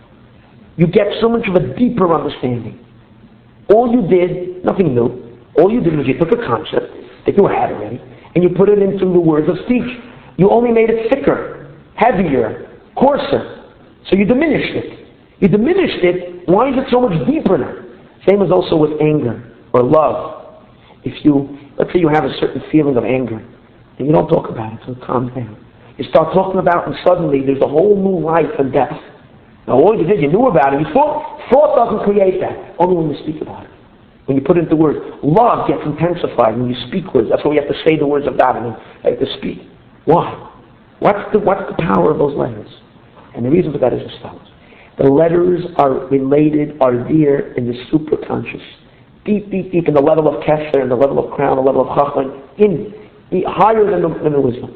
You get so much of a deeper understanding. All you did, nothing new, all you did was you took a concept that you had already, and you put it into the words of speech. You only made it thicker, heavier, coarser. So you diminished it. You diminished it. Why is it so much deeper now? Same as also with anger or love. If you, let's say you have a certain feeling of anger, and you don't talk about it, so calm down. You start talking about it, and suddenly there's a whole new life and depth. Now all you did, you knew about it. You thought, thought doesn't create that. Only when you speak about it. When you put it into words. Love gets intensified when you speak words. That's why we have to say the words of God and have to speak. Why? What's the, what's the power of those letters? And the reason for that is as follows. The letters are related, are there in the superconscious. Deep, deep, deep in the level of Kesher, in the level of crown, the level of Chacham, in, in, higher than the, than the wisdom.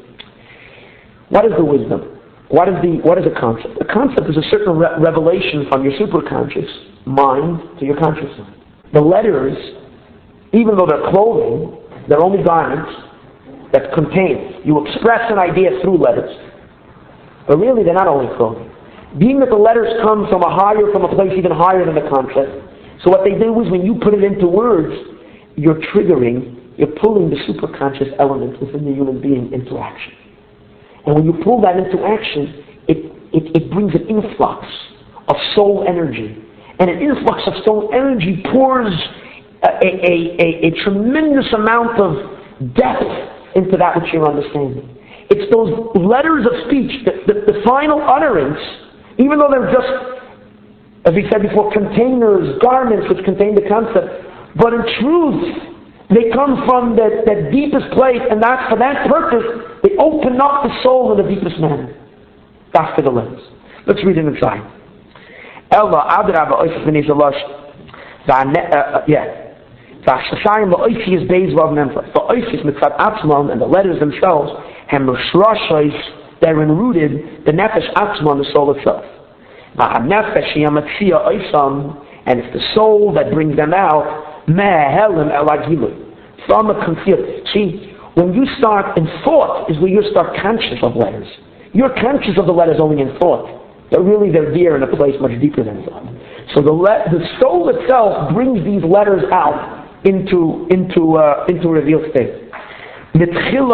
What is the wisdom? What is the what is the concept? The concept is a certain re- revelation from your superconscious mind to your conscious mind. The letters, even though they're clothing, they're only garments that contain. You express an idea through letters. But really, they're not only clothing. Being that the letters come from a higher, from a place even higher than the concept, so what they do is when you put it into words, you're triggering, you're pulling the superconscious element within the human being into action. And when you pull that into action, it, it, it brings an influx of soul energy. And an influx of soul energy pours a, a, a, a tremendous amount of depth into that which you're understanding. It's those letters of speech, the, the, the final utterance, even though they're just, as we said before, containers, garments which contain the concept, but in truth, they come from that, that deepest place, and that's for that purpose, they open up the soul in the deepest manner. That's for the letters. Let's read it inside. Ella Adraba Oisif V'Nizalash yeah. V'Ashashayim V'Oisif is Beizvav Nemfa. V'Oisif Mitzad Atzmon, and the letters themselves, they're enrooted the nefesh atzma, the soul itself. And it's the soul that brings them out from a concealed. See, when you start in thought is where you start conscious of letters. You're conscious of the letters only in thought, but really they're there in a place much deeper than thought. So the le- the soul itself brings these letters out into into uh, into a revealed state. First,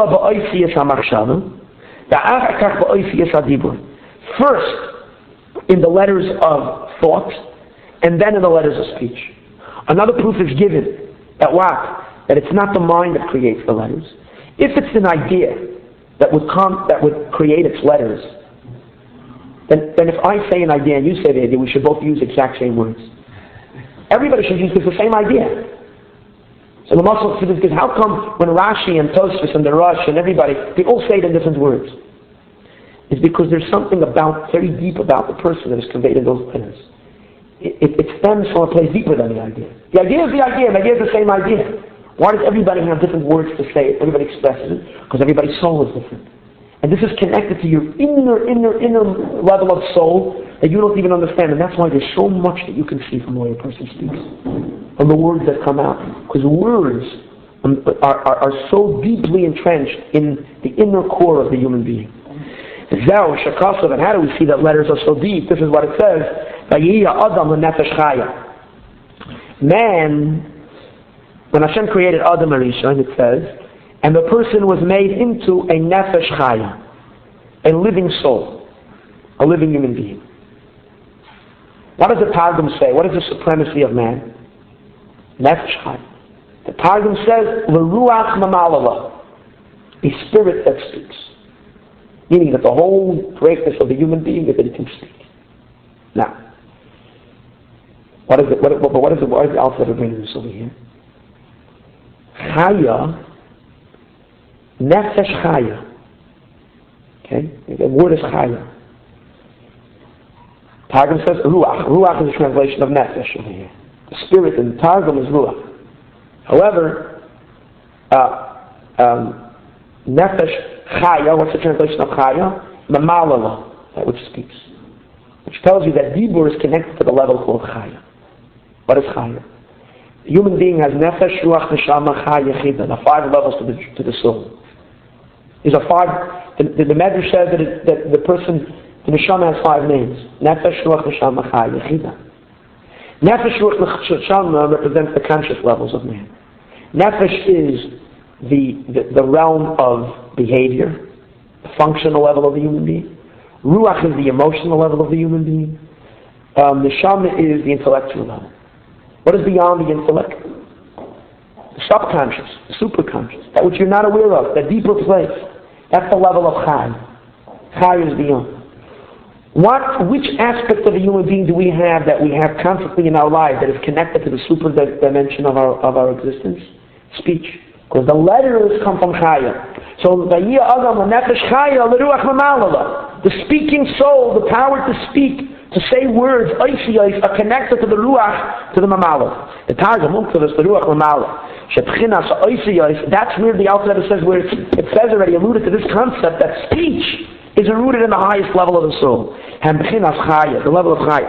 in the letters of thought, and then in the letters of speech. Another proof is given that what? That it's not the mind that creates the letters. If it's an idea that would come, that would create its letters, then, then if I say an idea and you say the idea, we should both use the exact same words. Everybody should use the same idea. So the Muslims say this because how come when Rashi and Tosfos and the Rush and everybody, they all say it in different words? It's because there's something about, very deep about the person that is conveyed in those letters. It, it, it stems from a place deeper than the idea. The idea is the idea, and the idea is the same idea. Why does everybody have different words to say it? Everybody expresses it, because everybody's soul is different. And this is connected to your inner, inner, inner level of soul that you don't even understand. And that's why there's so much that you can see from the way a person speaks, from the words that come out. Because words are, are, are so deeply entrenched in the inner core of the human being. And how do we see that letters are so deep? This is what it says. Man, when Hashem created Adam Arishon, it says, and the person was made into a nefesh chaya, a living soul, a living human being. What does the Targum say? What is the supremacy of man? Nefesh chaya. The Targum says, "L'ruach mamalala," a spirit that speaks. Meaning that the whole greatness of the human being is that it can speak. Now, what is it? What, what, what is it? What is the alphabet of bringing this over here? Chaya, nefesh chaya. Okay, the word is chaya. Targum says ruach. Ruach is a translation of nefesh over here. The spirit in the Targum is ruach. However, uh, um, nefesh chaya, what's the translation of chaya? Mamalala, that which speaks. Which tells you that dibur is connected to the level called chaya. What is chaya? The human being has nefesh, ruach, neshama, chaya, chida. The five levels to the, to the soul. There's a five, the, the, the Medrash says that, it, that the person, the neshama has five names. Nefesh, ruach, neshama, chaya, chida. Nefesh, ruach, neshama represents the conscious levels of man. Nefesh is the, the, the realm of behavior, the functional level of the human being. Ruach is the emotional level of the human being. Um, neshama is the intellectual level. What is beyond the intellect? The subconscious, the superconscious, that which you're not aware of, that deeper place. That's the level of Chai. Chai is beyond. What, which aspect of the human being do we have that we have constantly in our life that is connected to the super dimension of our of our existence? Speech. Because the letters come from Chaya. So the speaking soul, the power to speak, to say words, are connected to the ruach, to the mamala. The Targum to this, the ruach mamala. That's where the Alter Rebbe says, where it says already, alluded to this concept that speech is rooted in the highest level of the soul. The level of chaya.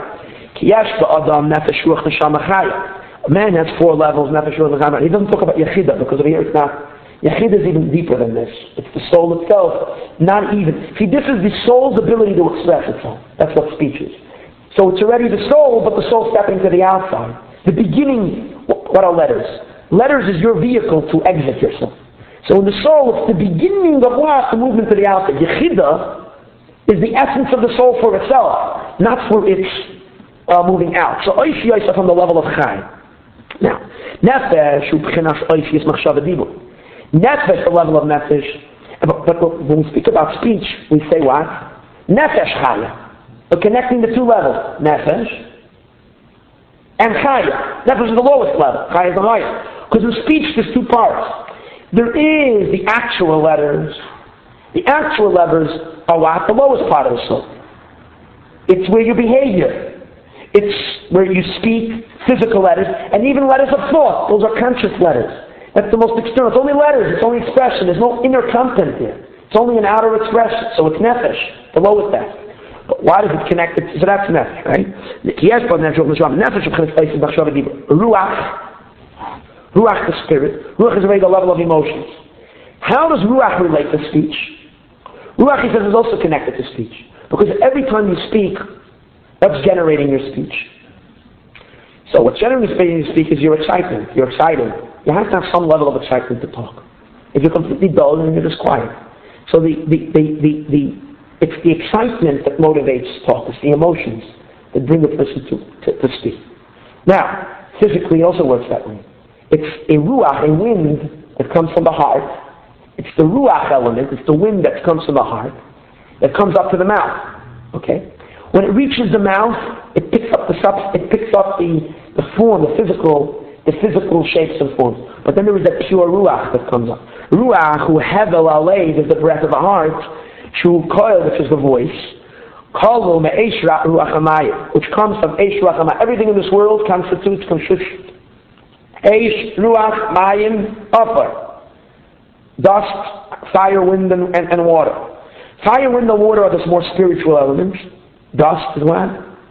A man has four levels. He doesn't talk about yechida because over here it's not. Yechida is even deeper than this. It's the soul itself, not even. See, this is the soul's ability to express itself. That's what speech is. So it's already the soul, but the soul stepping to the outside. The beginning, what are letters? Letters is your vehicle to exit yourself. So in the soul, it's the beginning of what? The movement to the outside. Yechida is the essence of the soul for itself, not for its uh, moving out. So oishi oisa from the level of chai. Now, nefesh ubchinas oishi is machshava dibur. Nefesh, the level of nefesh. But, but when we speak about speech, we say what? Nefesh chaya. But connecting the two levels, nefesh and chaya. Nefesh is the lowest level, chaya is the highest. Because in speech there's two parts. There is the actual letters. The actual letters are what? The lowest part of the soul. It's where your behavior. It's where you speak, physical letters, and even letters of thought. Those are conscious letters. That's the most external. It's only letters. It's only expression. There's no inner content there. It's only an outer expression. So it's nefesh, the lowest aspect. But why does it connect it? So that's nefesh, right? Nefesh, ruach, ruach the spirit. Ruach is already the level of emotions. How does ruach relate to speech? Ruach, he says, is also connected to speech. Because every time you speak, what's generating your speech? So what's generating your speech is your excitement. You're excited. You have to have some level of excitement to talk. If you're completely dull, then you're just quiet. So the, the, the, the, the, it's the excitement that motivates talk. It's the emotions that bring the person to, to, to speak. Now, physically it also works that way. It's a ruach, a wind that comes from the heart. It's the ruach element, it's the wind that comes from the heart, that comes up to the mouth. Okay? When it reaches the mouth, it picks up the sub, it picks up the, the form, the physical, the physical shapes and forms. But then there is that pure ruach that comes up. Ruach, who hevel aleid, is the breath of the heart. Shu koil, which is the voice. Kolu me'esh ruach hamayim, which comes from eish ruach hamayim. Everything in this world constitutes consist. Eish ruach mayim upper. Dust, fire, wind, and, and, and water. Fire, wind, and water are the more spiritual elements. Dust is what?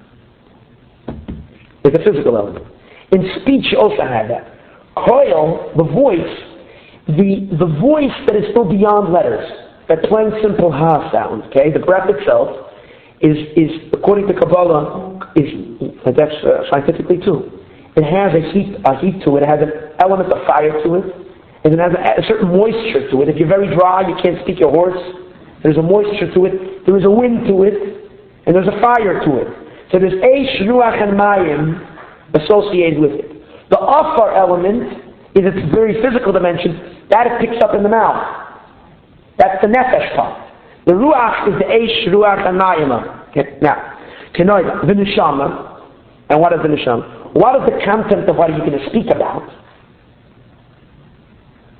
It's a physical element. In speech you also have that. Koil, the voice, the, the voice that is still beyond letters, that plain simple ha sound, okay? The breath itself is, is according to Kabbalah, is, that's uh, scientifically too. It has a heat, a heat to it, it has an element of fire to it, and it has a, a certain moisture to it. If you're very dry, you can't speak your horse. There's a moisture to it, there is a wind to it, and there's a fire to it. So there's eish, ruach, and mayim associated with it. The afar element is its very physical dimension, that it picks up in the mouth. That's the nefesh part. The ruach is the eish, ruach, and mayim. Okay. Now, kenoida, the neshama, and what is the neshama? What is the content of what are you going to speak about?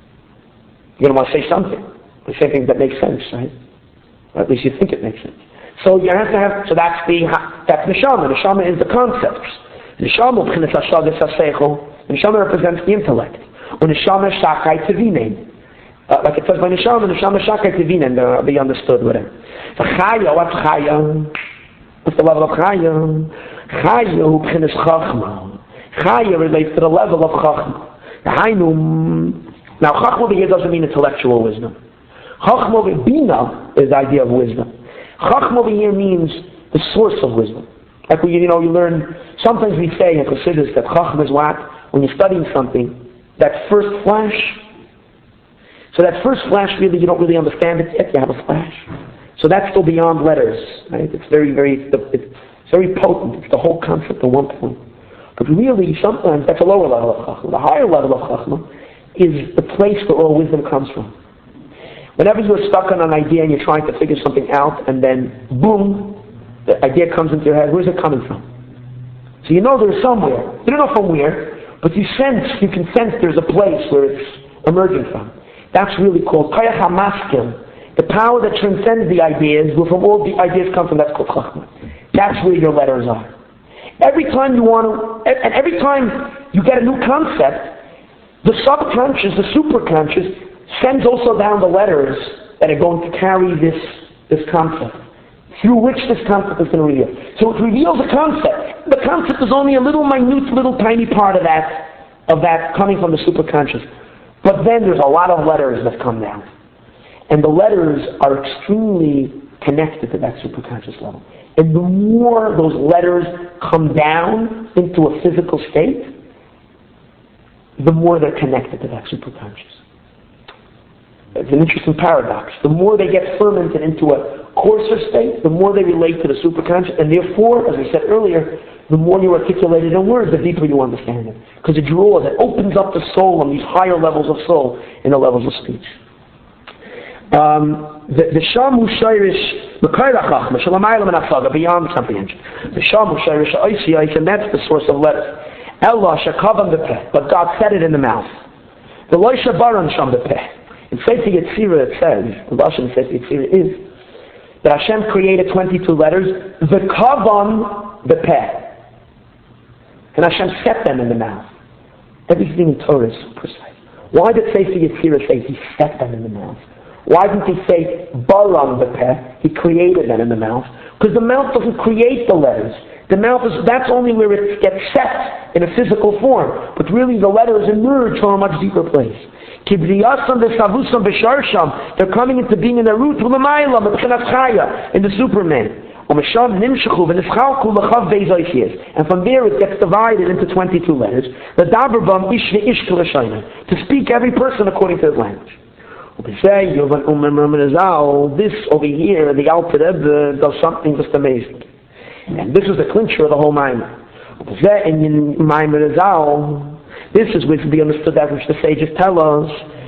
You're going to want to say something. You say things that make sense, right? Or at least you think it makes sense. So you have to have, so that's the, that's neshama. Neshama is the concepts. Neshama, b'chinas hashagas haseichel, neshama represents the intellect. Or neshama shakai tevinen. Uh, like it says by neshama, neshama shakai tevinen, uh, be understood, whatever. So chaya, what's chaya? What's the level of chaya? Chaya, hu b'chinas chachma. Chaya relates to the level of chachma. Now, chachma over here doesn't mean intellectual wisdom. Chachma over bina is the idea of wisdom. Chachma over here means the source of wisdom. Like we, you know, you learn. Sometimes we say in Chassidus that chachma is what when you're studying something, that first flash. So that first flash, really, you don't really understand it yet. You have a flash. So that's still beyond letters, right? It's very, very, it's very potent. It's the whole concept at one point. But really, sometimes that's a lower level of chachma. The higher level of chachma is the place where all wisdom comes from. Whenever you're stuck on an idea and you're trying to figure something out, and then boom, the idea comes into your head. Where's it coming from? So you know there's somewhere. You don't know from where, but you sense, you can sense there's a place where it's emerging from. That's really called Kayach HaMaskim. The power that transcends the ideas, where from all the ideas come from, that's called chachma. That's where your letters are. Every time you want to, and every time you get a new concept, the subconscious, the superconscious, sends also down the letters that are going to carry this, this concept, through which this concept is going to reveal. So it reveals a concept. The concept is only a little minute, little tiny part of that, of that coming from the superconscious. But then there's a lot of letters that come down. And the letters are extremely connected to that superconscious level. And the more those letters come down into a physical state, the more they're connected to that superconscious. It's an interesting paradox. The more they get fermented into a coarser state, the more they relate to the superconscious, and therefore, as I said earlier, the more you articulate it in words, the deeper you understand it. Because it draws, it opens up the soul on these higher levels of soul in the levels of speech. Um, the the shamu shayrish b'kayra chachma shalamayla menachaga beyond comprehension. The shamu shayrish oisiyais, and that's the source of letters. Ella shakavam b'peh, but God said it in the mouth. The loisha baran sham b'peh. In Sefer Yetzirah it says, the Lashon Sefer Yetzirah is that Hashem created twenty-two letters, the kavam b'peh, and Hashem set them in the mouth. Everything in Torah is so precise. Why did Sefer Yetzirah say He set them in the mouth? Why didn't He say baram b'peh? He created them in the mouth. Because the mouth doesn't create the letters. The mouth is, that's only where it gets set in a physical form. But really the letters emerge from a much deeper place. They're coming into being in the root in the Superman. And from there it gets divided into twenty-two letters. To speak every person according to his language. This over here, the Alter Rebbe does something just amazing. And this is the clincher of the whole Maimon. This is which to be understood that which the sages tell us.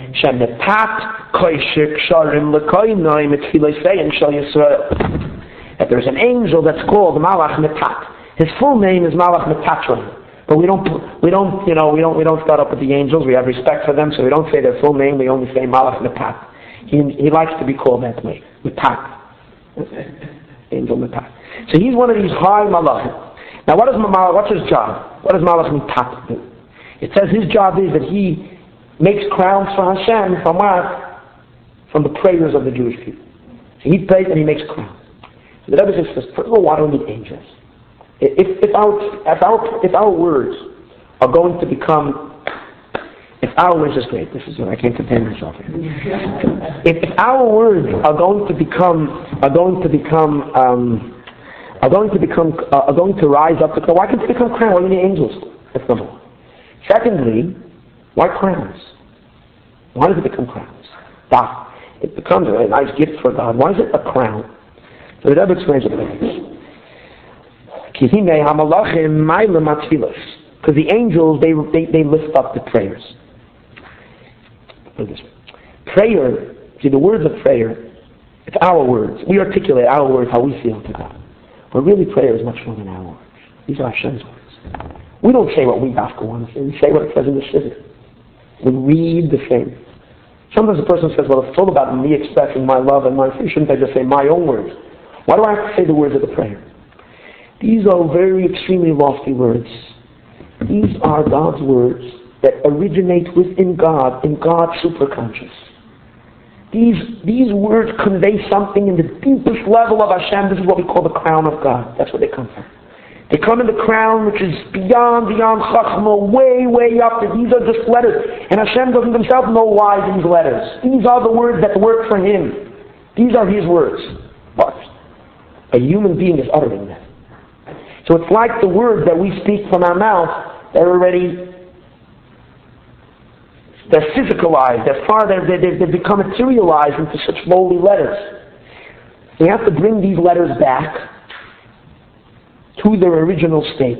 That there's an angel that's called Malach Metat. His full name is Malach Metatron. But we don't, we don't, you know, we don't, we don't start up with the angels. We have respect for them, so we don't say their full name. We only say Malach Metat. He, he likes to be called that way, Metat, angel Metat. So he's one of these high Malachim. Now, what is Malach? What's his job? What does Malach Metat do? It says his job is that he makes crowns for Hashem from what? From the prayers of the Jewish people. So he prays and he makes crowns. So the Rebbe says, first of all, why do we need angels? If, if, our, if, our, if our words are going to become, if our words is great, this is what I can't contain myself here. if, if our words are going to become, are going to become, um, are going to become, uh, are going to rise up, to, why can't they become crowns? Why do we need angels? That's number one. Secondly, why crowns? Why does it become crowns? That it becomes a nice gift for God. Why is it a crown? So the Rebbe explains it like this. Because the angels, they, they, they lift up the prayers. Put it this way. Prayer, see the words of prayer, it's our words. We articulate our words, how we feel to God. But really prayer is much more than our words. These are Hashem's words. We don't say what we have to want to say. We say what it says in the Siddur. We read the same. Sometimes a person says, well, it's all about me expressing my love and my faith. Shouldn't I just say my own words? Why do I have to say the words of the prayer? These are very extremely lofty words. These are God's words that originate within God, in God's superconscious. These, these words convey something in the deepest level of Hashem. This is what we call the crown of God. That's where they come from. They come in the crown which is beyond, beyond Chachma, way, way up. These are just letters. And Hashem doesn't himself know why these letters. These are the words that work for him. These are his words. But a human being is uttering them. So it's like the words that we speak from our mouth, they're already, they're physicalized, they're far, they're, they they've become materialized into such lowly letters. We have to bring these letters back to their original state.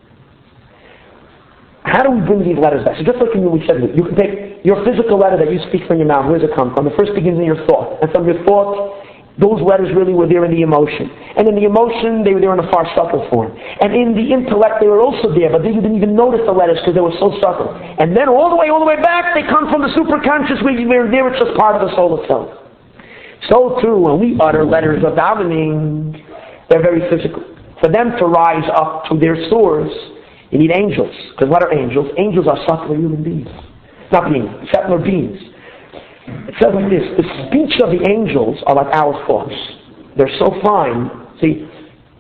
How do we bring these letters back? So just like we said, you can take your physical letter that you speak from your mouth. Where does it come from? The first begins in your thought. And from your thought, those letters really were there in the emotion. And in the emotion, they were there in a far subtle form. And in the intellect, they were also there, but you didn't even notice the letters because they were so subtle. And then all the way, all the way back, they come from the superconscious where you were there, it's just part of the soul itself. So too, when we utter letters of davening, they're very physical. For them to rise up to their source, you need angels. Because what are angels? Angels are subtler human beings. Not beings, subtler beings. It says like this, the speech of the angels are like our thoughts. They're so fine. See,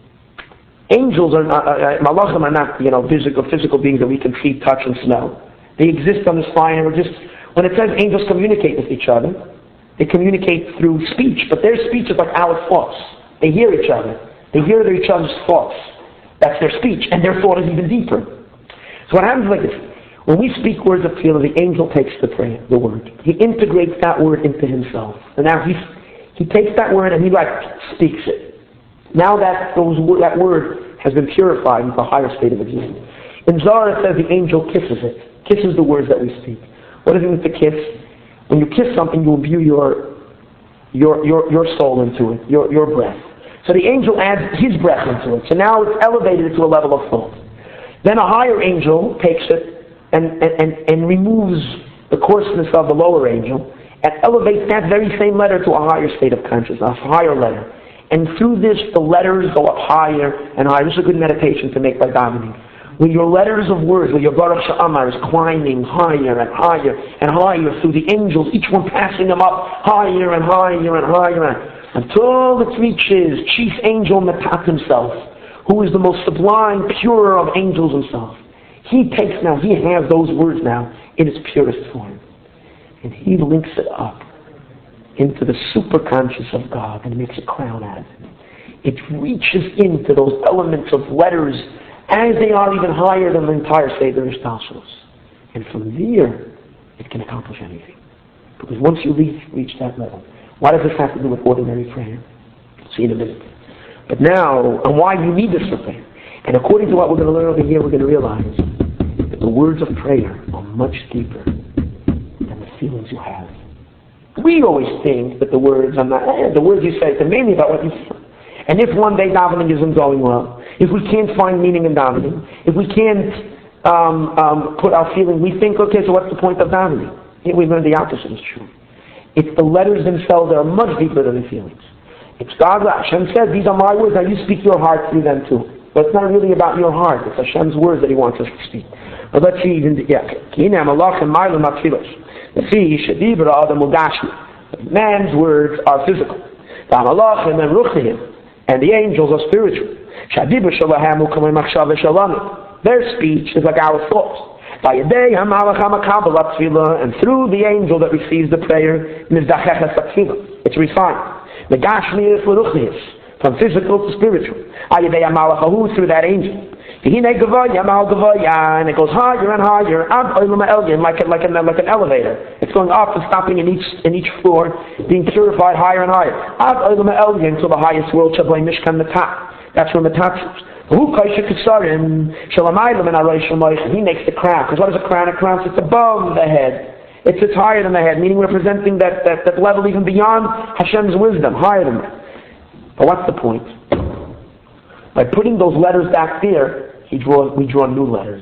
angels are not, uh, malachim are not, you know, physical, physical beings that we can see, touch, and smell. They exist on this fine, and we're just, when it says angels communicate with each other, they communicate through speech, but their speech is like our thoughts. They hear each other. They hear each other's thoughts. That's their speech, and their thought is even deeper. So what happens is like this. When we speak words of tefillah, the angel takes the prayer, the word. He integrates that word into himself. And now he, he takes that word and he like speaks it. Now that those, that word has been purified into a higher state of existence. In Zohar it says the angel kisses it. Kisses the words that we speak. What does it mean to kiss? When you kiss something, you imbue your, your, your, your soul into it, your, your breath. So the angel adds his breath into it. So now it's elevated to a level of thought. Then a higher angel takes it and, and, and, and removes the coarseness of the lower angel and elevates that very same letter to a higher state of consciousness, a higher letter. And through this, the letters go up higher and higher. This is a good meditation to make by davening. Where your letters of words, where your Baruch She'amar is climbing higher and higher and higher through the angels, each one passing them up higher and higher and higher and until it reaches chief angel Matat himself, who is the most sublime, pure of angels himself. He takes now, he has those words now in its purest form. And he links it up into the superconscious of God and makes a crown out of it. It reaches into those elements of letters as they are even higher than the entire Seder Ishtalshalos. And from there, it can accomplish anything. Because once you reach, reach that level, what does this have to do with ordinary prayer? We'll see in a minute. But now, and why you need this for prayer. And according to what we're going to learn over here, we're going to realize that the words of prayer are much deeper than the feelings you have. We always think that the words are not, eh, the words you say, they're mainly about what you feel. And if one day davening isn't going well, if we can't find meaning in davening, if we can't um, um, put our feeling, we think, okay, so what's the point of davening? Here we learn the opposite is true. It's the letters themselves that are much deeper than the feelings. It's God, Hashem says, these are my words, now you speak your heart through them too. But it's not really about your heart, it's Hashem's words that He wants us to speak. But let's see, even, yeah, man's words are physical. And the angels are spiritual. Their speech is like our thoughts. And through the angel that receives the prayer, it's refined. From physical to spiritual. Through that angel. And it goes higher and higher, like, a, like, a, like an elevator. It's going up and stopping in each in each floor, being purified higher and higher. Until the highest world, that's where Matat is. He makes the crown. Because what is a crown? A crown sits above the head. It sits higher than the head, meaning representing that, that, that level even beyond Hashem's wisdom, higher than that. But what's the point? By putting those letters back there, he draws, we draw new letters.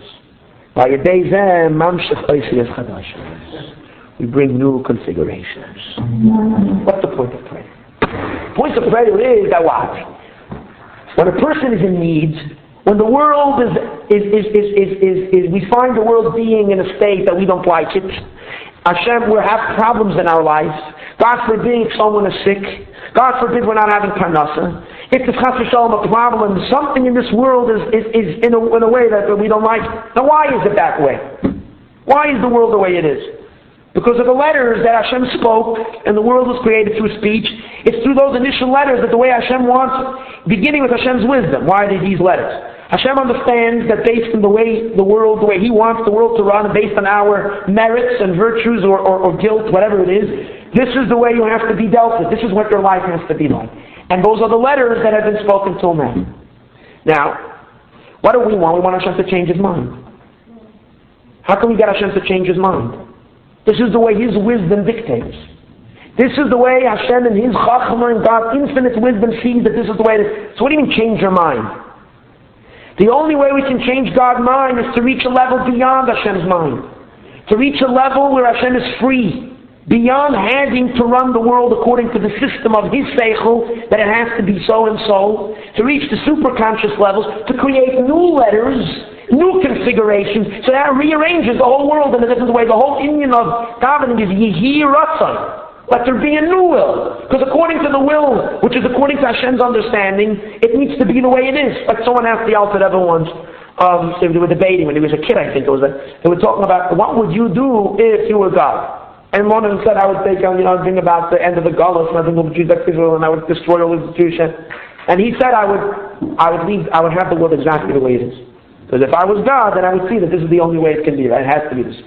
We bring new configurations. What's the point of prayer? point of prayer is that what? When a person is in need, when the world is, is, is, is, is, is, is we find the world being in a state that we don't like it, Hashem, we have problems in our lives. God forbid if someone is sick. God forbid we're not having parnasa. If there's chas v'shalom a problem, something in this world is, is, is in, a, in a way that we don't like. Now why is it that way? Why is the world the way it is? Because of the letters that Hashem spoke, and the world was created through speech. It's through those initial letters that the way Hashem wants, beginning with Hashem's wisdom. Why are they these letters? Hashem understands that based on the way the world, the way He wants the world to run, and based on our merits and virtues or, or, or guilt, whatever it is, this is the way you have to be dealt with. This is what your life has to be like. And those are the letters that have been spoken till now. Now, what do we want? We want Hashem to change His mind. How can we get Hashem to change His mind? This is the way His wisdom dictates. This is the way Hashem and His Chachma and God's infinite wisdom sees that this is the way it is. So what do you mean change your mind? The only way we can change God's mind is to reach a level beyond Hashem's mind. To reach a level where Hashem is free. Beyond having to run the world according to the system of His seichel, that it has to be so and so. To reach the superconscious levels, to create new letters, new configurations, so that rearranges the whole world in a different way. The whole union of davening is Yehi Ratzon. Let there be a new will. Because according to the will, which is according to Hashem's understanding, it needs to be the way it is. Like someone asked the Alter Rebbe once, um, they were debating when he was a kid, I think it was, a, they were talking about, what would you do if you were God? And one of them said, I would take, you know, bring about the end of the Galus, and I think of Jesus Israel, and I would destroy all institution. And he said, I would, I would leave, I would have the world exactly the way it is. Because if I was God, then I would see that this is the only way it can be. Right? It has to be this.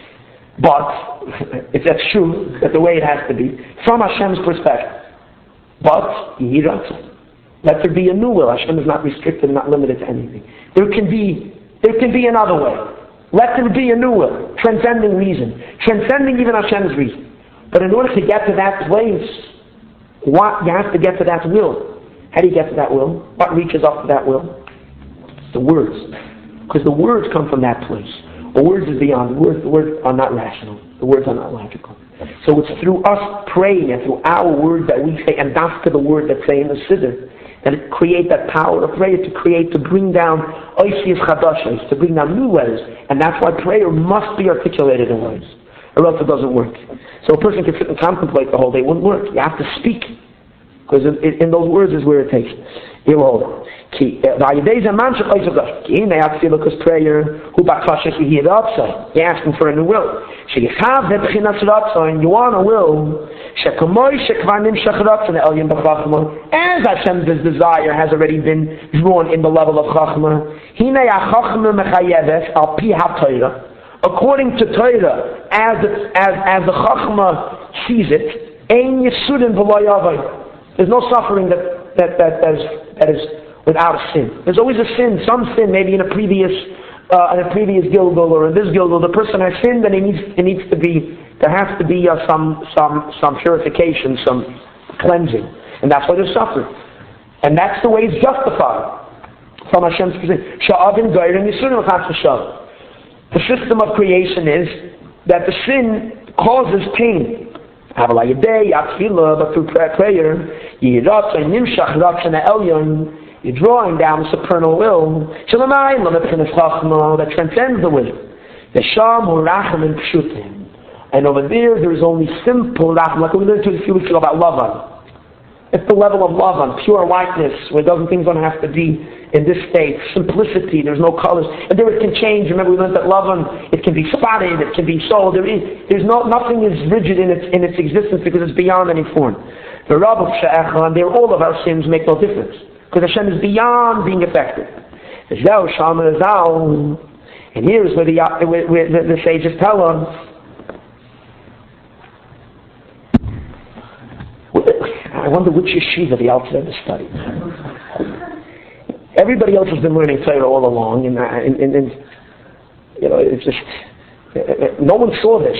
But, if that's true, that the way it has to be, from Hashem's perspective. But, Yehi Ratzon. Let there be a new will. Hashem is not restricted, not limited to anything. There can be, there can be another way. Let there be a new will, transcending reason, transcending even Hashem's reason. But in order to get to that place, what, you have to get to that will. How do you get to that will? What reaches up to that will? The words. Because the words come from that place. The words is beyond. The words, the words are not rational. The words are not logical. So it's through us praying and through our words that we say, and that's to the word that say in the Siddur, that it create that power of prayer to create, to bring down oisius chadashos, to bring down new letters. And that's why prayer must be articulated in words, or else it doesn't work. So a person can sit and contemplate the whole day. It wouldn't work. You have to speak. Because in, in those words is where it takes. Here, hold on. You're asking for a new will. You want a will as Hashem's desire has already been drawn in the level of Chachma. According to Torah, as, as, as the Chachma sees it, there's no suffering that, that, that, that, is, that is without a sin. There's always a sin, some sin, maybe in a previous uh, in a previous Gilgul or in this Gilgul, the person has sinned, and it needs it needs to be there has to be uh, some some some purification, some cleansing, and that's why there's suffering, and that's the way it's justified from Hashem's position. The system of creation is that the sin causes pain. But through prayer, you're drawing down the supernal will that transcends the will. And over there, there is only simple racham, like we learned a few weeks ago about Lavan. It's the level of Lavan, pure whiteness, where doesn't things don't have to be in this state. Simplicity, there's no colors. And there it can change. Remember we learned that Lavan, it can be spotted, it can be sold. There is, there's no, nothing is rigid in its, in its existence because it's beyond any form. The Rabbah She'echad, there all of our sins make no difference. Because Hashem is beyond being affected. And here's where the, where, where the, the sages tell us, I wonder which yeshiva the Alter Rebbe studied. Everybody else has been learning Torah all along, and, and, and, and you know, it's just no one saw this.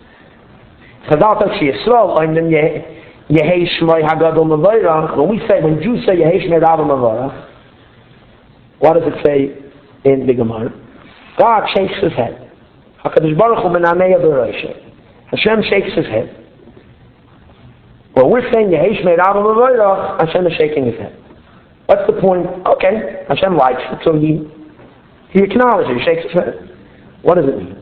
When we say, when Jews say Yehei Shmei Rav Mavarach, what does it say in the Gemara? God shakes his head. Hakadosh Baruch Hu Menamei B'Roshei. Hashem shakes his head. Well, we're saying Yehesh Meir Rabba L'Voirach, Hashem is shaking his head. What's the point? Okay, Hashem likes it, so he he acknowledges it, he shakes his head. What does it mean?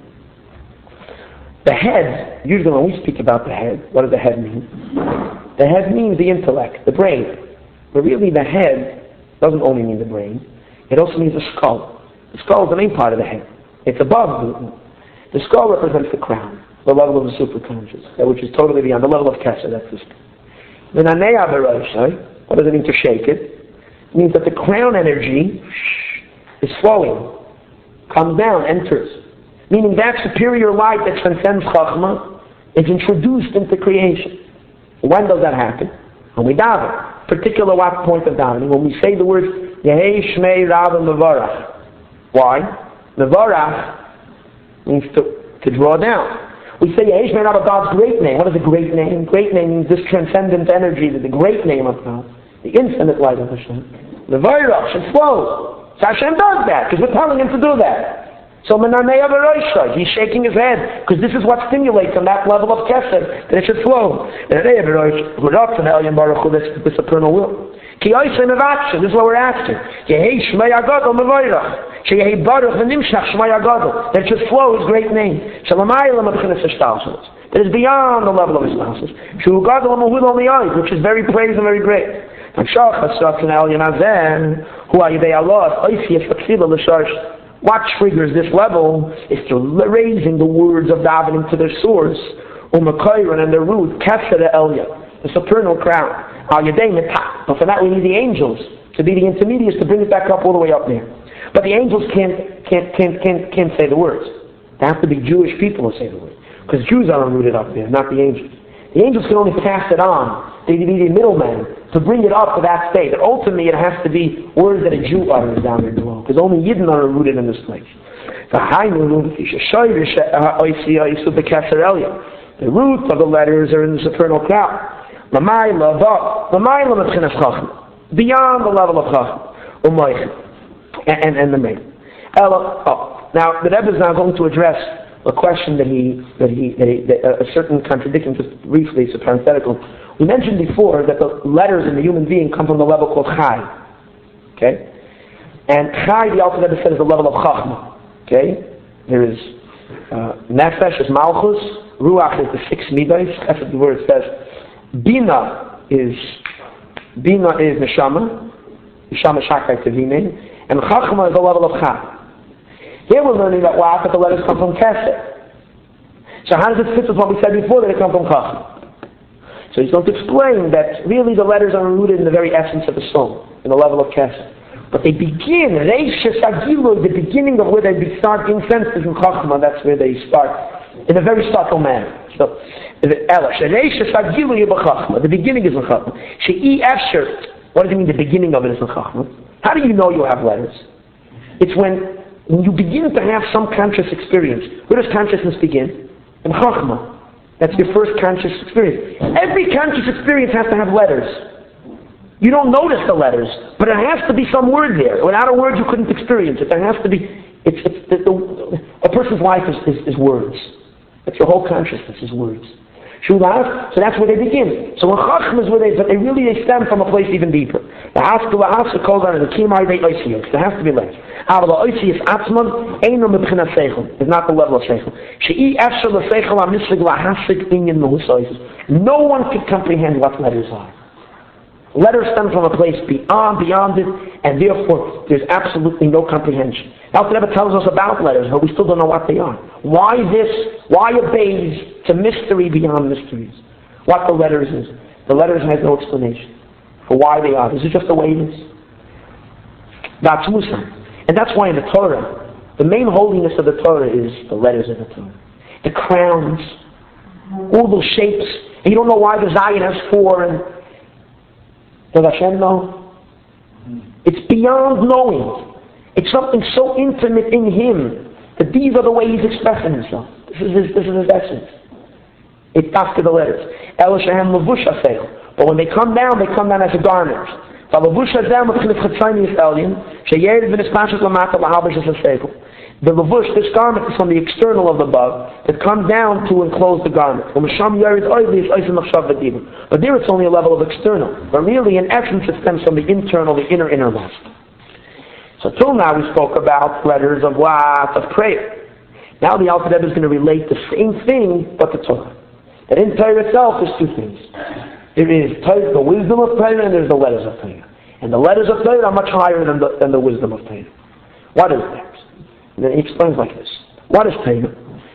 The head, usually when we speak about the head, what does the head mean? The head means the intellect, the brain. But really the head doesn't only mean the brain, it also means the skull. The skull is the main part of the head. It's above the, the skull represents the crown, the level of the superconscious, which is totally beyond the level of Kesser, that's the skull. The Naneya B'Roshai, what does it mean to shake it? It means that the crown energy is flowing, comes down, enters. Meaning that superior light that transcends Chachma is introduced into creation. When does that happen? When we daven. Particular what point of davening? When we say the words Yehesh Shmei Rabba Mevorach. Why? Mevorach means to, to draw down. We say Yehesh Shmei Rabba, God's great name. What is a great name? Great name means this transcendent energy, the great name of God, the infinite light of Hashem. Mevorach should flow. So Hashem does that because we're telling him to do that. So Menanei Avaroshai, he's shaking his head because this is what stimulates on that level of Kesed that it should flow. Menanei Avaroshai, who wrote to Elyon Baruch Hu, this the supernal will. Ki Oisem Evaksha, this is what we're asking. Yehei Shmei Agadol Mevoirach, Sheyehei Baruch V'Nimshach Shmei Agadol, that it should flow his great name. Shalamayla Mabchinas Hashtalshalos, that is beyond the level of his houses. Shu Gadol Mahul Omiyai, which is very praised and very great. And Shach Hasrat and Elyon Azen, who are Yidei Allah, Oisias Vatfila L'Sharsh. What triggers this level is to raising the words of davening to their source, umakayran and their root, kesed elya, the supernal crown, al yadei metah. But for that we need the angels to be the intermediates to bring it back up all the way up there. But the angels can't can't can't can't, can't say the words. They have to be Jewish people who say the words, because Jews are rooted up there, not the angels. The angels can only pass it on. They need the middleman to bring it up to that state. But ultimately, it has to be words that a Jew utters down there below, because only Yidden are rooted in this place. The root of the letters are in the supernal crown. Beyond the level of Chacham. And, and, and the main. Oh, now, the Rebbe is now going to address a question that he, that he, that he that a certain contradiction, just briefly, it's a parenthetical. We mentioned before that the letters in the human being come from the level called Chai. Okay? And Chai, the Alter Rebbe said, is the level of Chachma. Okay? There is uh, Nefesh is Malchus, Ruach is the six Midas, that's what the word says. Bina is Bina is Neshama, Neshama Shakai Tevine, and Chachma is the level of Chai. Here we're learning that wow, that the letters come from Kesed. So how does it fit with what we said before that they come from Chachma? So he's going to explain that really the letters are rooted in the very essence of the soul, in the level of Kesed. But they begin, Reishes Agilu, the beginning of where they start incense is in Chachma, that's where they start, in a very subtle manner. So, Reishes Agilu Yibachachma, the beginning is in Chachma. She'i Efsher, what does it mean the beginning of it is in Chachma? How do you know you have letters? It's when, when you begin to have some conscious experience. Where does consciousness begin? In Chachma. That's your first conscious experience. Every conscious experience has to have letters. You don't notice the letters, but it has to be some word there. Without a word, you couldn't experience it. There has to be. It's, it's the, the, a person's life is, is, is words. That's your whole consciousness is words. Shulav, so that's where they begin. So when Chacham is where they, but they really they stem from a place even deeper. The Haskell, the Haskell, called on the Kimai de Oisios. There has to be letters. However, the Oisios Atzman ain't no mebchina seichel. It's not the level of seichel. She'i efshel the seichel amislig lahasik inyan mehusoises. No one can comprehend what letters are. Letters stem from a place beyond, beyond it, and therefore there's absolutely no comprehension. Alter Rebbe tells us about letters, but we still don't know what they are. Why this? Why a base to mystery beyond mysteries? What the letters is. The letters has no explanation for why they are. This is just the way it is. That's Musa. And that's why in the Torah, the main holiness of the Torah is the letters of the Torah. The crowns, all those shapes. And you don't know why the Zion has four and does Hashem know? It's beyond knowing. It's something so intimate in Him that these are the way He's expressing Himself. This is His, this is his essence. It's after the letters. El Shehem Levusha Seil. But when they come down, they come down as a garment. The The levush, this garment, is from the external of the above that comes down to enclose the garment. But there it's only a level of external. But really, in essence, it stems from the internal, the inner innermost. So till now we spoke about letters of what? Of prayer. Now the Alter Rebbe is going to relate the same thing, but the Torah. And in Torah itself, there's two things. There is the wisdom of Torah and there's the letters of Torah. And the letters of Torah are much higher than the, than the wisdom of Torah. What is that? And then he explains like this. What is Torah?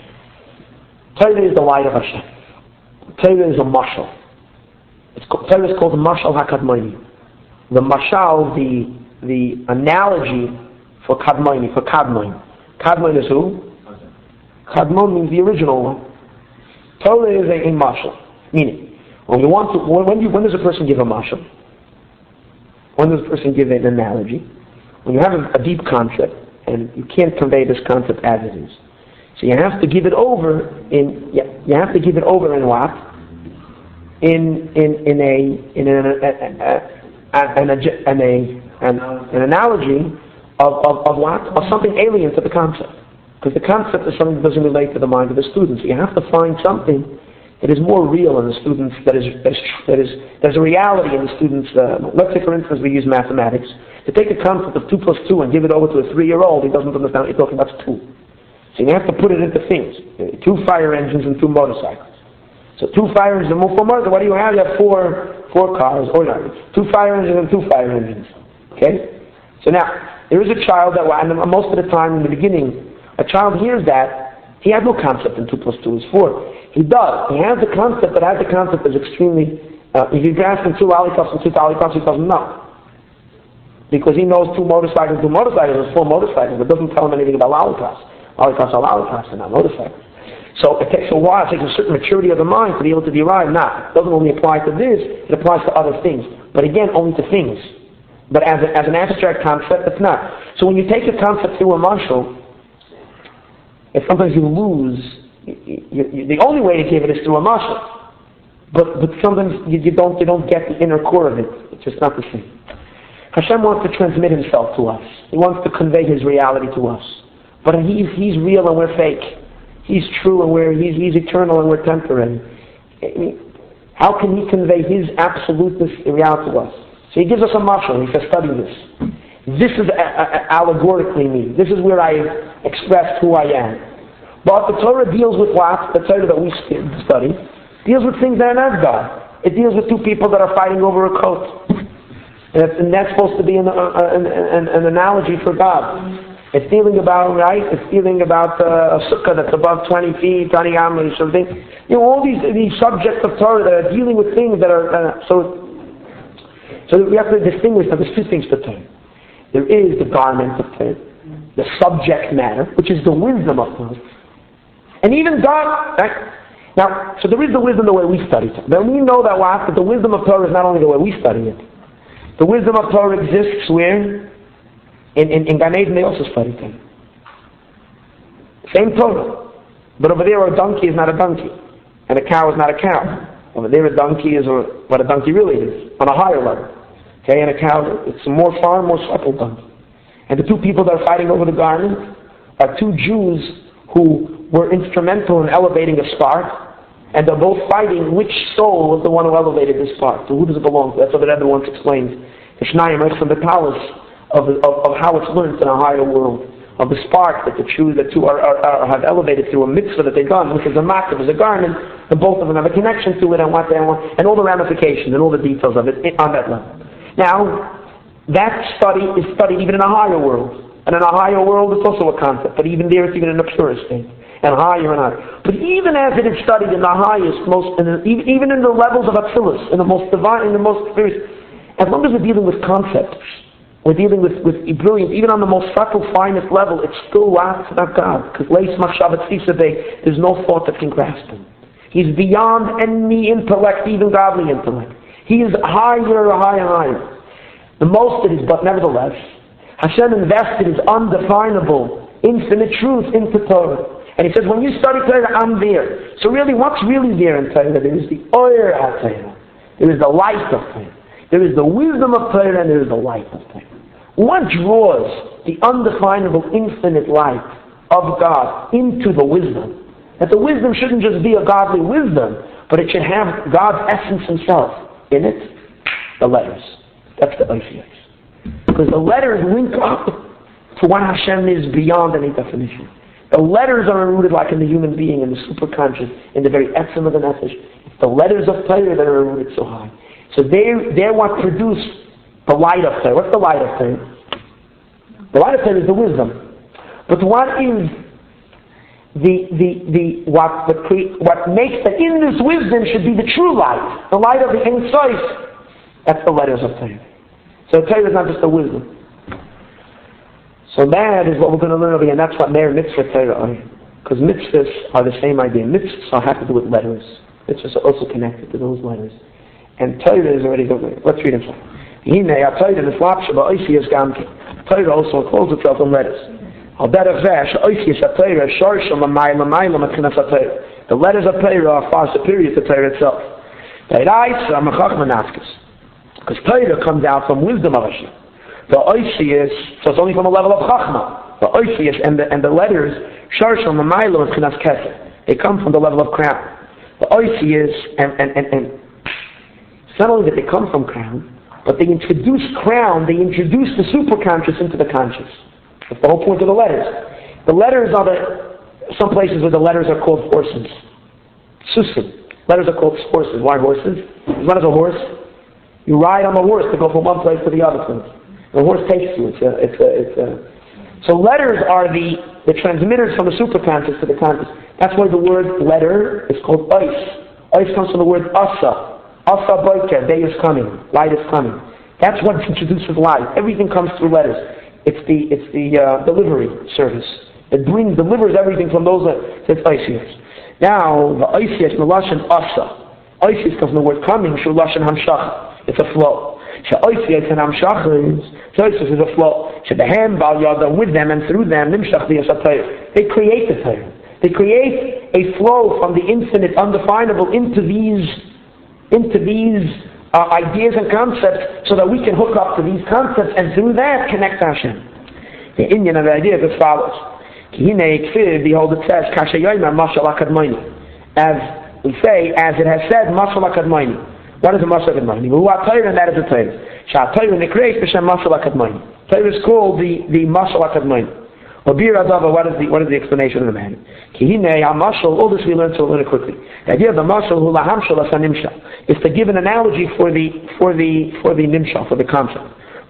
Torah is the light of Hashem. Torah is a mashal. It's called, Torah is called the mashal hakadmoni. The mashal, the the analogy for kadmoni, for kadmon. Kadmon is who? Kadmon means the original one. Torah is a, a mashal. Meaning, when you want to, when you, when does a person give a mashal? When does a person give an analogy? When you have a, a deep concept, and you can't convey this concept as it is. So you have to give it over in, you have to give it over in what? In, in, in a, in an, a, a, an, a, an, a, an, an analogy of, of, of what? Of something alien to the concept. Because the concept is something that doesn't relate to the mind of the student. So you have to find something that is more real in the students, that is, that is, that is there's a reality in the students. Uh, let's say, for instance, we use mathematics. To take a concept of two plus two and give it over to a three-year-old, he doesn't understand what you're talking about two. So you have to put it into things. Two fire engines and two motorcycles. So two fire engines and four motorcycles. What do you have? You have four, four cars, or no, two fire engines and two fire engines. Okay? So now, there is a child that, and most of the time in the beginning, a child hears that, he has no concept in two plus two is four. He does. He has the concept, but has the concept is extremely, uh, if you ask him two lollipops and two lollipops, he doesn't know. Because he knows two motorcycles, two motorcycles, there's four motorcycles, but doesn't tell him anything about lollipops. Lollipops are lollipops, and not motorcycles. So it takes a while, it takes a certain maturity of the mind to be able to derive. Nah, it doesn't only apply to this, it applies to other things. But again, only to things. But as, a, as an abstract concept, it's not. So when you take a concept through a marshal, if sometimes you lose, you, you, you, the only way to give it is through a marshal. But, but sometimes you, you, don't, you don't get the inner core of it. It's just not the same. Hashem wants to transmit Himself to us. He wants to convey His reality to us. But He's He's real and we're fake. He's true and we're He's He's eternal and we're temporary. How can He convey His absoluteness in reality to us? So He gives us a mashal. He says, study this. This is a, a, allegorically me. This is where I express who I am. But the Torah deals with what? The Torah that we study deals with things that are not God. It deals with two people that are fighting over a coat. And, and that's supposed to be an, an, an, an analogy for God. It's dealing about, right? It's dealing about uh, a sukkah that's above twenty feet, twenty amos, something. You know, all these these subjects of Torah that are dealing with things that are, uh, so so we have to distinguish that there's two things to Torah. There is the garment of Torah, the subject matter, which is the wisdom of Torah. And even God, right? Now, so there is the wisdom the way we study Torah. Then we know that what? That the wisdom of Torah is not only the way we study it. The wisdom of Torah exists where? In, in, in Gan Eden they also study Torah. Same Torah. But over there a donkey is not a donkey. And a cow is not a cow. Over there a donkey is a, what a donkey really is, on a higher level. Okay, and a cow, it's a more far, more subtle donkey. And the two people that are fighting over the garment are two Jews who were instrumental in elevating a spark. And they're both fighting which soul was the one who elevated this spark. So who does it belong to? That's what the Rebbe once explains. The Shnayim, right from the palace of, of, of how it's learned in a higher world. Of the spark that the two, the two are, are, are, have elevated through a mitzvah that they've done, which is a matzah, is a garment, and both of them have a connection to it and what they want, and all the ramifications and all the details of it on that level. Now, that study is studied even in a higher world. And in a higher world it's also a concept, but even there it's even in a pure state. And higher and higher. But even as it is studied in the highest, most, in the, even in the levels of Atzilus, in the most divine, in the most spiritual, as long as we're dealing with concepts, we're dealing with, with brilliance, even on the most subtle, finest level, it's still what? It's not God. Because Leis Machshavat Tzisabeh, there's no thought that can grasp Him. He's beyond any intellect, even godly intellect. He is higher, higher, higher. The most it is, but nevertheless, Hashem invested His undefinable, infinite truth into Torah. And He says, when you study Torah, I'm there. So really, what's really there in Torah? There is the oyer of Torah. There is the light of Torah. There is the wisdom of Torah, and there is the light of Torah. What draws the undefinable, infinite light of God into the wisdom. That the wisdom shouldn't just be a godly wisdom, but it should have God's essence himself in it, the letters. That's the Oisios. Because the letters link up to what Hashem is beyond any definition. The letters are rooted like in the human being, in the superconscious, in the very essence of the nefesh. It's the letters of Torah that are rooted so high. So they're, they're what produce the light of Torah. What's the light of Torah? The light of Torah is the wisdom. But what is the the the what the cre- what makes that in this wisdom should be the true light, the light of the Ein Sof? That's the letters of Torah. So Torah is not just the wisdom. So that is what we're going to learn over here, and that's what Meir Mitzvah Torah are. Because mitzvahs are the same idea. Mitzvahs have to do with letters. Mitzvahs are also connected to those letters. And Torah is already going. Let's read it. Torah also calls itself in letters. The letters of Torah are far superior to Torah itself. Because Torah comes out from wisdom of Hashem. The Oisius, so it's only from a level of Chachma. The Oisius and the, and the letters, Sharsham, Mamaylam, and Chinas Kesef, they come from the level of crown. The Oisius, and, and, and, and it's not only that they come from crown, but they introduce crown, they introduce the superconscious into the conscious. That's the whole point of the letters. The letters are the, some places where the letters are called horses. Susim. Letters are called horses. Why horses? What is a horse? You ride on the horse to go from one place to the other place. The horse takes you. It's a, it's a, it's a. So letters are the, the transmitters from the superconscious to the conscious. That's why the word letter is called ois. Ois comes from the word asa. Asa boiker, day is coming, light is coming. That's what introduces light. Everything comes through letters. It's the it's the uh, delivery service. It brings delivers everything from those letters. So it's oisius. Now the oisius, the lashon asa. Oisius comes from the word coming. Shu lashon hamshach. It's a flow. She'oisius and hamshachis. Oisius is a flow. She'behem bal yada, with them and through them nimshach v'yasatayr. They create the Torah. They create a flow from the infinite, undefinable into these into these uh, ideas and concepts, so that we can hook up to these concepts and through that connect to Hashem. The Indian of the idea is as follows. Behold, it says, as we say, as it has said, Mashal HaKadmoni. What is a Mashal HaKadmoni? Who are Torah, and that is a Torah. Torah is called the, the Mashal HaKadmoni. What is the what is the explanation of the matter? All this we learn, so we'll learn it quickly. The idea of the mashal is to give an analogy for the for the for the nimshal, for the concept.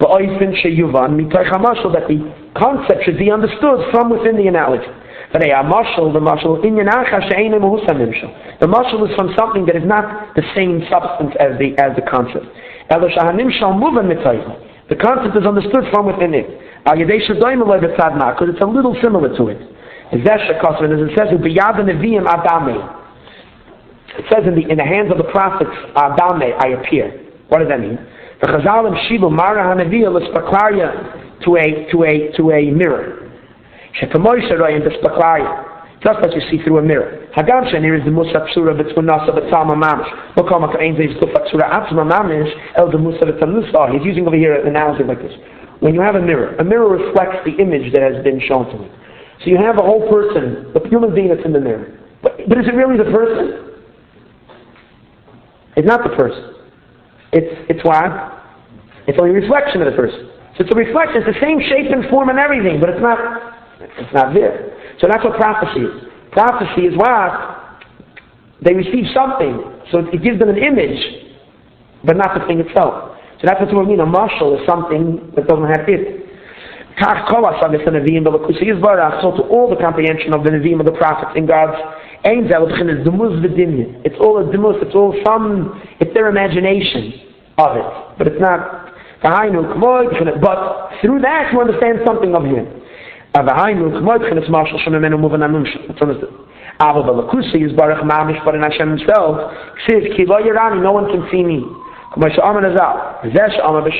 That the concept should be understood from within the analogy. The mashal, the mashal, the mashal is from something that is not the same substance as the as the concept. The concept is understood from within it. Because it's a little similar to it. As it says, it says in the in the hands of the prophets, Adame, I appear. What does that mean? The Chazalim Shilu Mara Hanaviyah to a to a to a mirror. Just as you see through a mirror. Hagam Shenir is the Musa Psura B'Tzmunasa B'Tzalma Mamish. Lokama Ka'ain Zeis Tufa Psura Atzma Mamish El the Musa B'Tzalmusa. He's using over here an analogy like this. When you have a mirror, a mirror reflects the image that has been shown to it. So you have a whole person, the human being that's in the mirror. But, but is it really the person? It's not the person. It's it's what? It's only a reflection of the person. So it's a reflection. It's the same shape and form and everything, but it's not. It's not there. So that's what prophecy is. Prophecy is what? They receive something. So it gives them an image, but not the thing itself. So that's what we mean. A mashal is something that doesn't have it. So to all the comprehension of the Nevi'im of the prophets in God's it's all a demus, it's all some, it's their imagination of it. But it's not. But through that you understand something of Him. It's understood. But in Hashem Himself, no one can see me. This is what it says,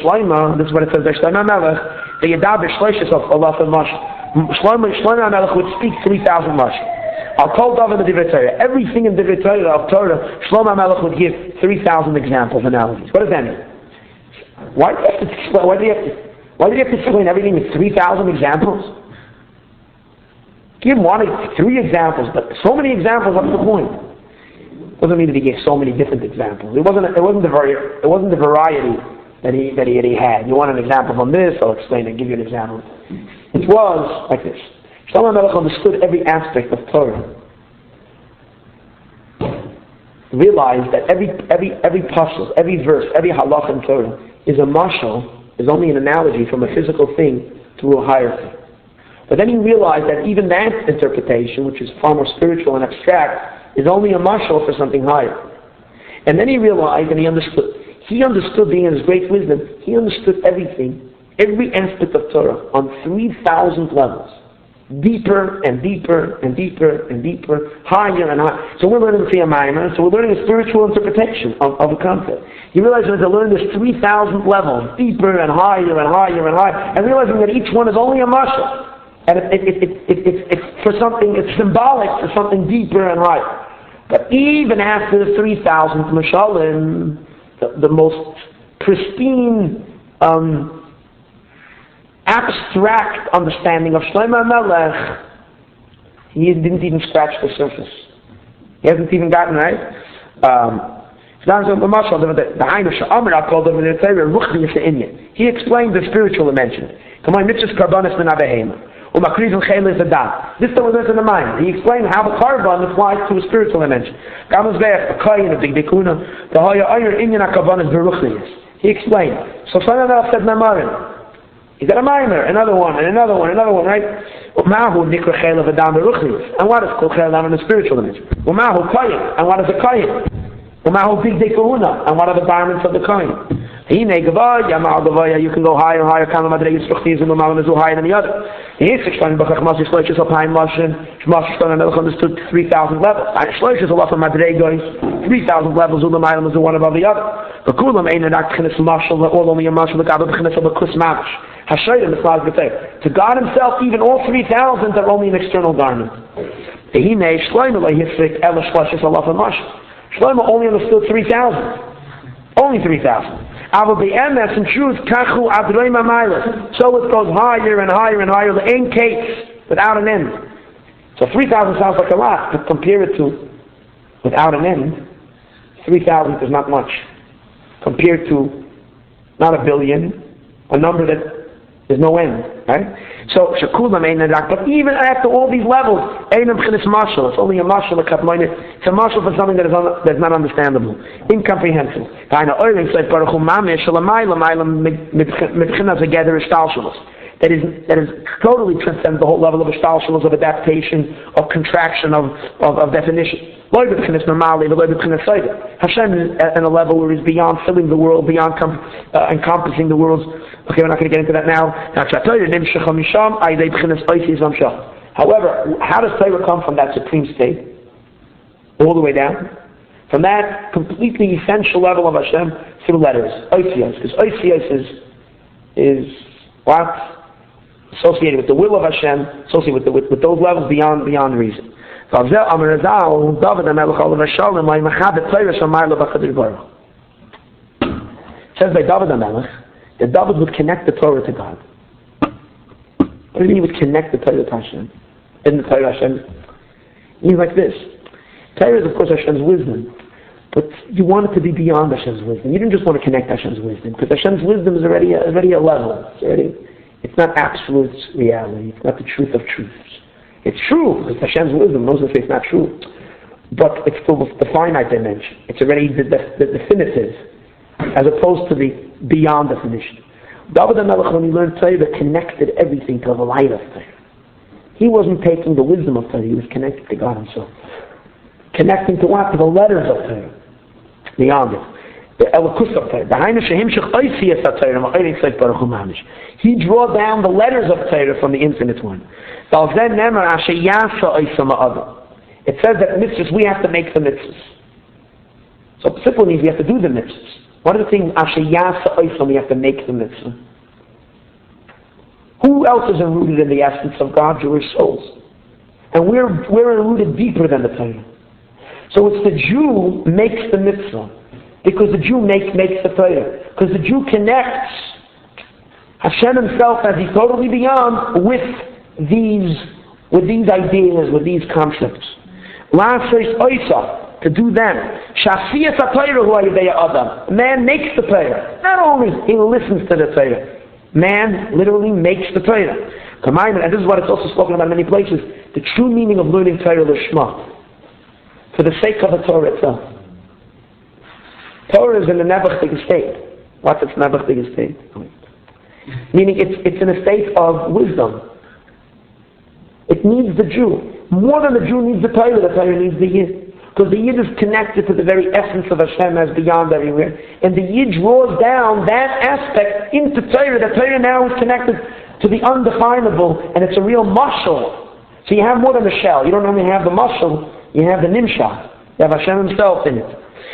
the Yadav Shloishes of Allah and Moshe. Shlomo Melech would speak three thousand Moshe. I'll call David the Divrei Torah. Everything in Divrei Torah of Torah, Shlomo Melech would give three thousand examples, analogies. What does that mean? Why do you have to explain, why do you have to, why do you have to explain everything with three thousand examples? Give one, three examples, but so many examples up to the point. Doesn't mean that he gave so many different examples. It wasn't. It wasn't the vari, It wasn't the variety that he that he, that he had. You want an example from this? I'll explain and give you an example. It was like this. Shlomo Melech understood every aspect of Torah. Realized that every every every pasuk, every verse, every halach in Torah is a mashal, is only an analogy from a physical thing to a higher thing. But then he realized that even that interpretation, which is far more spiritual and abstract, is only a mashal for something higher. And then he realized, and he understood. He understood, being in his great wisdom, he understood everything, every aspect of Torah on three thousand levels. Deeper and deeper and deeper and deeper, higher and higher. So we're learning the Maimon, so we're learning a spiritual interpretation of, of a concept. You realize that to learn this three thousand levels, deeper and higher and higher and higher, and realizing that each one is only a mashal. And it, it, it, it, it, it's for something, it's symbolic for something deeper and higher. But even after the three thousandth mashalim, the, the most pristine, um, abstract understanding of Shlomo Melech, he didn't even scratch the surface. He hasn't even gotten right. Um, he explained the spiritual dimension. Come on, mitzvahs karbanis min abehema. This that was in the mind. He explained how the carbon applies to a spiritual dimension. He explained. So Shlomo Melech said Namarim. He got a mimer, another one, and another one, another one, right? And what is called chel in the spiritual dimension? And what is a kohen? And what are the garments of the kohen? You can go higher, higher, higher than the other. Understood three thousand levels. Shlosh is a lot of madregos, three thousand levels, Ulamaim is one above the other. But Kulam ain't an act mashal, all only a mashal, the Gabba B'chinas of a Kus Mamash. Hashayim is like to God Himself, even all three thousand are only an external garment. Shlomo only understood three thousand. Only three thousand. Ava be'emes, in truth, kachu adrei mamayla. So it goes higher and higher and higher, the end case, without an end. So three thousand sounds like a lot, but compare it to without an end, three thousand is not much. Compared to not a billion, a number that there's no end, right? So shakulam ain't that, but even after all these levels, ain't b'chinas mashal. It's only a mashal, a kapmoinit. It's a mashal for something that is un, that's not understandable, incomprehensible. That is that is totally transcends the whole level of ishtalshalos, of adaptation, of contraction, of of, of definition. Hashem is at a level where He's beyond filling the world, beyond com- uh, encompassing the world's. Okay, we're not going to get into that now. However, how does Torah come from that supreme state? All the way down? From that completely essential level of Hashem through letters. Oisios. Because Oisios is, is what? Associated with the will of Hashem, associated with, the, with, with those levels beyond beyond reason. It says by David HaMelech that David would connect the Torah to God. What do you mean he would connect the Torah to Hashem? In the Torah Hashem? It means like this. Torah is of course Hashem's wisdom, but you want it to be beyond Hashem's wisdom. You didn't just want to connect Hashem's wisdom, because Hashem's wisdom is already a, already a level. It's, already, it's not absolute reality. It's not the truth of truths. It's true, because Hashem's wisdom, Moses says it's not true, but it's still the finite dimension. It's already the, the, the definitive, as opposed to the beyond definition. David HaMelech, when he learned Torah, connected everything to the light of Torah. He wasn't taking the wisdom of Torah, he was connected to God Himself. Connecting to what? To the letters of Torah. Beyond it. The Elokus of Torah. He drew down the letters of Torah from the Infinite One. It says that mitzvahs, we have to make the mitzvahs. So simple means we have to do the mitzvahs. What are the things, we have to make the mitzvah? Who else is enrooted in the essence of God? Jewish souls. And we're, we're enrooted deeper than the Torah. So it's the Jew makes the mitzvah. Because the Jew make, makes the Torah. Because the Jew connects Hashem Himself as He's totally beyond with these with these ideas, with these concepts. Last is oisa, to do them. Shasiyas ha-Torah hu ha-yidei adam. Man makes the Torah. Not only he listens to the Torah. Man literally makes the Torah. And this is what it's also spoken about in many places. The true meaning of learning Torah Lishma. For the sake of the Torah itself. Torah is in the nebuchtig state. What's its nebuchtig state? Meaning it's, it's in a state of wisdom. It needs the Jew. More than the Jew needs the Torah, the Torah needs the Yid. Because the Yid is connected to the very essence of Hashem as beyond everywhere. And the Yid draws down that aspect into Torah. The Torah now is connected to the undefinable, and it's a real mashal. So you have more than the shell. You don't only have the mashal, you have the nimshah. You have Hashem himself in it.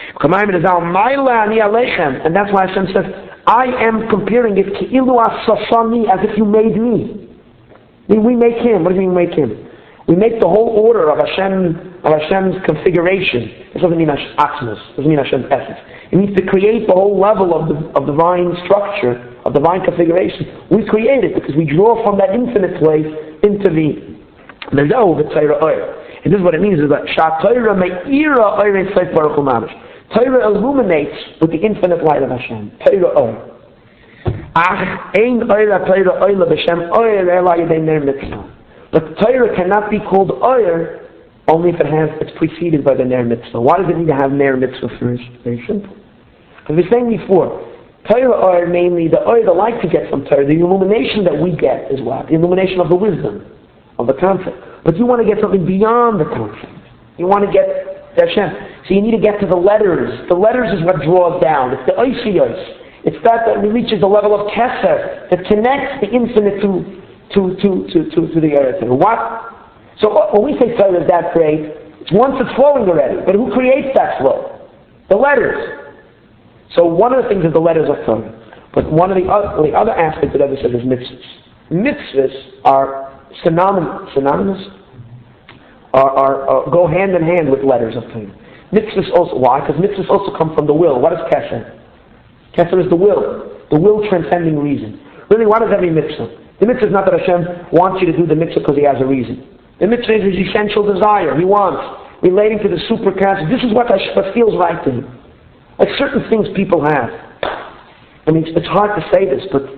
And that's why Hashem says, I am comparing it as if you made me. I mean, we make him. What do you mean make him? We make the whole order of Hashem, of Hashem's configuration. This doesn't mean Atmos. It doesn't mean Hashem's essence. It means to create the whole level of the of divine structure, of divine configuration. We create it because we draw from that infinite place into the the Zoh, the Torah Oyer. And this is what it means: is that Sha Torah Me'ira Oyer Seif Baruch Hu Mamish. Torah illuminates with the infinite light of Hashem. Torah Oyer. Ach ein Oyer Torah Oyer b'Shem Oyer Ela Yedei Ner Mitzvah. But Torah cannot be called Oyer only if it has it's preceded by the Ner Mitzvah. Why does it need to have Ner Mitzvah first? Very simple. As we were saying before, Torah Oyer, namely the Oyer, the light to get from Torah, the illumination that we get is what? The illumination of the wisdom, of the concept. But you want to get something beyond the concept. You want to get Hashem. So you need to get to the letters. The letters is what draws down. It's the Oisiyos. It's that that reaches the level of Kesser that connects the infinite to to to to to, to the earth. What? So when we say Torah is that great, it's once it's flowing already. But who creates that flow? The letters. So one of the things is the letters of Torah. But one of the other, the other aspects that Rebbe says is mitzvahs. Mitzvahs are synonymous, synonymous are, are, are, go hand in hand with letters of Torah. Mitzvahs also, why? Because mitzvahs also come from the will. What is Kesher? Kesher is the will. The will transcending reason. Really, what does that mean, mitzvah? The mitzvah is not that Hashem wants you to do the mitzvah because he has a reason. The mitzvah is his essential desire. He wants, relating to the superconscious. This is what, what feels right to him. Like certain things people have. I mean, it's hard to say this, but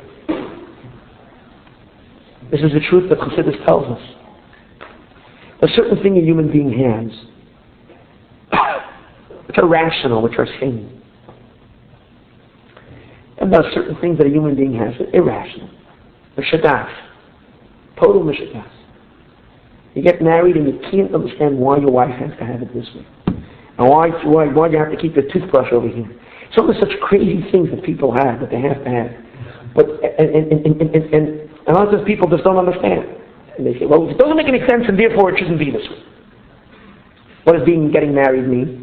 this is the truth that Chassidus tells us. A certain thing a human being has, which are rational, which are sane. And there are certain things that a human being has that are irrational. Mishadas. Total mishadas. You get married and you can't understand why your wife has to have it this way. And why, why, why do you have to keep the toothbrush over here? Some of such crazy things that people have, that they have to have. But, and, and, and, and, and, and, and lots of people just don't understand. And they say, well, it doesn't make any sense and therefore it shouldn't be this way. What does being, getting married mean?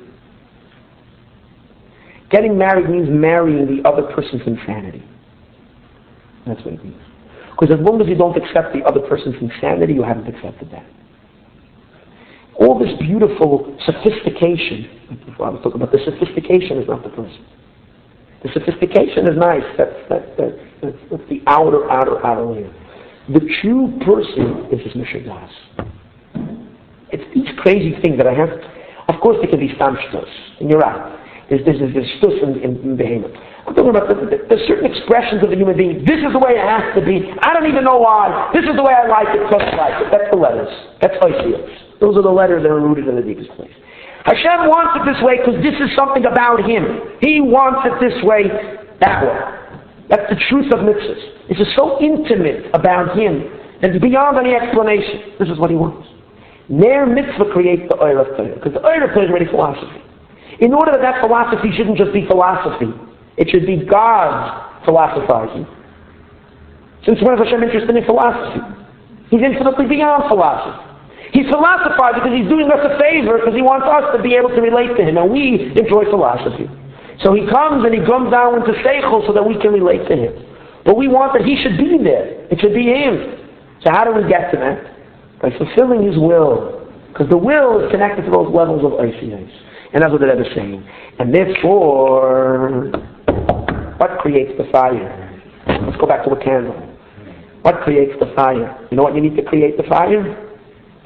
Getting married means marrying the other person's insanity. That's what it means. Because as long as you don't accept the other person's insanity, you haven't accepted that. All this beautiful sophistication, before I was talking about, the sophistication is not the person. The sophistication is nice, that's, that's, that's, that's, that's the outer, outer, outer layer. The true person is his mishadas. It's these crazy things that I have, of course there can be stamshtos, and you're right. There's, there's, there's shtus in, in, in behemoth. I'm talking about the, the, there's certain expressions of the human being. This is the way it has to be. I don't even know why. This is the way I like it, just like it. That's the letters. That's oisios. Those are the letters that are rooted in the deepest place. Hashem wants it this way because this is something about him. He wants it this way, that way. That's the truth of mitzvahs. This is so intimate about him that it's beyond any explanation. This is what he wants. Ner mitzvah creates the oyer of Torah, because the oyer of Torah is already philosophy. In order that that philosophy shouldn't just be philosophy, it should be God's philosophizing. Since when is Hashem interested in philosophy? He's infinitely beyond philosophy. He's philosophizing because he's doing us a favor because he wants us to be able to relate to him, and we enjoy philosophy. So he comes and he comes down into seichel so that we can relate to him. But we want that he should be there. It should be him. So how do we get to that? By fulfilling his will. Because the will is connected to those levels of oisios. And that's what the Rebbe is saying. And therefore, what creates the fire? Let's go back to a candle. What creates the fire? You know what you need to create the fire?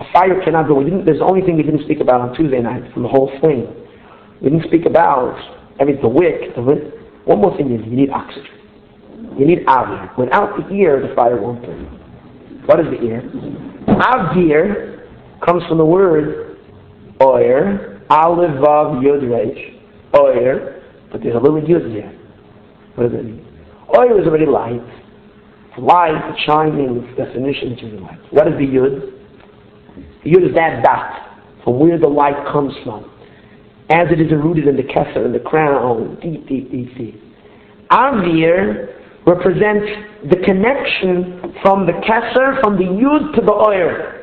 A fire cannot go. We didn't, there's the only thing we didn't speak about on Tuesday night from the whole thing. We didn't speak about, I mean, the wick. The wick. One more thing is you need oxygen. You need avir. Without the ear, the fire won't burn. What is the ear? Avir comes from the word oir, aleph, vav, yud, resh. Oir, but there's a little yud there. What does that mean? Oir is already light. Light, shining, its definition is really light. What is the yud? The yud is that dot, from where the light comes from. As it is rooted in the keser, in the crown, deep, deep, deep, deep. Avir represents the connection from the keser, from the yud to the oir.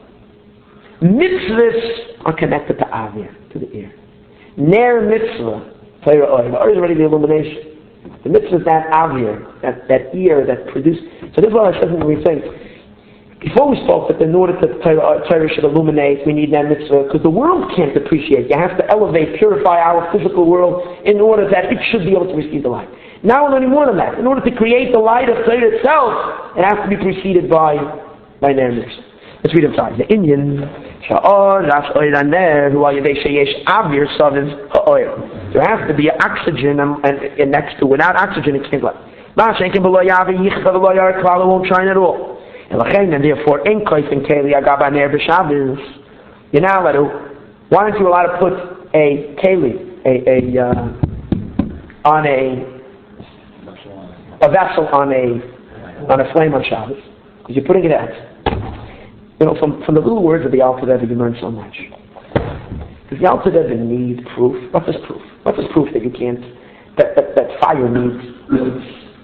Mitzvahs are connected to avir, to the ear. Ner mitzvah, Torah oir. The oir is already the illumination. The mitzvah is that avir, that, that ear that produces. So this is what I said when we think. Before we spoke that in order that Torah, Torah should illuminate, we need that mitzvah, because the world can't appreciate. You have to elevate, purify our physical world in order that it should be able to receive the light. Now we're learning more than that. In order to create the light of Torah itself, it has to be preceded by by ner mitzvah. Let's read inside. The Indian, sha'or, ras oir ner, who are yedei sheyesh avir saviv ha'oir. There has to be oxygen and, and, and next to. Without oxygen, it can't light. Ma'ashenkin below yavir yichta below yar klal, it won't shine at all. And therefore, in koifin keli agaba ner b'shabbos. You're now allowed to. Why aren't you allowed to put a keli, a a uh, on a a vessel on a on a flame on Shabbos? Because you're putting it out. You know, from from the little words of the Alter Rebbe, you learn so much. Does the Alter Rebbe need proof? What is proof? What is proof that you can't that that, that fire needs? needs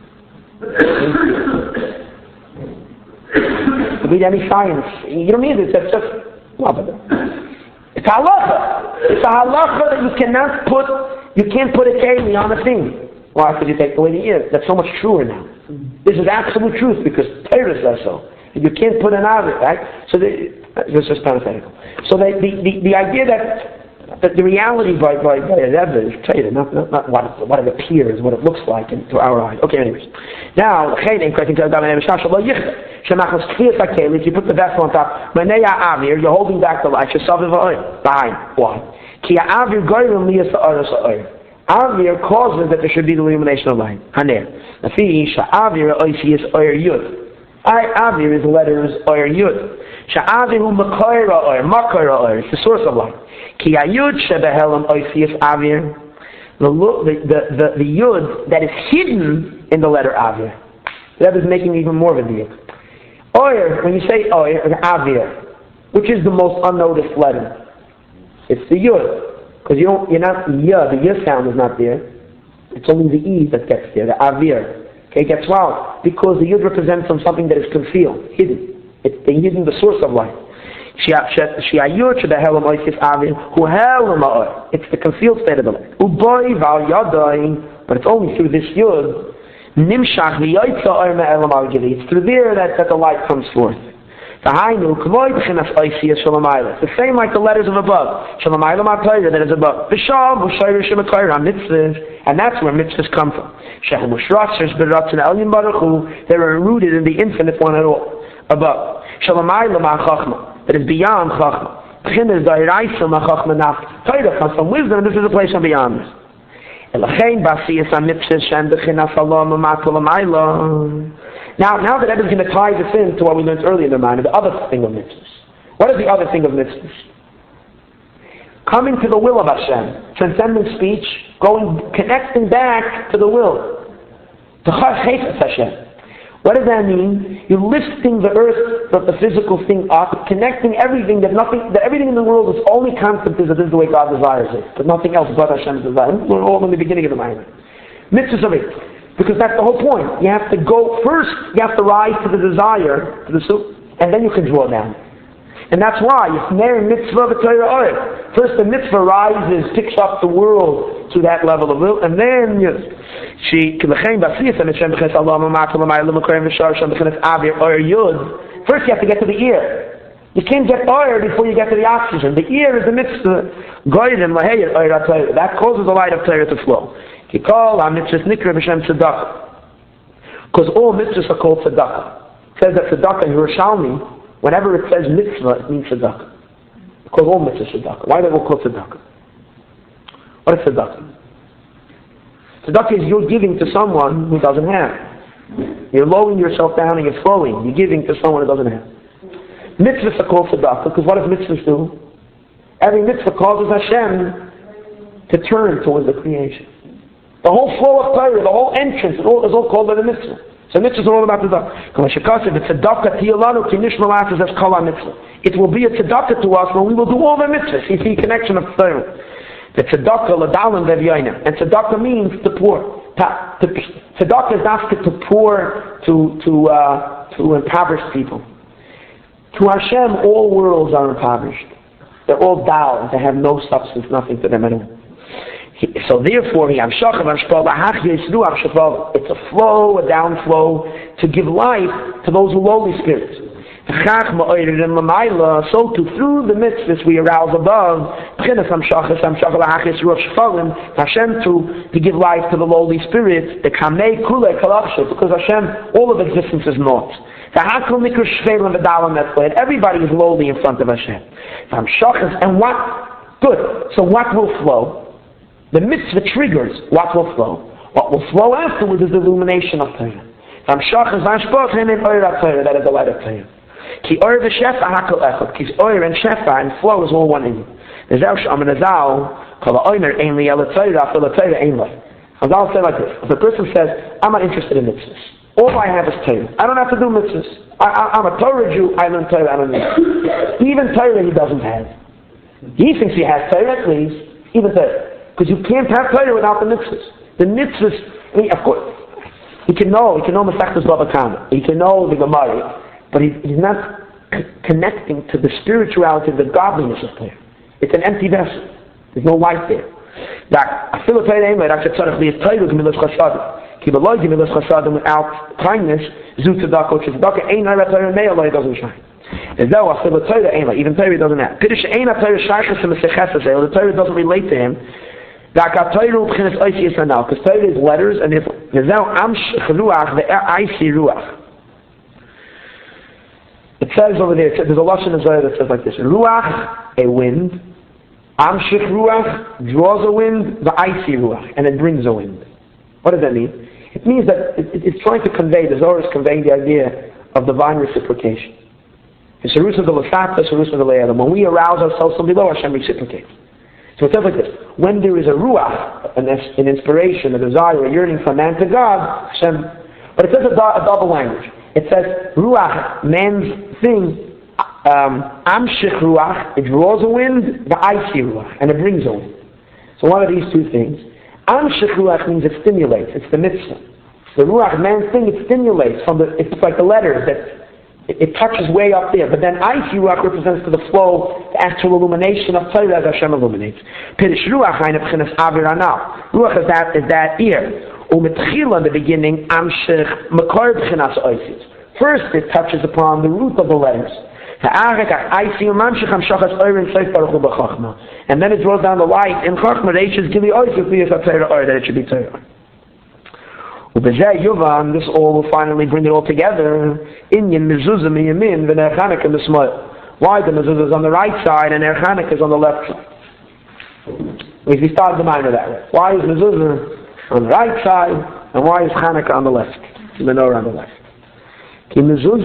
To read any science. You don't need it. That's just blah. It's a halacha. It's a halacha that you cannot put, you can't put a keli on a thing. Why? Because you take away the ear. That's so much truer now. This is absolute truth because Torah says so. You can't put an avir, right? So the, this is parenthetical. So the, the, the, the idea that that the reality by by, by a Rebbe is Torah, not, not, not what, it, what it appears, what it looks like in, to our eyes. Okay, anyways. Now, if you put the vessel on top, you're holding back the light. Why? Avir causes that there should be the illumination of light. Avir is the letters oir yud. Sha'avir hu makoira oir, makoira oir. It's the source of light. Ki ayud shebehelam oisius avir. The, the, the, the yud that is hidden in the letter avir. That is making even more of a deal. Oir, when you say oir, avir, which is the most unnoticed letter? It's the yud. Because you don't, you're not, ya, the ya sound is not there. It's only the e that gets there, the avir. Okay, it gets wrong. Because the yud represents something that is concealed, hidden. It's the hidden, the source of light. It's the concealed state of the light. But it's only through this yud. It's through there that, that the light comes forth. It's the same like the letters of above. That is above. And that's where mitzvahs come from. They are rooted in the infinite one at all. Above. That is beyond Chachma. Torah comes from wisdom, and this is a place beyond this. Now, now that Rebbe is going to tie this in to what we learned earlier in the mind, the other thing of mitzvahs. What is the other thing of mitzvahs? Coming to the will of Hashem, transcendent speech, going, connecting back to the will, to Chayfetz Hashem. What does that mean? You're lifting the earth, the, the physical thing up, connecting everything that nothing, that everything in the world is only constant is that this is the way God desires it, but nothing else but Hashem's desire. We're all in the beginning of the mind. Mitzvahs of it. Because that's the whole point. You have to go first, you have to rise to the desire, to the suit, and then you can draw down. And that's why, it's ner mitzvah v'Torah oir. First the mitzvah rises, picks up the world to that level of will, and then you she first you have to get to the ear. You can't get oir before you get to the oxygen. The ear is the mitzvah. That causes the light of Torah to flow. Because all mitzvahs are called tzedakah. It says that tzedakah in Yerushalmi, Whenever it says mitzvah, it means tzedakah. Because all mitzvahs are tzedakah. Why do they all call tzedakah? What is tzedakah? Tzedakah is you're giving to someone who doesn't have. You're lowering yourself down and you're flowing. You're giving to someone who doesn't have. Mitzvahs are called tzedakah because what does mitzvahs do? Every mitzvah causes Hashem to turn towards the creation. The whole flow of Torah, the whole entrance, is all, is all called by the mitzvah. So mitzvahs are all about tzedakah. It will be a tzedakah to us when we will do all the mitzvahs. You see connection of Torah. The tzedakah l'dalim v'v'yonim. And tzedakah means to pour. Tzedakah is asked to pour to to uh, to impoverished people. To Hashem, all worlds are impoverished. They're all down. They have no substance, nothing to them at all. He, so therefore, it's a flow, a downflow, to give life to those lowly spirits. So too, through the mitzvahs we arouse above, Hashem to, to give life to the lowly spirits, because Hashem, all of existence is naught. Everybody is lowly in front of Hashem. And what? Good. So what will flow? The mitzvah triggers what will flow. What will flow afterwards is the illumination of Torah. That is the light of Torah. Ki oir v'shefa hakol echad. Ki oir and shefa and flow is all one in you. Nezau she'amen azal kol ha'omer ein li el ha'torah afil ha'torah ein li. Azal said like this. If a person says, I'm not interested in mitzvahs. All I have is Torah. I don't have to do mitzvahs. I, I, I'm a Torah Jew. I learn Torah. I don't need it. Even Torah he doesn't have. He thinks he has Torah at least. Even Torah. Because you can't have Torah without the mitzvahs. The mitzvahs, I mean, of course, he can know, he can know Masechtas Bava Kama. He can know the Gemara. But he, he's not c- connecting to the spirituality, the godliness of Torah. It's an empty vessel. There's no light there. Without kindness, doesn't shine. Even Torah doesn't have. The Torah doesn't relate to him. Because Torah is letters, and if it says over there, there's a lashon in Zohar that says like this: Ruach, a wind, Amshich Ruach draws a wind, the icy Ruach, and it brings a wind. What does that mean? It means that it, it, it's trying to convey, the Zohar is conveying the idea of divine reciprocation. It's the roots of the Lasata, it's the roots of the Le'elam. When we arouse ourselves from below, Hashem reciprocates. So it says like this: when there is a Ruach, an, an inspiration, a desire, a yearning from man to God, Hashem. But it says a, a double language. It says Ruach, man's thing, Amshich um, Ruach, it draws a wind, the icy Ruach, and it brings a wind. So what are these two things? Amshich Ruach means it stimulates, it's the mitzvah. The Ruach, man's thing, it stimulates from the, it's like the letters that it, it touches way up there. But then icy Ruach represents to the flow, the actual illumination of Torah as Hashem illuminates. Pirish Ruach, Ruach is that, is that ear. Umetchila in the beginning, Amshich Makar B'chinas Oisis. First it touches upon the root of the letters. And then it draws down the light in Chachma, that it should be Torah. This all will finally bring it all together. Inyan mezuzah miyamin v'ner Chanukah mismoil. Why the mezuzah is on the right side and ner Chanukah is on the left side? If we start the mind of that way. Why is mezuzah on the right side, and why is Chanukah on the left? The menorah on the left. The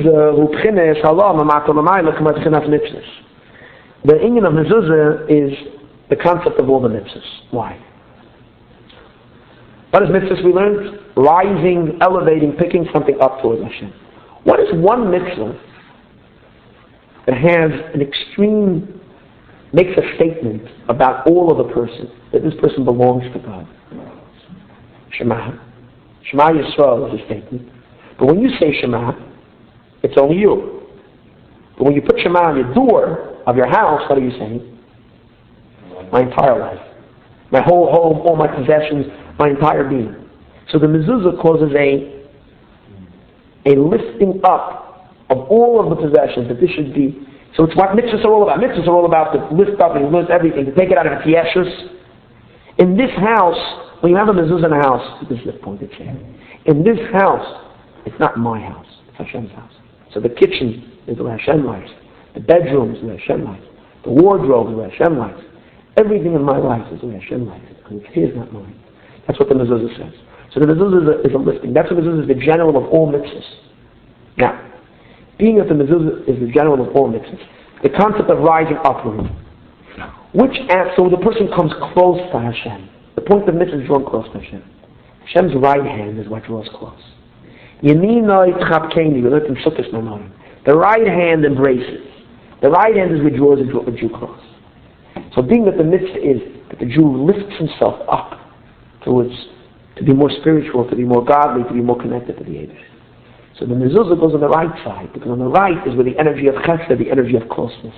inyan of mezuzah is the concept of all the mitzvahs. Why? What is mitzvahs we learned? Rising, elevating, picking something up towards Hashem. What is one mitzvah that has an extreme, makes a statement about all of the person, that this person belongs to God? Shema. Shema Yisrael is a statement. But when you say Shema, it's only you. But when you put Shema on your door of your house, what are you saying? My entire life. My whole home, all my possessions, my entire being. So the mezuzah causes a a lifting up of all of the possessions, that this should be. So it's what mitzvahs are all about. Mitzvahs are all about to lift up and lift everything, to take it out of its yeshus. In this house, when you have a mezuzah in a house, this is the point it's saying. In this house, it's not my house, it's Hashem's house. So the kitchen is where Hashem lies. The bedroom is where Hashem lies. The wardrobe is where Hashem lies. Everything in my life is where Hashem lies. And it's his, not mine. That's what the mezuzah says. So the mezuzah is a, is a listing. That's what the mezuzah is, the general of all mitzvahs. Now, being that the mezuzah is the general of all mitzvahs, the concept of rising upward, which act, so the person comes close to Hashem. The point of mitzvah is drawn close to Hashem. Hashem's right hand is what draws close. Yeminoi tchapkeni, we learned in Sukkot Nomorim. The right hand embraces. The right hand is what draws a Jew close. So being that the mitzvah is that the Jew lifts himself up towards, to be more spiritual, to be more godly, to be more connected to the Eibush. So the mezuzah goes on the right side, because on the right is where the energy of chesed, the energy of closeness.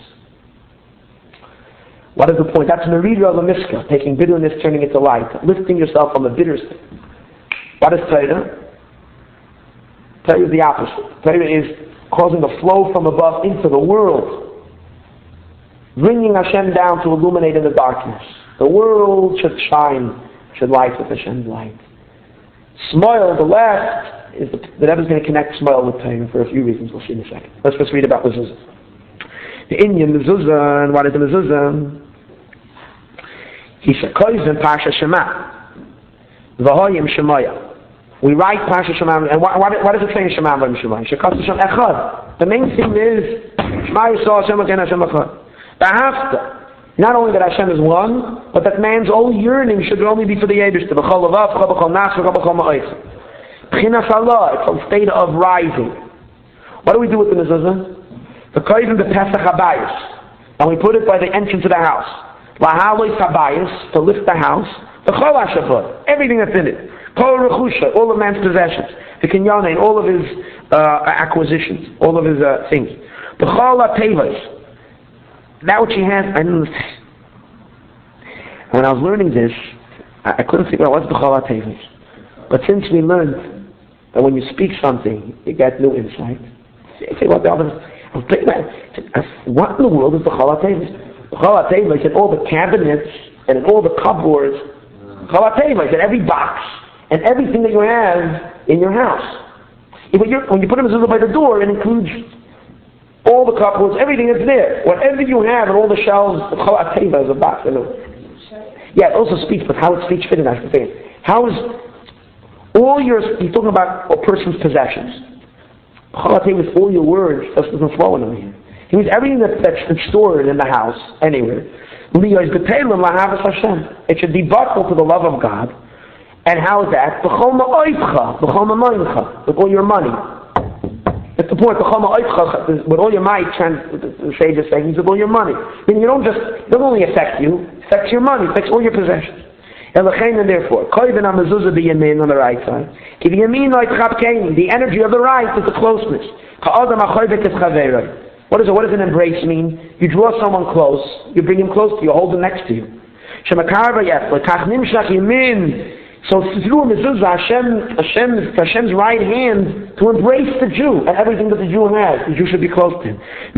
What is the point? That's merida of a miska, taking bitterness, turning it to light, lifting yourself from a bitter state. What is Torah? Torah is the opposite. Torah is causing a flow from above into the world, bringing Hashem down to illuminate in the darkness. The world should shine, should light with Hashem's light. Smile, the left, is the, the Rebbe is going to connect smile with Torah for a few reasons. We'll see in a second. Let's first read about mezuzah. The Indian mezuzah, and what is the mezuzah? He said, "Koizim Parsha Shema, v'hoyim Shemaya." We write Parsha Shema, and what, what, what does it say in Shema v'hoyim Shemaya? Shekas Hashem Echad. The main thing is Shema Yisrael Hashem Elokeinu Hashem Echad. V'ahavta. Not only that Hashem is one, but that man's own yearning should only be for the Eibush. B'chol lavav, b'chol b'chol nas, b'chol b'chol ma'oich. B'chinas Allah, it's a state of rising. What do we do with the mezuzah? The koyim the Pesach Habayis, and we put it by the entrance of the house. Lahalois Habayis, to lift the house. The Chol HaShabbat, everything that's in it. Kol Rechusha, all of man's possessions. The Kinyanein, all of his uh, acquisitions, all of his uh, things. The Chol HaTevos, that which he has, I didn't understand. When I was learning this, I, I couldn't figure out what's the Chol HaTevos. But since we learned that when you speak something, you get new insight. I say, what the other? I was thinking about it. What in the world is the Chol HaTevos? The Chol HaTevos in all the cabinets and in all the cupboards. Chol HaTevos in every box and everything that you have in your house. When, when you put a mezuzah by the door, it includes all the cupboards, everything that's there. Whatever you have in all the shelves, the Chol HaTevos is a box. Yeah, it also speaks, but how it speaks fitting, I should say. How is all your, he's talking about a person's possessions. Chol HaTevos, all your words, that doesn't flow in over here. He means everything that, that's stored in the house, anywhere. It should be buckled to the love of God. And how is that? With all your money. That's the point. With all your might, the sage is saying, with all your money. I mean, you don't just, it doesn't only affect you, it affects your money, it affects all your possessions. And therefore, on the right side. The energy of the right is the closeness. What does, what does an embrace mean? You draw someone close, you bring him close to you, hold him next to you. So through mezuzah, Hashem, Hashem, Hashem's right hand to embrace the Jew and everything that the Jew has. The Jew should be close to him.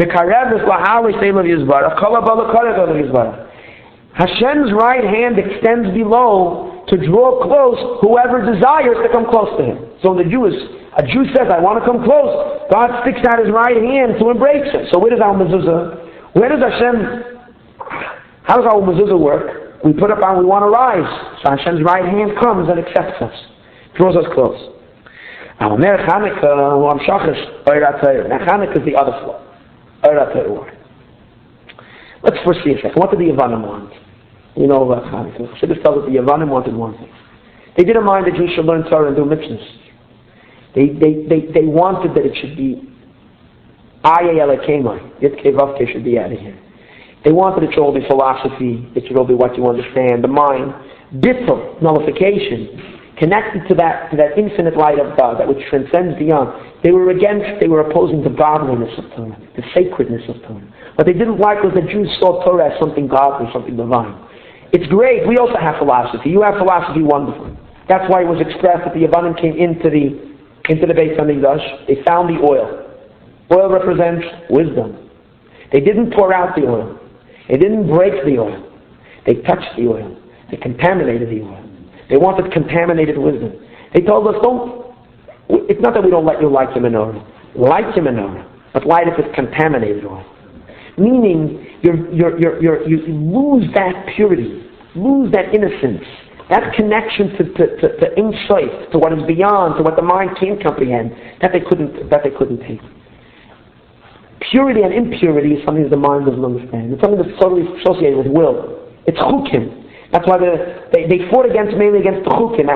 Hashem's right hand extends below to draw close whoever desires to come close to him. So the Jew is, a Jew says, I want to come close. God sticks out his right hand to embrace him. So where does our mezuzah, where does Hashem, how does our mezuzah work? We put up on, we want to rise. So Hashem's right hand comes and accepts us, draws us close. Now Chanukah is the other flow. Let's first see a second. What did the Yavanim want? You know about Chanukah. Chassidus tells us the Yavanim wanted one thing. They didn't mind that Jews should learn Torah and do mitzvahs. They, they, they, they wanted that it should be Aye Elokemai. Yitkei Vavkei should be out of here. They wanted it should all be philosophy, it should all be what you understand, the mind. Bittul, nullification, connected to that to that infinite light of God, that which transcends beyond. They were against, they were opposing the godliness of Torah, the sacredness of Torah. What they didn't like was that Jews saw Torah as something godly, something divine. It's great, we also have philosophy. You have philosophy, wonderful. That's why it was expressed that the Yavanim came into the into the Beis HaMikdash. They found the oil. Oil represents wisdom. They didn't pour out the oil. They didn't break the oil. They touched the oil. They contaminated the oil. They wanted contaminated wisdom. They told us, don't, it's not that we don't let you light your menorah. Light your menorah. But light if it's contaminated oil. Meaning, you're, you're, you're, you're, you lose that purity, lose that innocence, that connection to, to, to, to insight, to what is beyond, to what the mind can't comprehend, that they couldn't, that they couldn't take. Purity and impurity is something that the mind doesn't understand. It's something that's totally associated with will. It's chukim. That's why the, they, they fought against, mainly against the chukim.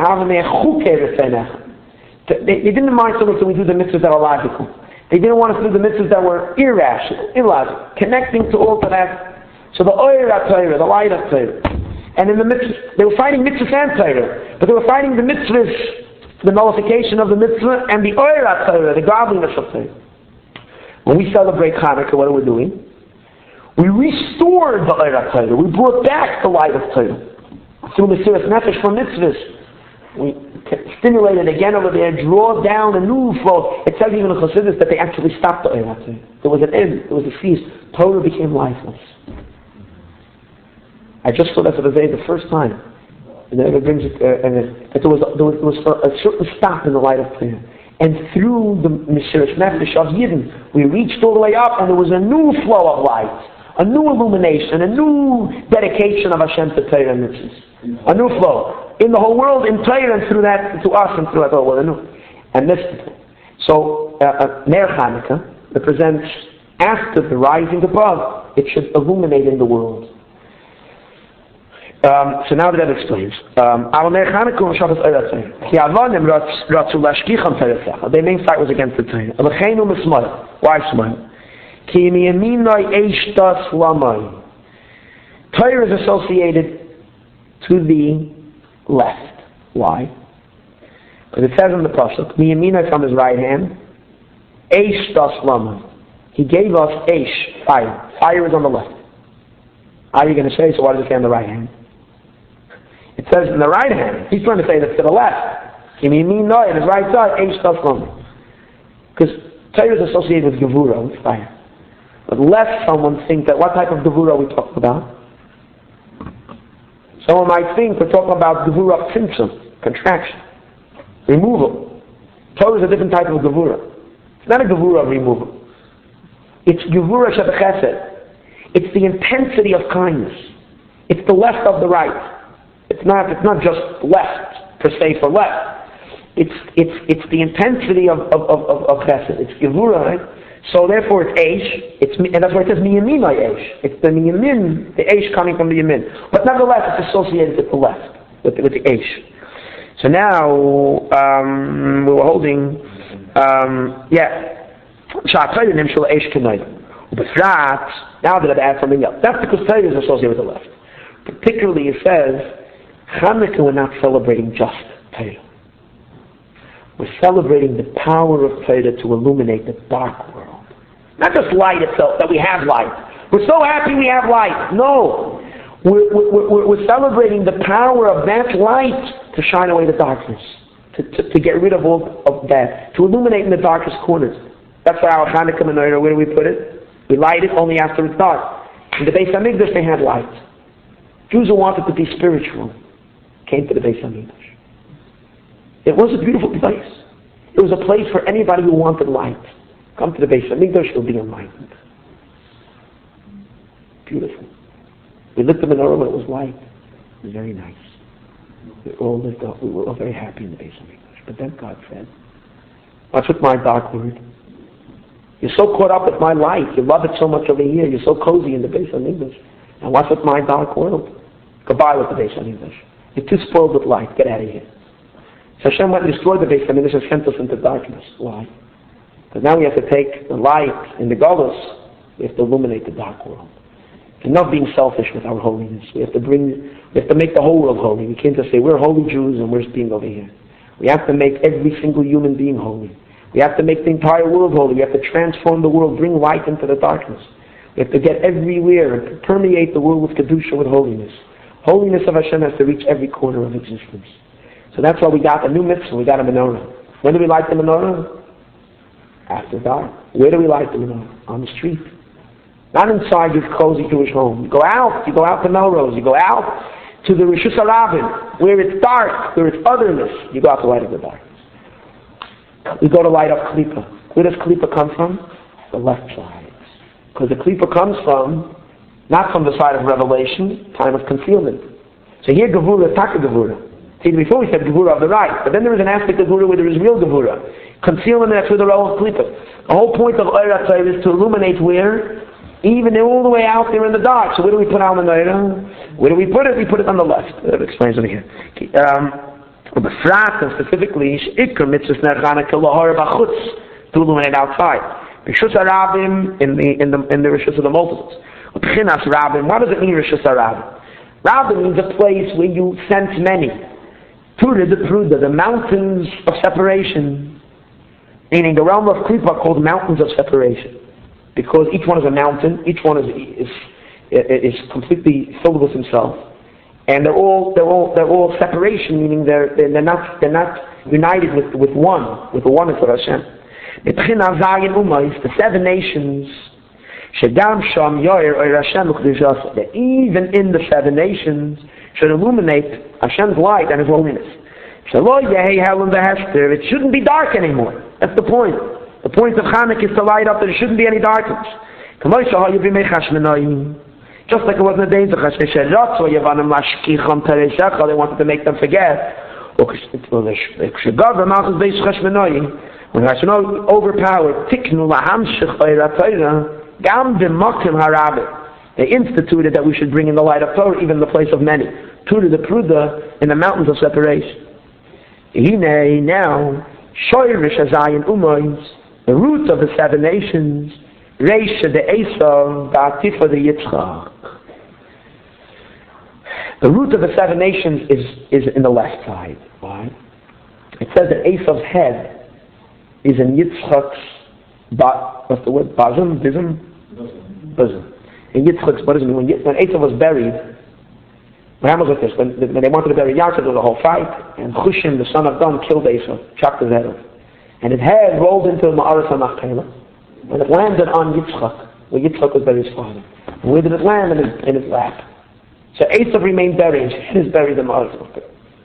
They, they didn't mind so much that we do the mitzvahs that are logical. They didn't want us to do the mitzvahs that were irrational, illogical, connecting to all of that. So the oyer at Torah, the light of Torah. And in the mitzvahs, they were fighting mitzvahs and Torah, but they were fighting the mitzvahs, the nullification of the mitzvah, and the oyer at Torah, the godliness of Torah. When we celebrate Hanukkah, what are we doing? We restored the oyer at Torah. We brought back the light of Torah through Mesiras Nefesh for mitzvahs. We stimulate it again over there, draw down a new flow. It says even in Chassidus that they actually stopped the oyer. There was an end, there was a cease. Torah became lifeless. I just saw that for the day the first time. And then it brings it, uh, and it, that there was, there was, there was a certain stop in the light of prayer. And through the Mesiras Nefesh of Yidden, we reached all the way up, and there was a new flow of light, a new illumination, a new dedication of Hashem to Torah and mitzvahs. A new flow. In the whole world, in Torah, and through that, to us, and through that whole world. And this, so, uh, uh, Ner Hanukkah represents, after the rising above, it should illuminate in the world. Um, so now that that explains. Um, their main fight was against the Torah. Why smile? Torah is associated to the left. Why? Because it says in the pasuk, "Miyamina" from his right hand, "Eish das lama." He gave us eish, fire. Fire is on the left. How are you going to say? So why does it say on the right hand? It says in the right hand. He's trying to say that to the left. Miyamina, in his right side, eish das lama. Because Torah is associated with gevura, with fire. But lest someone think that what type of gevura are we talking about? Someone might think we're talking about gevura tzimtzum, contraction, removal. Torah is a different type of gevura. It's not a gevura of removal. It's gevura shebechesed. It's the intensity of kindness. It's the left of the right. It's not. It's not just left per se for left. It's it's it's the intensity of of of, of chesed. It's gevura, right? So therefore it's eish, it's, and that's why it says miyamin by eish. It's the miyamin, the eish coming from the yamin. But nevertheless it's associated with the left, with the, with the eish. So now, um, we were holding, um, yeah, Sha'atayim nimshul eish kenayim. But now that I've added something else, that's because Torah is associated with the left. Particularly it says, Hanukkah we're not celebrating just Torah. We're celebrating the power of Torah to illuminate the dark world. Not just light itself, that we have light. We're so happy we have light. No. We're, we're, we're celebrating the power of that light to shine away the darkness. To, to, to get rid of all of that. To illuminate in the darkest corners. That's why our Hanukkah menorah, where do we put it? We light it only after it's dark. In the Beis HaMikdash they had light. Jews who wanted to be spiritual came to the Beis HaMikdash. It was a beautiful place. It was a place for anybody who wanted light. Come to the Beis HaMikdash, you'll be enlightened. Beautiful. We lit the menorah when it was light. It was very nice. We all lived up. We were all very happy in the Beis HaMikdash. But then God said, "What's with my dark word? You're so caught up with my light. You love it so much over here. You're so cozy in the Beis HaMikdash. And what's with my dark world? Goodbye with the Beis HaMikdash. You're too spoiled with light. Get out of here." So Hashem went and destroyed the Beis HaMikdash and sent us into darkness. Why? Because now we have to take the light in the galus. We have to illuminate the dark world. And not being selfish with our holiness. We have to bring, we have to make the whole world holy. We can't just say we're holy Jews and we're being over here. We have to make every single human being holy. We have to make the entire world holy. We have to transform the world, bring light into the darkness. We have to get everywhere and permeate the world with kedusha, with holiness. Holiness of Hashem has to reach every corner of existence. So that's why we got a new mitzvah, we got a menorah. When do we light the menorah? After dark. Where do we light the menorah? On the street. Not inside your cozy Jewish home. You go out, you go out to Melrose, you go out to the Rishus HaRabim, where it's dark, where it's otherness. You go out to light of the darkness. We go to light up Klippa. Where does Klippa come from? the left side. Because the klipa comes from, not from the side of revelation, time of concealment. So here Gevura, Taka Gevura. See, before we said Gevura of the right, but then there is an aspect of Gevura where there is real Gevura. Concealment, that's where the role of klipa. The whole point of Oira Tzayir is to illuminate where, even all the way out there in the dark. So where do we put Alma Noira? Where do we put it? We put it on the left. That explains it here. Um, the Frat, and specifically, Ikr Mitzvah Nerchana Kilahor Bachutz, to illuminate outside. Rishus Arabim in the in the in the Rishus of the multiples. B'chinas Rabim. What does it mean, Rishus Arabim? Rabim means a place where you sense many. Tura the Pruda, the mountains of separation. Meaning the realm of Kripa are called mountains of separation. Because each one is a mountain, each one is is is completely filled with himself. And they're all they're all they're all separation, meaning they're they're not they're not united with with one, with the oneness of Hashem. The seven nations, that even in the seven nations should illuminate Hashem's light and His holiness. It shouldn't be dark anymore. That's the point. The point of Chanukah is to light up that there shouldn't be any darkness. Just like it was in the days of Chashmei, they wanted to make them forget. When Hashem overpowered, they instituted that we should bring in the light of Torah, even in the place of many. Tura the Pruda, in the mountains of separation. Now, the root of the seven nations, Reisha the Esav, Ba'atifa the Yitzchak. The root of the seven nations is, is in the left side. Why? It says that Esav's head is in Yitzchak's, ba, what's the word? Bosom? Bosom? Bosom. In Yitzchak's bosom. When, when Esav was buried, what happened was this? When, when they wanted to bury Yaakov, there was a whole fight, and Chushim, the son of Dan, killed Esav, chopped his head off. And his head rolled into Ma'aras HaMachpelah, and it landed on Yitzchak, where Yitzchak was buried his father. And where did it land? In his, in his lap. So Esav remained buried, his head is buried in Ma'aras HaMachpelah.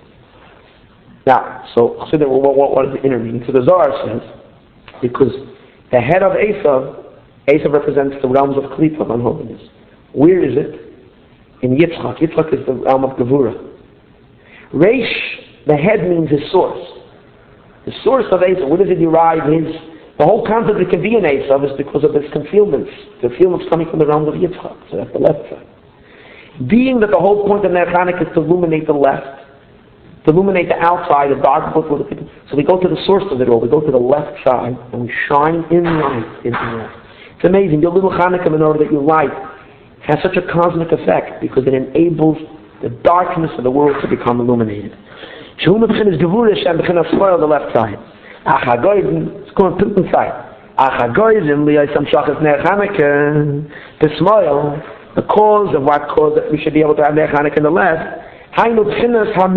Now, so, so then, what, what, what is the inner meaning? So the Zohar says, because the head of Esav, Esav represents the realms of Klipa, unholiness. Where is it? In Yitzchak. Yitzchak is the realm of Gevura. Reish, the head means his source. The source of Esav, where does it derive his, the whole concept that can be in Esav is because of his concealments. The concealments coming from the realm of Yitzchak, so that's the left side. Being that the whole point of Ner Chanukah is to illuminate the left, to illuminate the outside, the dark before the people. So we go to the source of it all. We go to the left side and we shine in light into the left. It's amazing. Your little Chanukah menorah that you light has such a cosmic effect because it enables the darkness of the world to become illuminated. The left side. It's called the side. The smile, the cause of what caused that we should be able to have Ner Chanukah in the left. But you first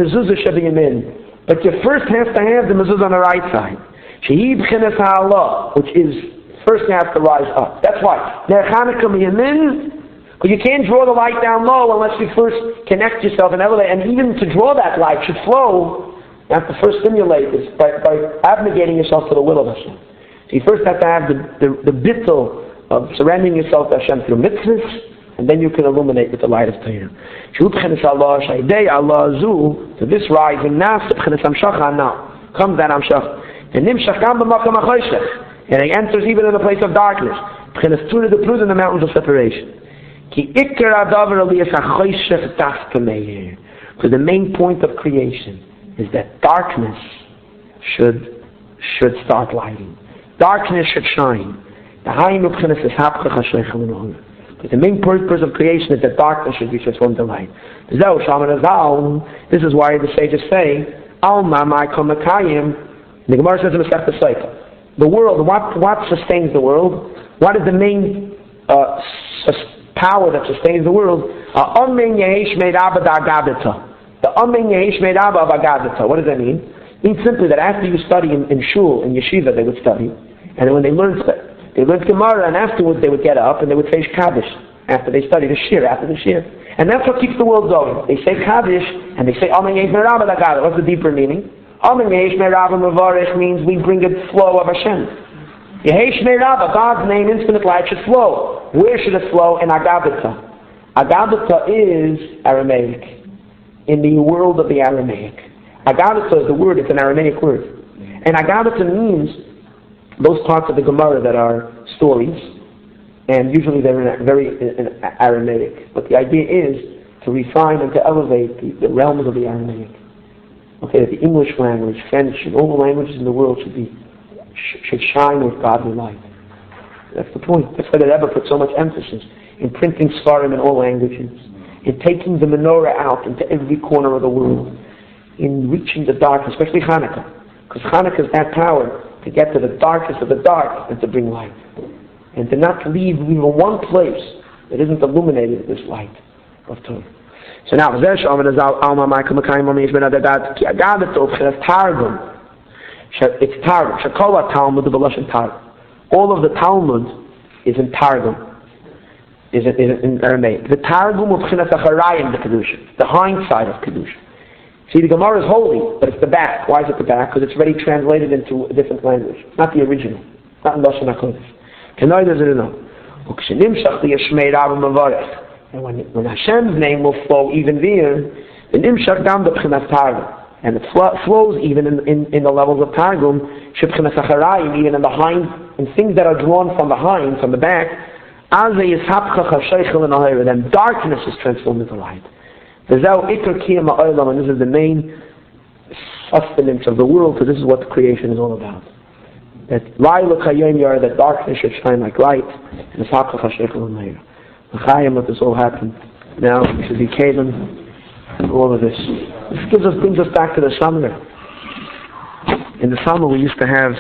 have to have the mezuzah on the right side, which is first you have to rise up. That's why Ner Chanukah miyamin, because you can't draw the light down low unless you first connect yourself and elevate. And even to draw that light should flow, you have to first stimulate this by, by abnegating yourself to the will of Hashem. So you first have to have the the, the bittul of surrendering yourself to Hashem through mitzvahs. And then you can illuminate with the light of Torah. To this rising now comes that Amshach. And it enters even in the place of darkness. The truth in the mountains of separation. Because the main point of creation is that darkness should should start lighting. Darkness should shine. But the main purpose of creation is that darkness should be transformed to light. This is why the sages say, Alma ma'kom makayim. The Gemara says in the Masechta Sotah, the world, what what sustains the world? What is the main uh, power that sustains the world? The Amen Yehesh Meiraba Agadata. The Amen Yehesh Meiraba Agadata. What does that mean? It means simply that after you study in, in shul, in yeshiva, they would study, and then when they learned They learned Gemara, and afterwards they would get up and they would say Kaddish after they studied the Shir, after the Shir. And that's what keeps the world going. They say Kaddish, and they say Amen Yehesh Meiraba Agadata. What's the deeper meaning? Amen Yehesh Meiraba Mevarech means we bring a flow of Hashem. Yehesh Meirava, God's name, infinite light, should flow. Where should it flow? In Agadata. Agadata is Aramaic. In the world of the Aramaic. Agadata is the word, it's an Aramaic word. And Agadata means those parts of the Gemara that are stories, and usually they're in very in Aramaic. But the idea is to refine and to elevate the, the realms of the Aramaic. Okay, that the English language, French, and all the languages in the world should be should shine with godly light. That's the point. That's why the Rebbe put so much emphasis in printing Svarim in all languages, in taking the menorah out into every corner of the world, in reaching the dark, especially Hanukkah, because Hanukkah has that power to get to the darkest of the dark and to bring light, and to not leave even one place that isn't illuminated with this light of Torah. So now, it's Targum. Shakola Talmud the Belashon Targum. All of the Talmud is in Targum, is in, is in Aramaic. The Targum of Chinas Acharayim, the Kedusha, the hindsight of Kedusha. See, the Gemara is holy, but it's the back. Why is it the back? Because it's already translated into a different language. It's not the original. It's not in Lashon HaKodesh. Kenoi doesn't know. And when, when Hashem's name will flow even there, the Nimshach Dam the B'chinas Targum. And it flows even in, in, in the levels of Targum, Shebchinas Acharayim, even in the hind, in things that are drawn from behind, from the back, then darkness is transformed into light. And this is the main sustenance of the world, because this is what the creation is all about. That that darkness should shine like light, and let this all happen. Now we should be Kalim. All of this. This gives us brings us back to the summer. In the summer we used to have